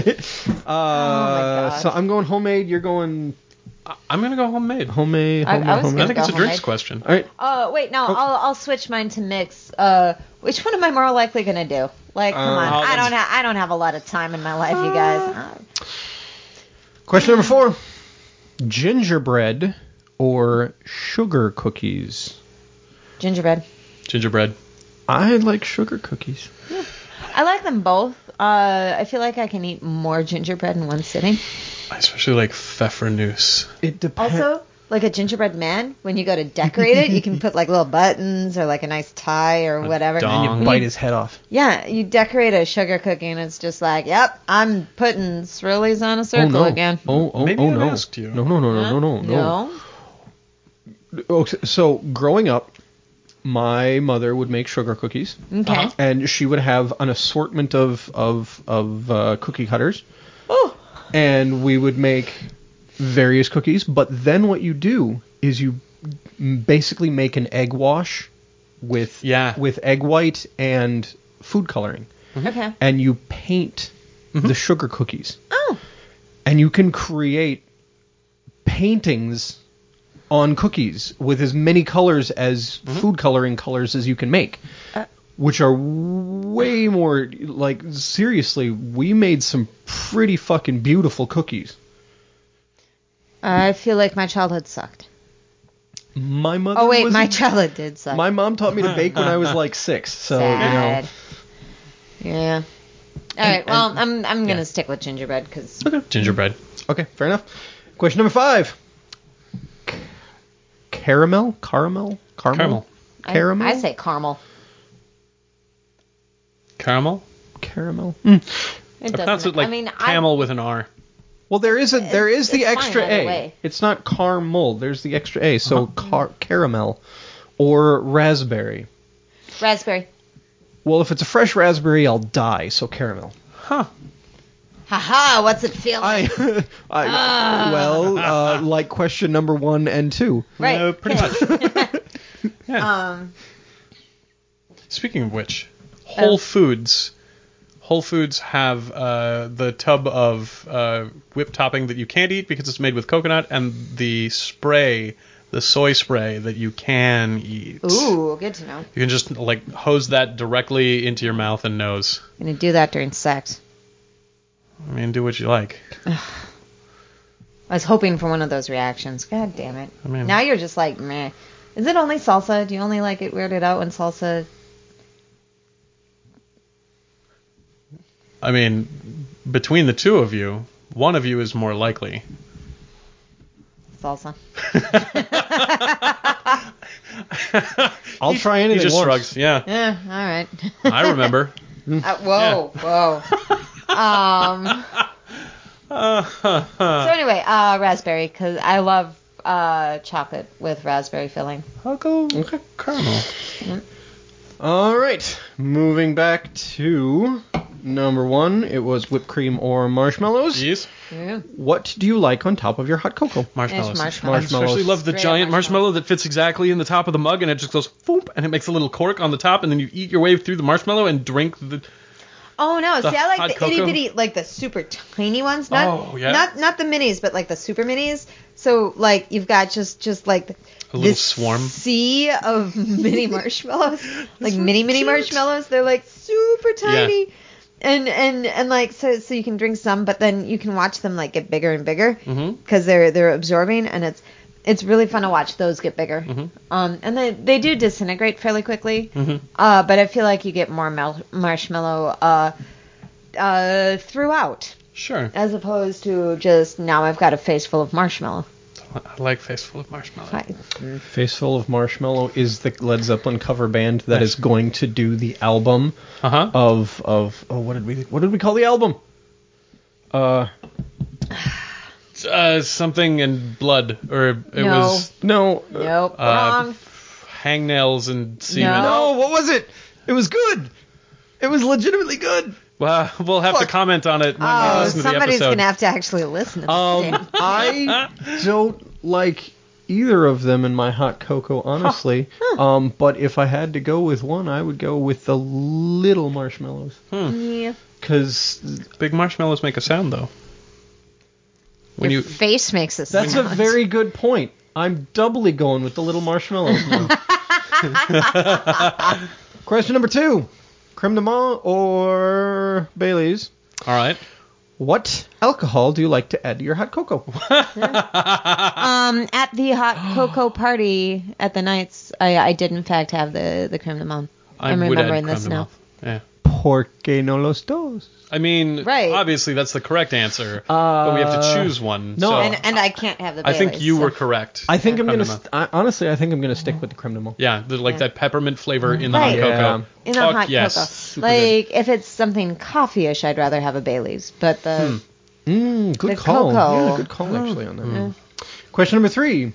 God. So I'm going homemade. You're going I- I'm gonna go homemade. homemade. I- I Homemade. was homemade. I think it's a Go drinks homemade. question. All right. Oh wait, no, I'll I'll switch mine to mix. Uh, which one am I more likely gonna do? Like, come Uh, on, Oh, I then- don't have I don't have a lot of time in my life, you guys. Uh, Question number four: gingerbread or sugar cookies? gingerbread. Gingerbread. I like sugar cookies. I like them both. Uh, I feel like I can eat more gingerbread in one sitting. I especially like pfeffernuss. It depends. Also, like a gingerbread man, when you go to decorate it, you can put like little buttons or like a nice tie or whatever. dong. you bite his head off. Yeah, you decorate a sugar cookie and it's just like, yep, I'm putting swirlies on a circle oh no! again. Oh oh Maybe oh I've no! asked you. No no no no Huh? no no no. No? Okay, so growing up, my mother would make sugar cookies, Okay. Uh-huh. and she would have an assortment of of of uh, cookie cutters, Oh. and we would make various cookies. But then what you do is you basically make an egg wash with Yeah. with egg white and food coloring, Okay. and you paint the sugar cookies, Oh. and you can create paintings on cookies with as many colors as food coloring colors as you can make, Uh. which are way more like seriously. We made some pretty fucking beautiful cookies. I feel like my childhood sucked. My mother. Oh wait, was my a- childhood did suck. My mom taught me to bake when I was like six, so you know. Sad. Yeah. All right. Well, I'm I'm gonna stick with gingerbread because Gingerbread. Okay, fair enough. Question number five. C- caramel, caramel, caramel, Caramel. caramel. I, say caramel. Caramel. caramel. It I pronounce doesn't. it like I mean, camel with an R. Well, there is a there is the it's fine extra either A. way. It's not caramel. There's the extra A. So car- caramel or raspberry. I, raspberry. Well, if it's a fresh raspberry, I'll die. So caramel. Huh. Haha! What's it feel like? I, I Ah. well, uh, like question number one and two. Right. Uh, pretty much. Yeah. Um. Speaking of which, Whole Oh. Foods. Whole Foods have uh, the tub of uh, whipped topping that you can't eat because it's made with coconut, and the spray, the soy spray that you can eat. Ooh, good to know. You can just like hose that directly into your mouth and nose. I'm gonna do that during sex. I mean, do what you like. I was hoping for one of those reactions. God damn it. I mean- now you're just like, meh. Is it only salsa? Do you only like it weirded out when salsa? I mean, between the two of you, one of you is more likely. Salsa. I'll try He anything just once. shrugs. Yeah, Yeah, all right. I remember. Uh, whoa, whoa. Um. So anyway, uh, raspberry, because I love uh, chocolate with raspberry filling. I'll go Okay. caramel. All right. Moving back to number one. It was whipped cream or marshmallows. Yes. Yeah. What do you like on top of your hot cocoa? Marshmallows. It's marshmallows. I especially Marshmallows. love the Straight up giant marshmallow marshmallows. that fits exactly in the top of the mug, and it just goes foop, and it makes a little cork on the top, and then you eat your way through the marshmallow and drink the. Oh no! The See, I like hot the cocoa? itty bitty, like the super tiny ones. Not, Oh, yeah? Not not the minis, but like the super minis. So like you've got just just like A little this swarm. sea of mini marshmallows, like so mini mini cute. marshmallows. They're like super tiny. And, and and like so so you can drink some, but then you can watch them like get bigger and bigger because Mhm. they're they're absorbing, and it's it's really fun to watch those get bigger. Mhm. Um, and they they do disintegrate fairly quickly. Mhm. Uh, but I feel like you get more mel- marshmallow uh, uh, throughout, Sure. as opposed to just now I've got a face full of marshmallow. I like Face Full of Marshmallow. Fi- Face Full of Marshmallow is the Led Zeppelin cover band that is going to do the album Uh-huh. of of oh what did we what did we call the album? Uh Uh, something in blood, or it No. was no Nope. Uh, Wrong. hangnails and semen. No. no what was it? It was good. It was legitimately good. Well, we'll have to Fuck. comment on it when we Oh, listen to the somebody's episode. gonna have to actually listen to this. Um, damn- I don't like either of them in my hot cocoa, honestly. Um, but if I had to go with one, I would go with the little marshmallows. Yeah. Because Big marshmallows make a sound, though. When Your you face makes a that's a sound. very good point. I'm doubly going with the little marshmallows now. Question number two. Creme de menthe or Bailey's? all right. What alcohol do you like to add to your hot cocoa? Um, at the hot cocoa party at the Knights, I, I did in fact have the the creme de menthe. I I'm would add remembering creme this de now. menthe. Yeah. Porque no los dos? I mean, Right. obviously that's the correct answer, but we have to Uh, choose one. no, so And and I can't have the. I think Baileys, you so- were correct. I think I'm Creme gonna de st- menthe. I, honestly. I think I'm gonna stick with the creme de menthe. Yeah, the, like Yeah. that peppermint flavor in the Right. hot Yeah. cocoa. in the Fuck hot yes. cocoa. Super Like if it's something coffee-ish, I'd rather have a Bailey's. But the Mm, good The call. cocoa. Yeah, good call actually on that. Question number three.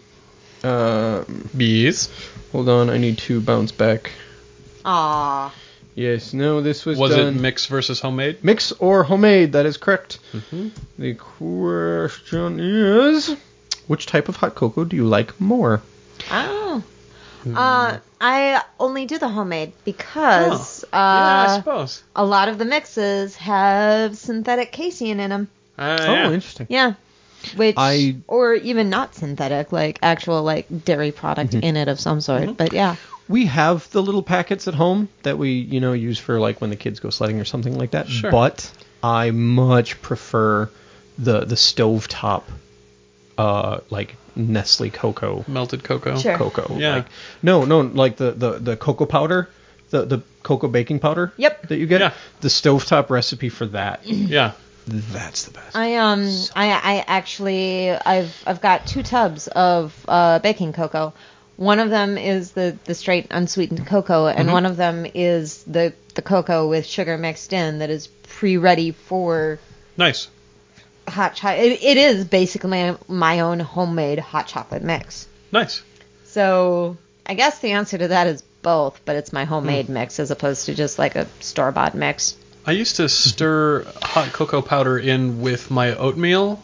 Um, Bees. hold on, I need to bounce back. aw, Yes, no, this was, Was done. it mix versus homemade? Mix or homemade? That is correct. Mm-hmm. The question is, which type of hot cocoa do you like more? oh. Hmm. Uh, I only do the homemade because yeah, I uh, suppose. a lot of the mixes have synthetic casein in them. Uh, Oh, yeah. interesting. Yeah. Which, I- or even not synthetic, like actual like dairy product Mm-hmm. in it of some sort. But yeah. We have the little packets at home that we, you know, use for like when the kids go sledding or something like that. Sure. But I much prefer the the stovetop, uh, like Nestle cocoa Melted cocoa. Sure. cocoa. Yeah. Like, no, no, like the, the, the cocoa powder, the the cocoa baking powder. Yep. That you get. Yeah. The stovetop recipe for that. Yeah. That's the best. I um I I actually I've I've got two tubs of uh, baking cocoa. One of them is the, the straight unsweetened cocoa, and Mm-hmm. one of them is the the cocoa with sugar mixed in that is pre-ready for Nice. hot chocolate. It, it is basically my, my own homemade hot chocolate mix. Nice. So I guess the answer to that is both, but it's my homemade Hmm. mix as opposed to just like a store bought mix. I used to stir hot cocoa powder in with my oatmeal,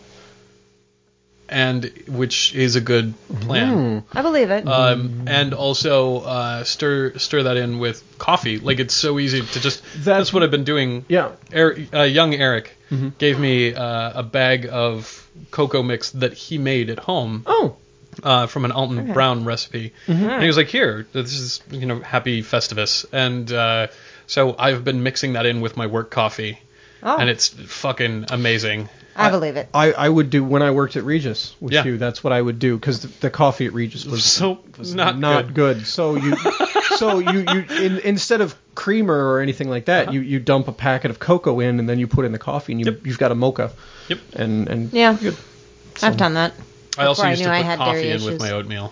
and which is a good plan. I believe it. Um, and also uh, stir stir that in with coffee. Like it's so easy to just. That's what I've been doing. Yeah. Er, uh, young Eric gave me uh, a bag of cocoa mix that he made at home. Oh. Uh, from an Alton Brown recipe, and he was like, "Here, this is you know Happy Festivus," and uh, so I've been mixing that in with my work coffee, Oh. and it's fucking amazing. I believe it. I, I would do when I worked at Regis with Yeah. you. That's what I would do because the, the coffee at Regis was So was not, not good. good. So you so you you in, instead of creamer or anything like that, you, you dump a packet of cocoa in and then you put in the coffee and you Yep. you've got a mocha. Yep. And and Yeah. good. I've done that. I also Before I used knew to I put had coffee dairy in with issues. my oatmeal.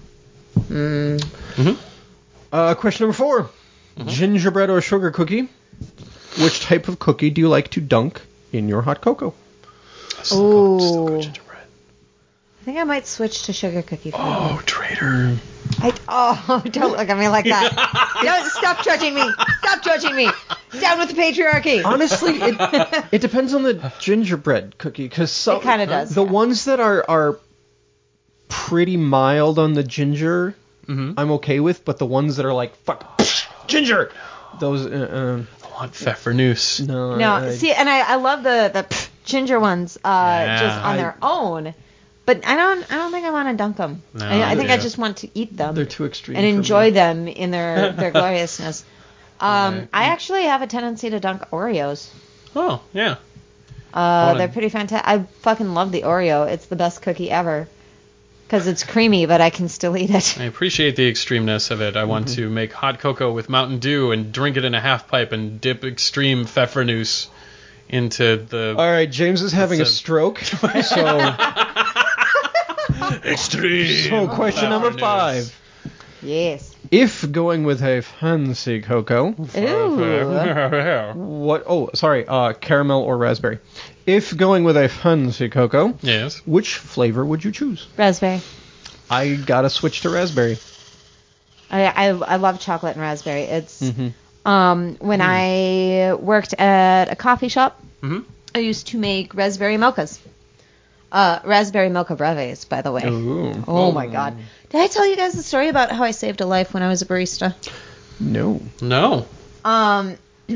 Uh, question number four: gingerbread or sugar cookie? Which type of cookie do you like to dunk in your hot cocoa? Ooh. Still go gingerbread. I think I might switch to sugar cookie for Oh, traitor. I, oh, don't look at me like that. Don't, stop judging me. Stop judging me. Down with the patriarchy. Honestly, it, it depends on the gingerbread cookie because some It kinda does, The yeah. ones that are are pretty mild on the ginger, I'm okay with, but the ones that are like fuck ginger, those uh, I want pfeffernusse. uh, no. No, I- see, and I, I love the, the pff, ginger ones uh, Yeah, just on I- their own. But I don't I don't think I want to dunk them. No, I, I think I yeah. just want to eat them. they're too extreme and for me. enjoy them in their, their gloriousness. Um, I actually have a tendency to dunk Oreos. Oh, yeah. Uh, wanna- they're pretty fantastic. I fucking love the Oreo. It's the best cookie ever. Because it's creamy, but I can still eat it. I appreciate the extremeness of it. I want to make hot cocoa with Mountain Dew and drink it in a half pipe and dip extreme pfeffernusse into the All right, James is having a It's a- stroke, so Extreme. So question number Sourness. five. Yes. If going with a fancy cocoa, Ooh. what? Oh, sorry, uh, caramel or raspberry. If going with a fancy cocoa, Yes. which flavor would you choose? Raspberry. I gotta switch to raspberry. I, I I love chocolate and raspberry. It's Mm-hmm. um when I worked at a coffee shop, Mhm. I used to make raspberry mochas. Uh, raspberry mocha breves, by the way. Ooh. Oh my god! Did I tell you guys the story about how I saved a life when I was a barista? No. No. Um,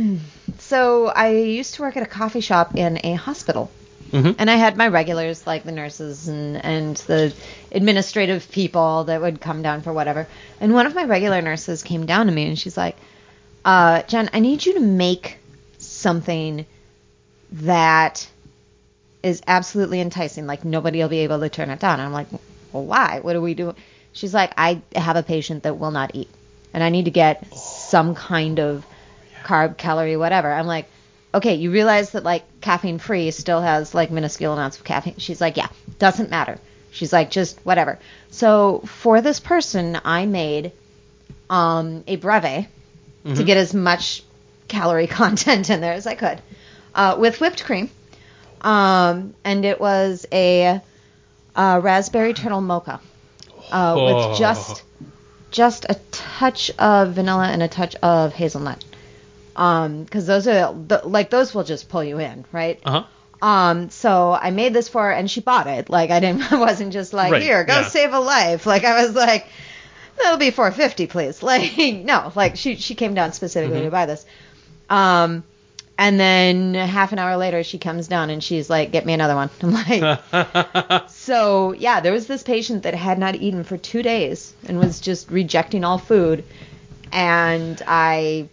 so I used to work at a coffee shop in a hospital. Mhm. And I had my regulars, like the nurses and, and the administrative people that would come down for whatever. And one of my regular nurses came down to me and she's like, uh, Jen, I need you to make something that is absolutely enticing. Like, nobody will be able to turn it down. And I'm like, well, why? What do we do? She's like, I have a patient that will not eat. And I need to get some kind of carb, calorie, whatever. I'm like, okay, you realize that, like, caffeine-free still has, like, minuscule amounts of caffeine? She's like, yeah, doesn't matter. She's like, just whatever. So for this person, I made um, a breve Mm-hmm. to get as much calorie content in there as I could uh, with whipped cream. Um, and it was a, a raspberry turtle mocha uh, Oh. with just just a touch of vanilla and a touch of hazelnut. Um, because those are the, like those will just pull you in, right? Uh huh. Um, so I made this for her, and she bought it. Like I didn't, I wasn't just like, Right, here, go yeah. save a life. Like I was like, that'll be four fifty, please. Like no, like she she came down specifically Mm-hmm. to buy this. Um, and then half an hour later, she comes down and she's like, get me another one. I'm like, so yeah, there was this patient that had not eaten for two days and was just rejecting all food, and I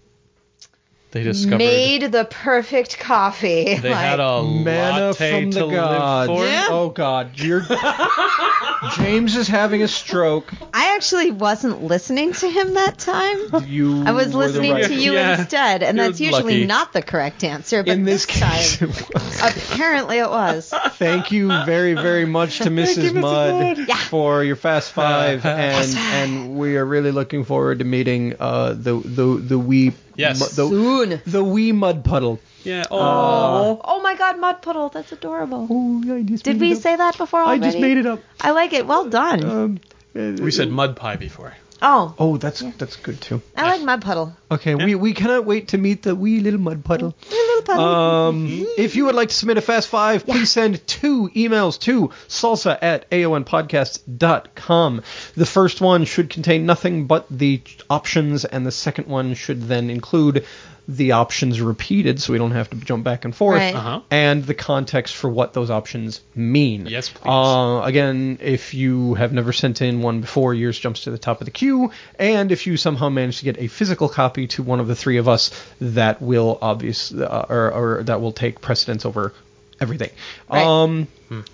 They discovered made the perfect coffee. they like, had a Manna latte from to the gods. live for. Yeah. Oh God, you're James is having a stroke. I actually wasn't listening to him that time. You I was were the listening right- to you Yeah. instead, and You're that's usually lucky. not the correct answer. But In this case, time, it was. apparently it was. Thank you very, very much to Missus Mudd Yeah. for your Fast Five, and Fast Five. and we are really looking forward to meeting uh, the the the wee Yes. mu- the, Soon. the wee mud puddle. Yeah. Oh, oh my God, mud puddle. That's adorable. Oh, I just Did made we it up. say that before I already? just made it up. I like it. Well done. Um, we said mud pie before. oh, Oh, that's that's good too. I like mud puddle. Okay, we, we cannot wait to meet the wee little mud puddle. Little puddle. Um, if you would like to submit a Fast Five, please send two emails to salsa at A O N podcast dot com. The first one should contain nothing but the options, and the second one should then include the options repeated, so we don't have to jump back and forth, Right. Uh-huh. and the context for what those options mean. Yes, please. Uh, again, if you have never sent in one before, yours jumps to the top of the queue, and if you somehow manage to get a physical copy to one of the three of us, that will obviously, uh, or, or that will take precedence over everything. Right. Um,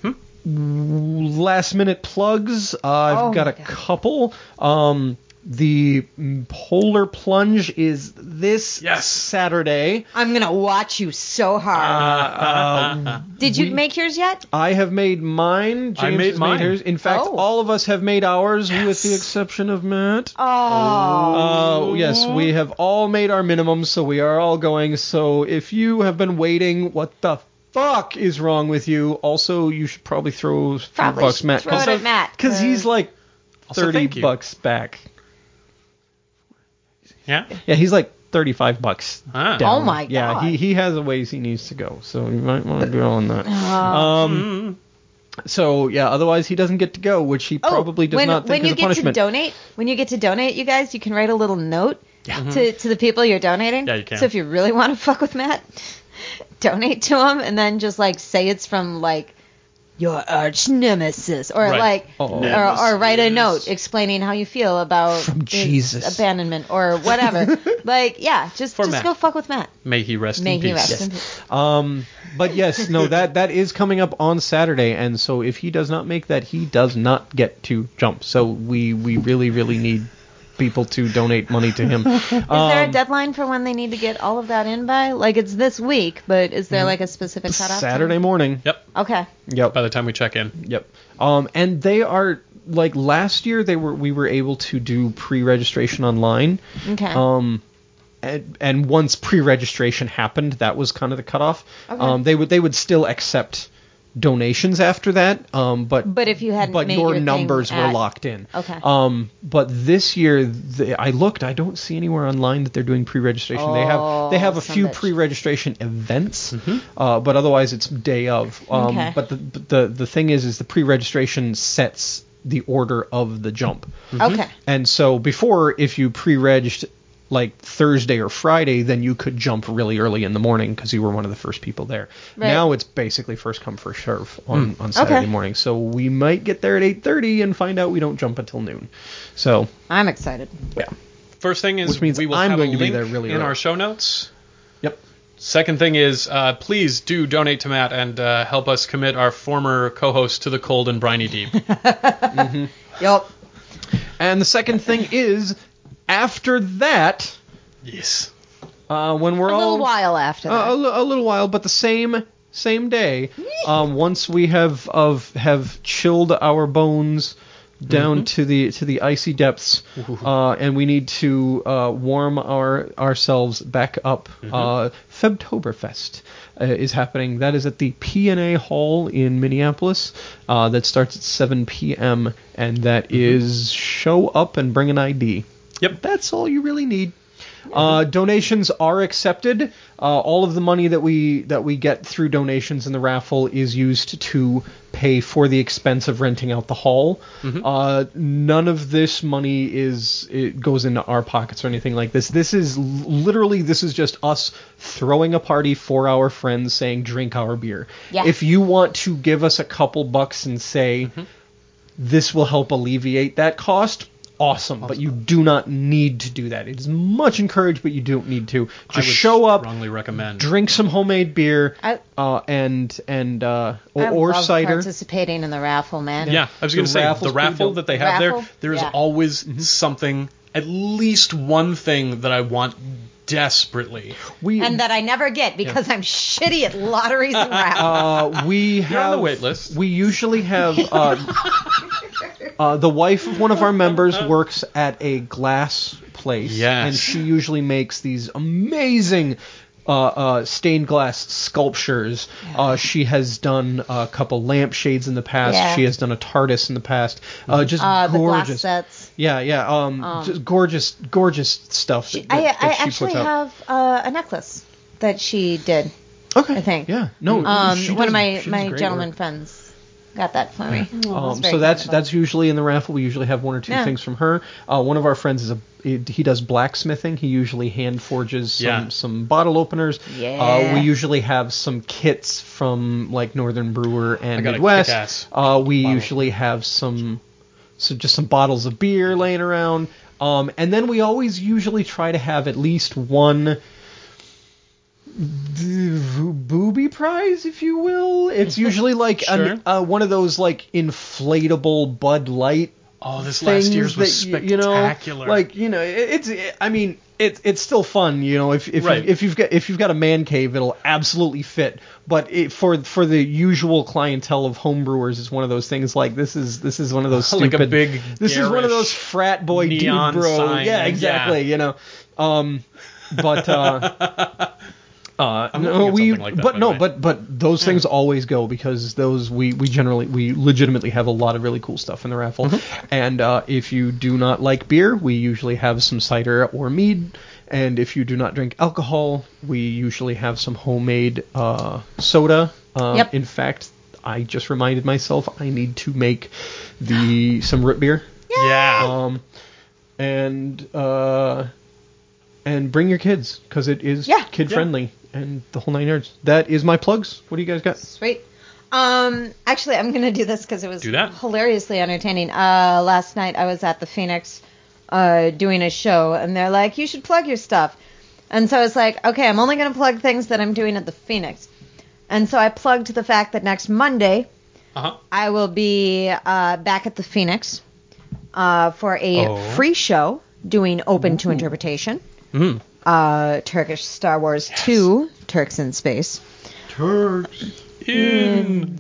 last minute plugs. Uh, I've Oh got my a God. couple. Um, the Polar Plunge is this Yes. Saturday. I'm going to watch you so hard. Uh, Did you we- make yours yet? I have made mine. James I made has mine. made hers. In fact, Oh. all of us have made ours, with the exception of Matt. Oh. Uh, yes, we have all made our minimums, so we are all going. So if you have been waiting, what the fuck is wrong with you? Also, you should probably throw a few Probably bucks, should Matt, throw it at Matt, because he's 'cause- like Also, thirty thank you. bucks back. Yeah. Yeah, he's like thirty-five bucks. Ah. down. Oh my Yeah, God. he he has a ways he needs to go, so you might want to go on that. Uh, Um. So yeah, otherwise he doesn't get to go, which he probably does Oh, when, not think when is you a get punishment. to donate, when you get to donate, you guys, you can write a little note to, to the people you're donating. Yeah, you can. So if you really want to fuck with Matt, donate to him and then just like say it's from like your arch nemesis, or Right. like, Oh. or, or write a Nemesis. note explaining how you feel about From his Jesus. abandonment or whatever. Like, yeah, just For just Matt. go fuck with Matt. May he rest May in he peace. rest in peace. Um, but yes, no, that that is coming up on Saturday, and so if he does not make that, he does not get to jump. So we we really really need people to donate money to him. Is there a deadline for when they need to get all of that in by? Like, it's this week, but is there like a specific cutoff? Saturday morning. Yep. Okay. Yep. By the time we check in. Yep. Um, and they are like last year. They were we were able to do pre-registration online. Okay. Um, and, and once pre-registration happened, that was kind of the cutoff. Okay. Um, they would they would still accept donations after that. Um, but But if you hadn't but made your your thing numbers were at- locked in. Okay. Um, but this year, the, I looked. I don't see anywhere online that they're doing pre-registration. they have they have a Oh, son few of a bitch. pre-registration events, uh, but otherwise it's day of. Um, Okay. But the, the the thing is, is the pre-registration sets the order of the jump. Okay. And so before, if you pre-regged like Thursday or Friday, then you could jump really early in the morning because you were one of the first people there. Right. Now it's basically first come first serve on, on Saturday Okay. morning. So we might get there at eight thirty and find out we don't jump until noon. So I'm excited. yeah. First thing is Which means we will I'm have going a to be link there really in early. our show notes. Yep. Second thing is, uh, please do donate to Matt and uh, help us commit our former co-host to the cold and briny deep. Yup. And the second thing is, after that, Yes. uh, when we're A all little while after that. Uh, a, li- a little while, but the same same day. Um, once we have of have chilled our bones down to the to the icy depths, uh, and we need to uh, warm our ourselves back up. Uh, Febtoberfest uh, is happening. That is at the P N A Hall in Minneapolis. Uh, that starts at seven p.m. and that is show up and bring an I D. Yep. That's all you really need. Uh, donations are accepted. Uh, all of the money that we that we get through donations in the raffle is used to pay for the expense of renting out the hall. Uh, none of this money is it goes into our pockets or anything like this. This is l- literally this is just us throwing a party for our friends, saying drink our beer. Yeah. If you want to give us a couple bucks and say this will help alleviate that cost. Awesome, but you do not need to do that. It is much encouraged, but you don't need to. I Just would show up, strongly recommend. drink some homemade beer, I- uh, and and uh, or, I or love cider. participating in the raffle, man. Yeah, I was going The to say, raffle's the pretty raffle dope. that they have there, Raffle? there is Yeah. always Mm-hmm. something, at least one thing that I want desperately. We And that I never get because I'm shitty at lotteries and raffles. uh, we You're on have the wait list. We usually have uh, uh, the wife of one of our members works at a glass place, Yes. and she usually makes these amazing. Uh, uh, stained glass sculptures. Uh, she has done a couple lampshades in the past. Yeah. She has done a TARDIS in the past. Uh, just Uh, the glass gorgeous. sets. Yeah, yeah. Um, just gorgeous, gorgeous stuff. That, I, that I she actually puts out. have uh, a necklace that she did. Okay. I think. Yeah. No. Um, she one does- of my, she does my great gentleman work. friends got that for me. Oh, Um, very so that's kind of that's usually in the raffle. We usually have one or two Yeah. things from her. Uh, one of our friends is a he he does blacksmithing. He usually hand forges some, Yeah. some bottle openers. Yeah. Uh, we usually have some kits from like Northern Brewer I and got a Midwest. kick-ass Uh, we bottle. usually have some so just some bottles of beer laying around. Um, and then we always usually try to have at least one booby prize, if you will. It's usually like an, Sure. uh, one of those like inflatable Bud Light Oh, this things last year's was that y- spectacular. You know, like you know, it, it's. It, I mean, it's it's still fun. You know, if if Right. you, if you've got if you've got a man cave, it'll absolutely fit. But it, for for the usual clientele of homebrewers, it's one of those things like this is this is one of those Like a stupid. big, This is one of garish those frat boy dude neon bro. sign, Yeah, yeah. exactly. You know, um, but. Uh, Uh, I'm no, looking at we, something like that, but by no, the way. but but those things always go because those we we generally we legitimately have a lot of really cool stuff in the raffle. Mm-hmm. And uh, if you do not like beer, we usually have some cider or mead. And if you do not drink alcohol, we usually have some homemade uh, soda. Uh, Yep. In fact, I just reminded myself I need to make the some root beer. Yeah. Um, and uh, and bring your kids because it is Yeah. kid friendly and the whole nine yards. That is my plugs. What do you guys got? Sweet. Um, actually, I'm gonna do this because it was Do that. hilariously entertaining. Uh, last night I was at the Phoenix, uh, doing a show, and they're like, "You should plug your stuff," and so I was like, "Okay, I'm only gonna plug things that I'm doing at the Phoenix," and so I plugged the fact that next Monday Uh-huh. I will be uh, back at the Phoenix uh, for a Oh. free show doing Open to Interpretation. Mm. Uh, Turkish Star Wars two, Turks in Space. Turks In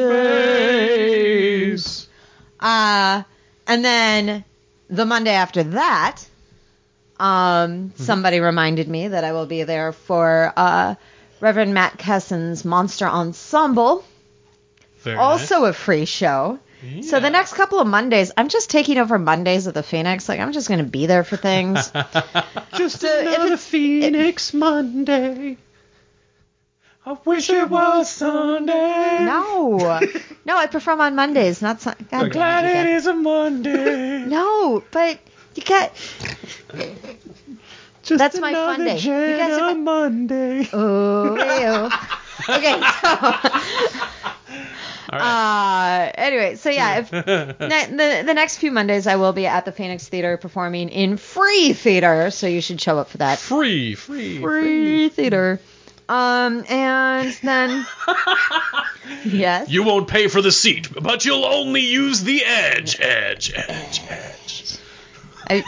space. Uh, and then the Monday after that, um, somebody reminded me that I will be there for uh, Reverend Matt Kessen's Monster Ensemble, Very also a free show. nice. So the Yeah. next couple of Mondays, I'm just taking over Mondays at the Phoenix. Like, I'm just going to be there for things. Just So if another it's- Phoenix Monday. I wish it was Sunday. No. No, I perform on Mondays, not Sun. God damn Glad it, you it guys. is a Monday. No, but you got... Just That's my another fun day. You Jenna guys have- Monday. Oh, ew. Okay, so... All right. Uh, anyway, so yeah, if ne- the the next few Mondays I will be at the Phoenix Theater performing in free theater, so you should show up for that. free, free, Free theater. Um, and then yes, You won't pay for the seat, but you'll only use the edge, edge, edge, edge. I,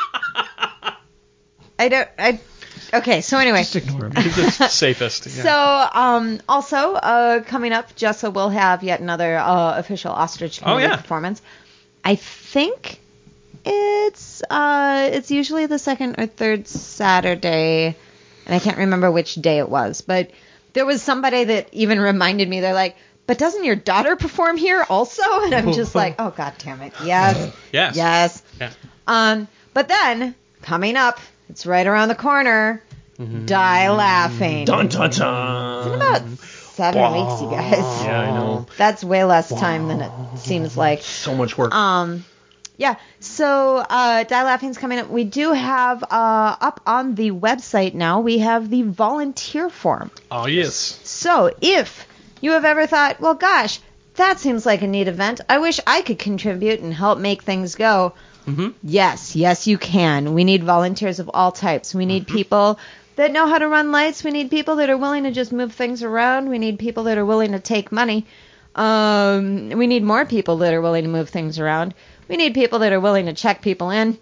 I don't. I okay. So anyway, Just ignore him. The safest. Yeah. so um, also uh, coming up, Jessa will have yet another uh, official Ostrich Oh, Comedy yeah. performance. I think it's uh, it's usually the second or third Saturday, and I can't remember which day it was. But there was somebody that even reminded me. They're like, "But doesn't your daughter perform here also?" And I'm just like, "Oh God damn it, yes, yes. yes." Yeah. Um, but then coming up, it's right around the corner. Die Laughing. Dun dun It's in dun. about seven weeks, you guys. Yeah, I know. That's way less time than it seems like. So much work. Um, yeah. So uh, Die Laughing's coming up. We do have uh, up on the website now. We have the volunteer form. Oh yes. So if you have ever thought, well, gosh, that seems like a neat event. I wish I could contribute and help make things go. Mm-hmm. Yes, yes, you can. We need volunteers of all types. We need people that know how to run lights. We need people that are willing to just move things around. We need people that are willing to take money. Um, we need more people that are willing to move things around. We need people that are willing to check people in.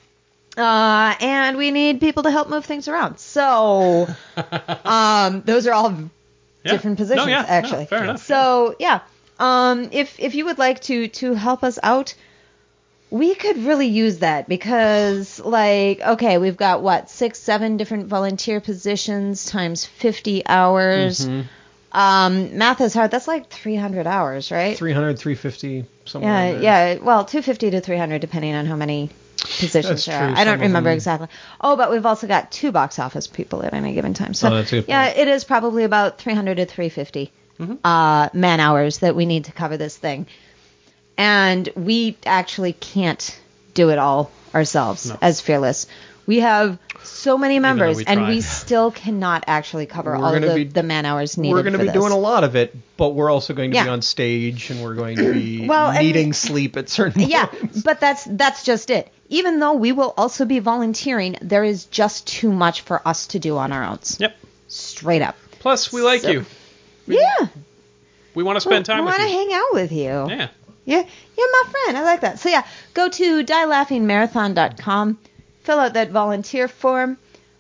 Uh, and we need people to help move things around. So, um, those are all Yeah. different positions, No, yeah, no, actually. fair enough. So, yeah. Um, if if you would like to to help us out, we could really use that because, like, okay, we've got what six, seven different volunteer positions times fifty hours. Mhm. Um, math is hard. That's like three hundred hours, right? three hundred, three fifty, somewhere Yeah, in there. yeah. Well, two fifty to three hundred, depending on how many positions That's there are. true. I don't Some of remember them- exactly. Oh, but we've also got two box office people at any given time. So, Oh, that's a good yeah, point. it is probably about three hundred to three fifty uh, man hours that we need to cover this thing. And we actually can't do it all ourselves No. as Fearless. We have so many though members, we and try. we still cannot actually cover We're all of gonna the, be- the man hours needed. We're going to for be this. doing a lot of it, but we're also going to be Yeah. on stage and we're going to be Well, and- needing sleep at certain Yeah, points. but that's that's just it. Even though we will also be volunteering, there is just too much for us to do on our own. Yep. Straight up. Plus, we like So- you. Yeah. We want to spend time I with want to you. hang out with you. Yeah. Yeah, you're my friend. I like that. So yeah, go to die laughing marathon dot com, fill out that volunteer form.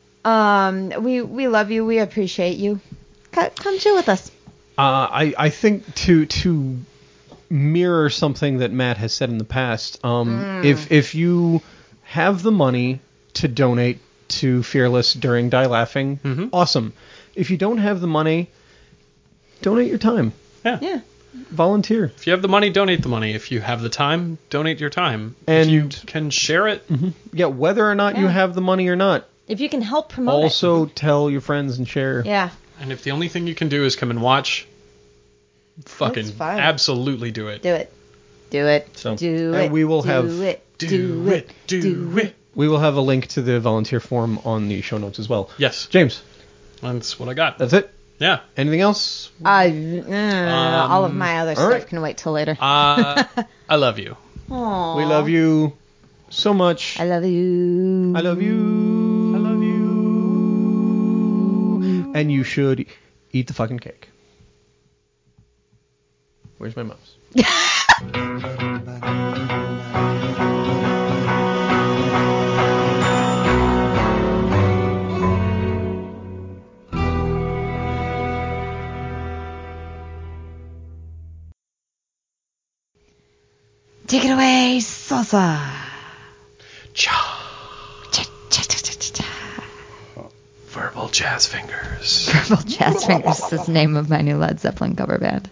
Um, we we love you. We appreciate you. Come, come chill with us. Uh, I, I think to to mirror something that Matt has said in the past, um, Mm. if if you have the money to donate to Fearless during Die Laughing, Mhm. awesome. If you don't have the money, donate your time. Yeah. Yeah. Volunteer. If you have the money, donate the money. If you have the time, donate your time. And- if you can share it, Yeah, whether or not you Yeah. have the money or not, If you can help promote also tell your friends and share. it. Yeah. and if the only thing you can do is come and watch, fucking That's fine. absolutely do it. Do it. Do it. So- do and it. we will do have- it. Do, Do it, do it. We will have a link to the volunteer form on the show notes as well. Yes, James, that's what I got. that's it. Yeah. Anything else? Uh, uh, all of my other all stuff right. can wait till later. Uh, I love you. Aww. We love you so much. I love you. I love you. I love you. And you should eat the fucking cake. Where's my mouse? Take it away, salsa. Cha. Cha, cha, cha, cha, cha, cha. Verbal jazz fingers. Verbal Jazz Fingers is the name of my new Led Zeppelin cover band.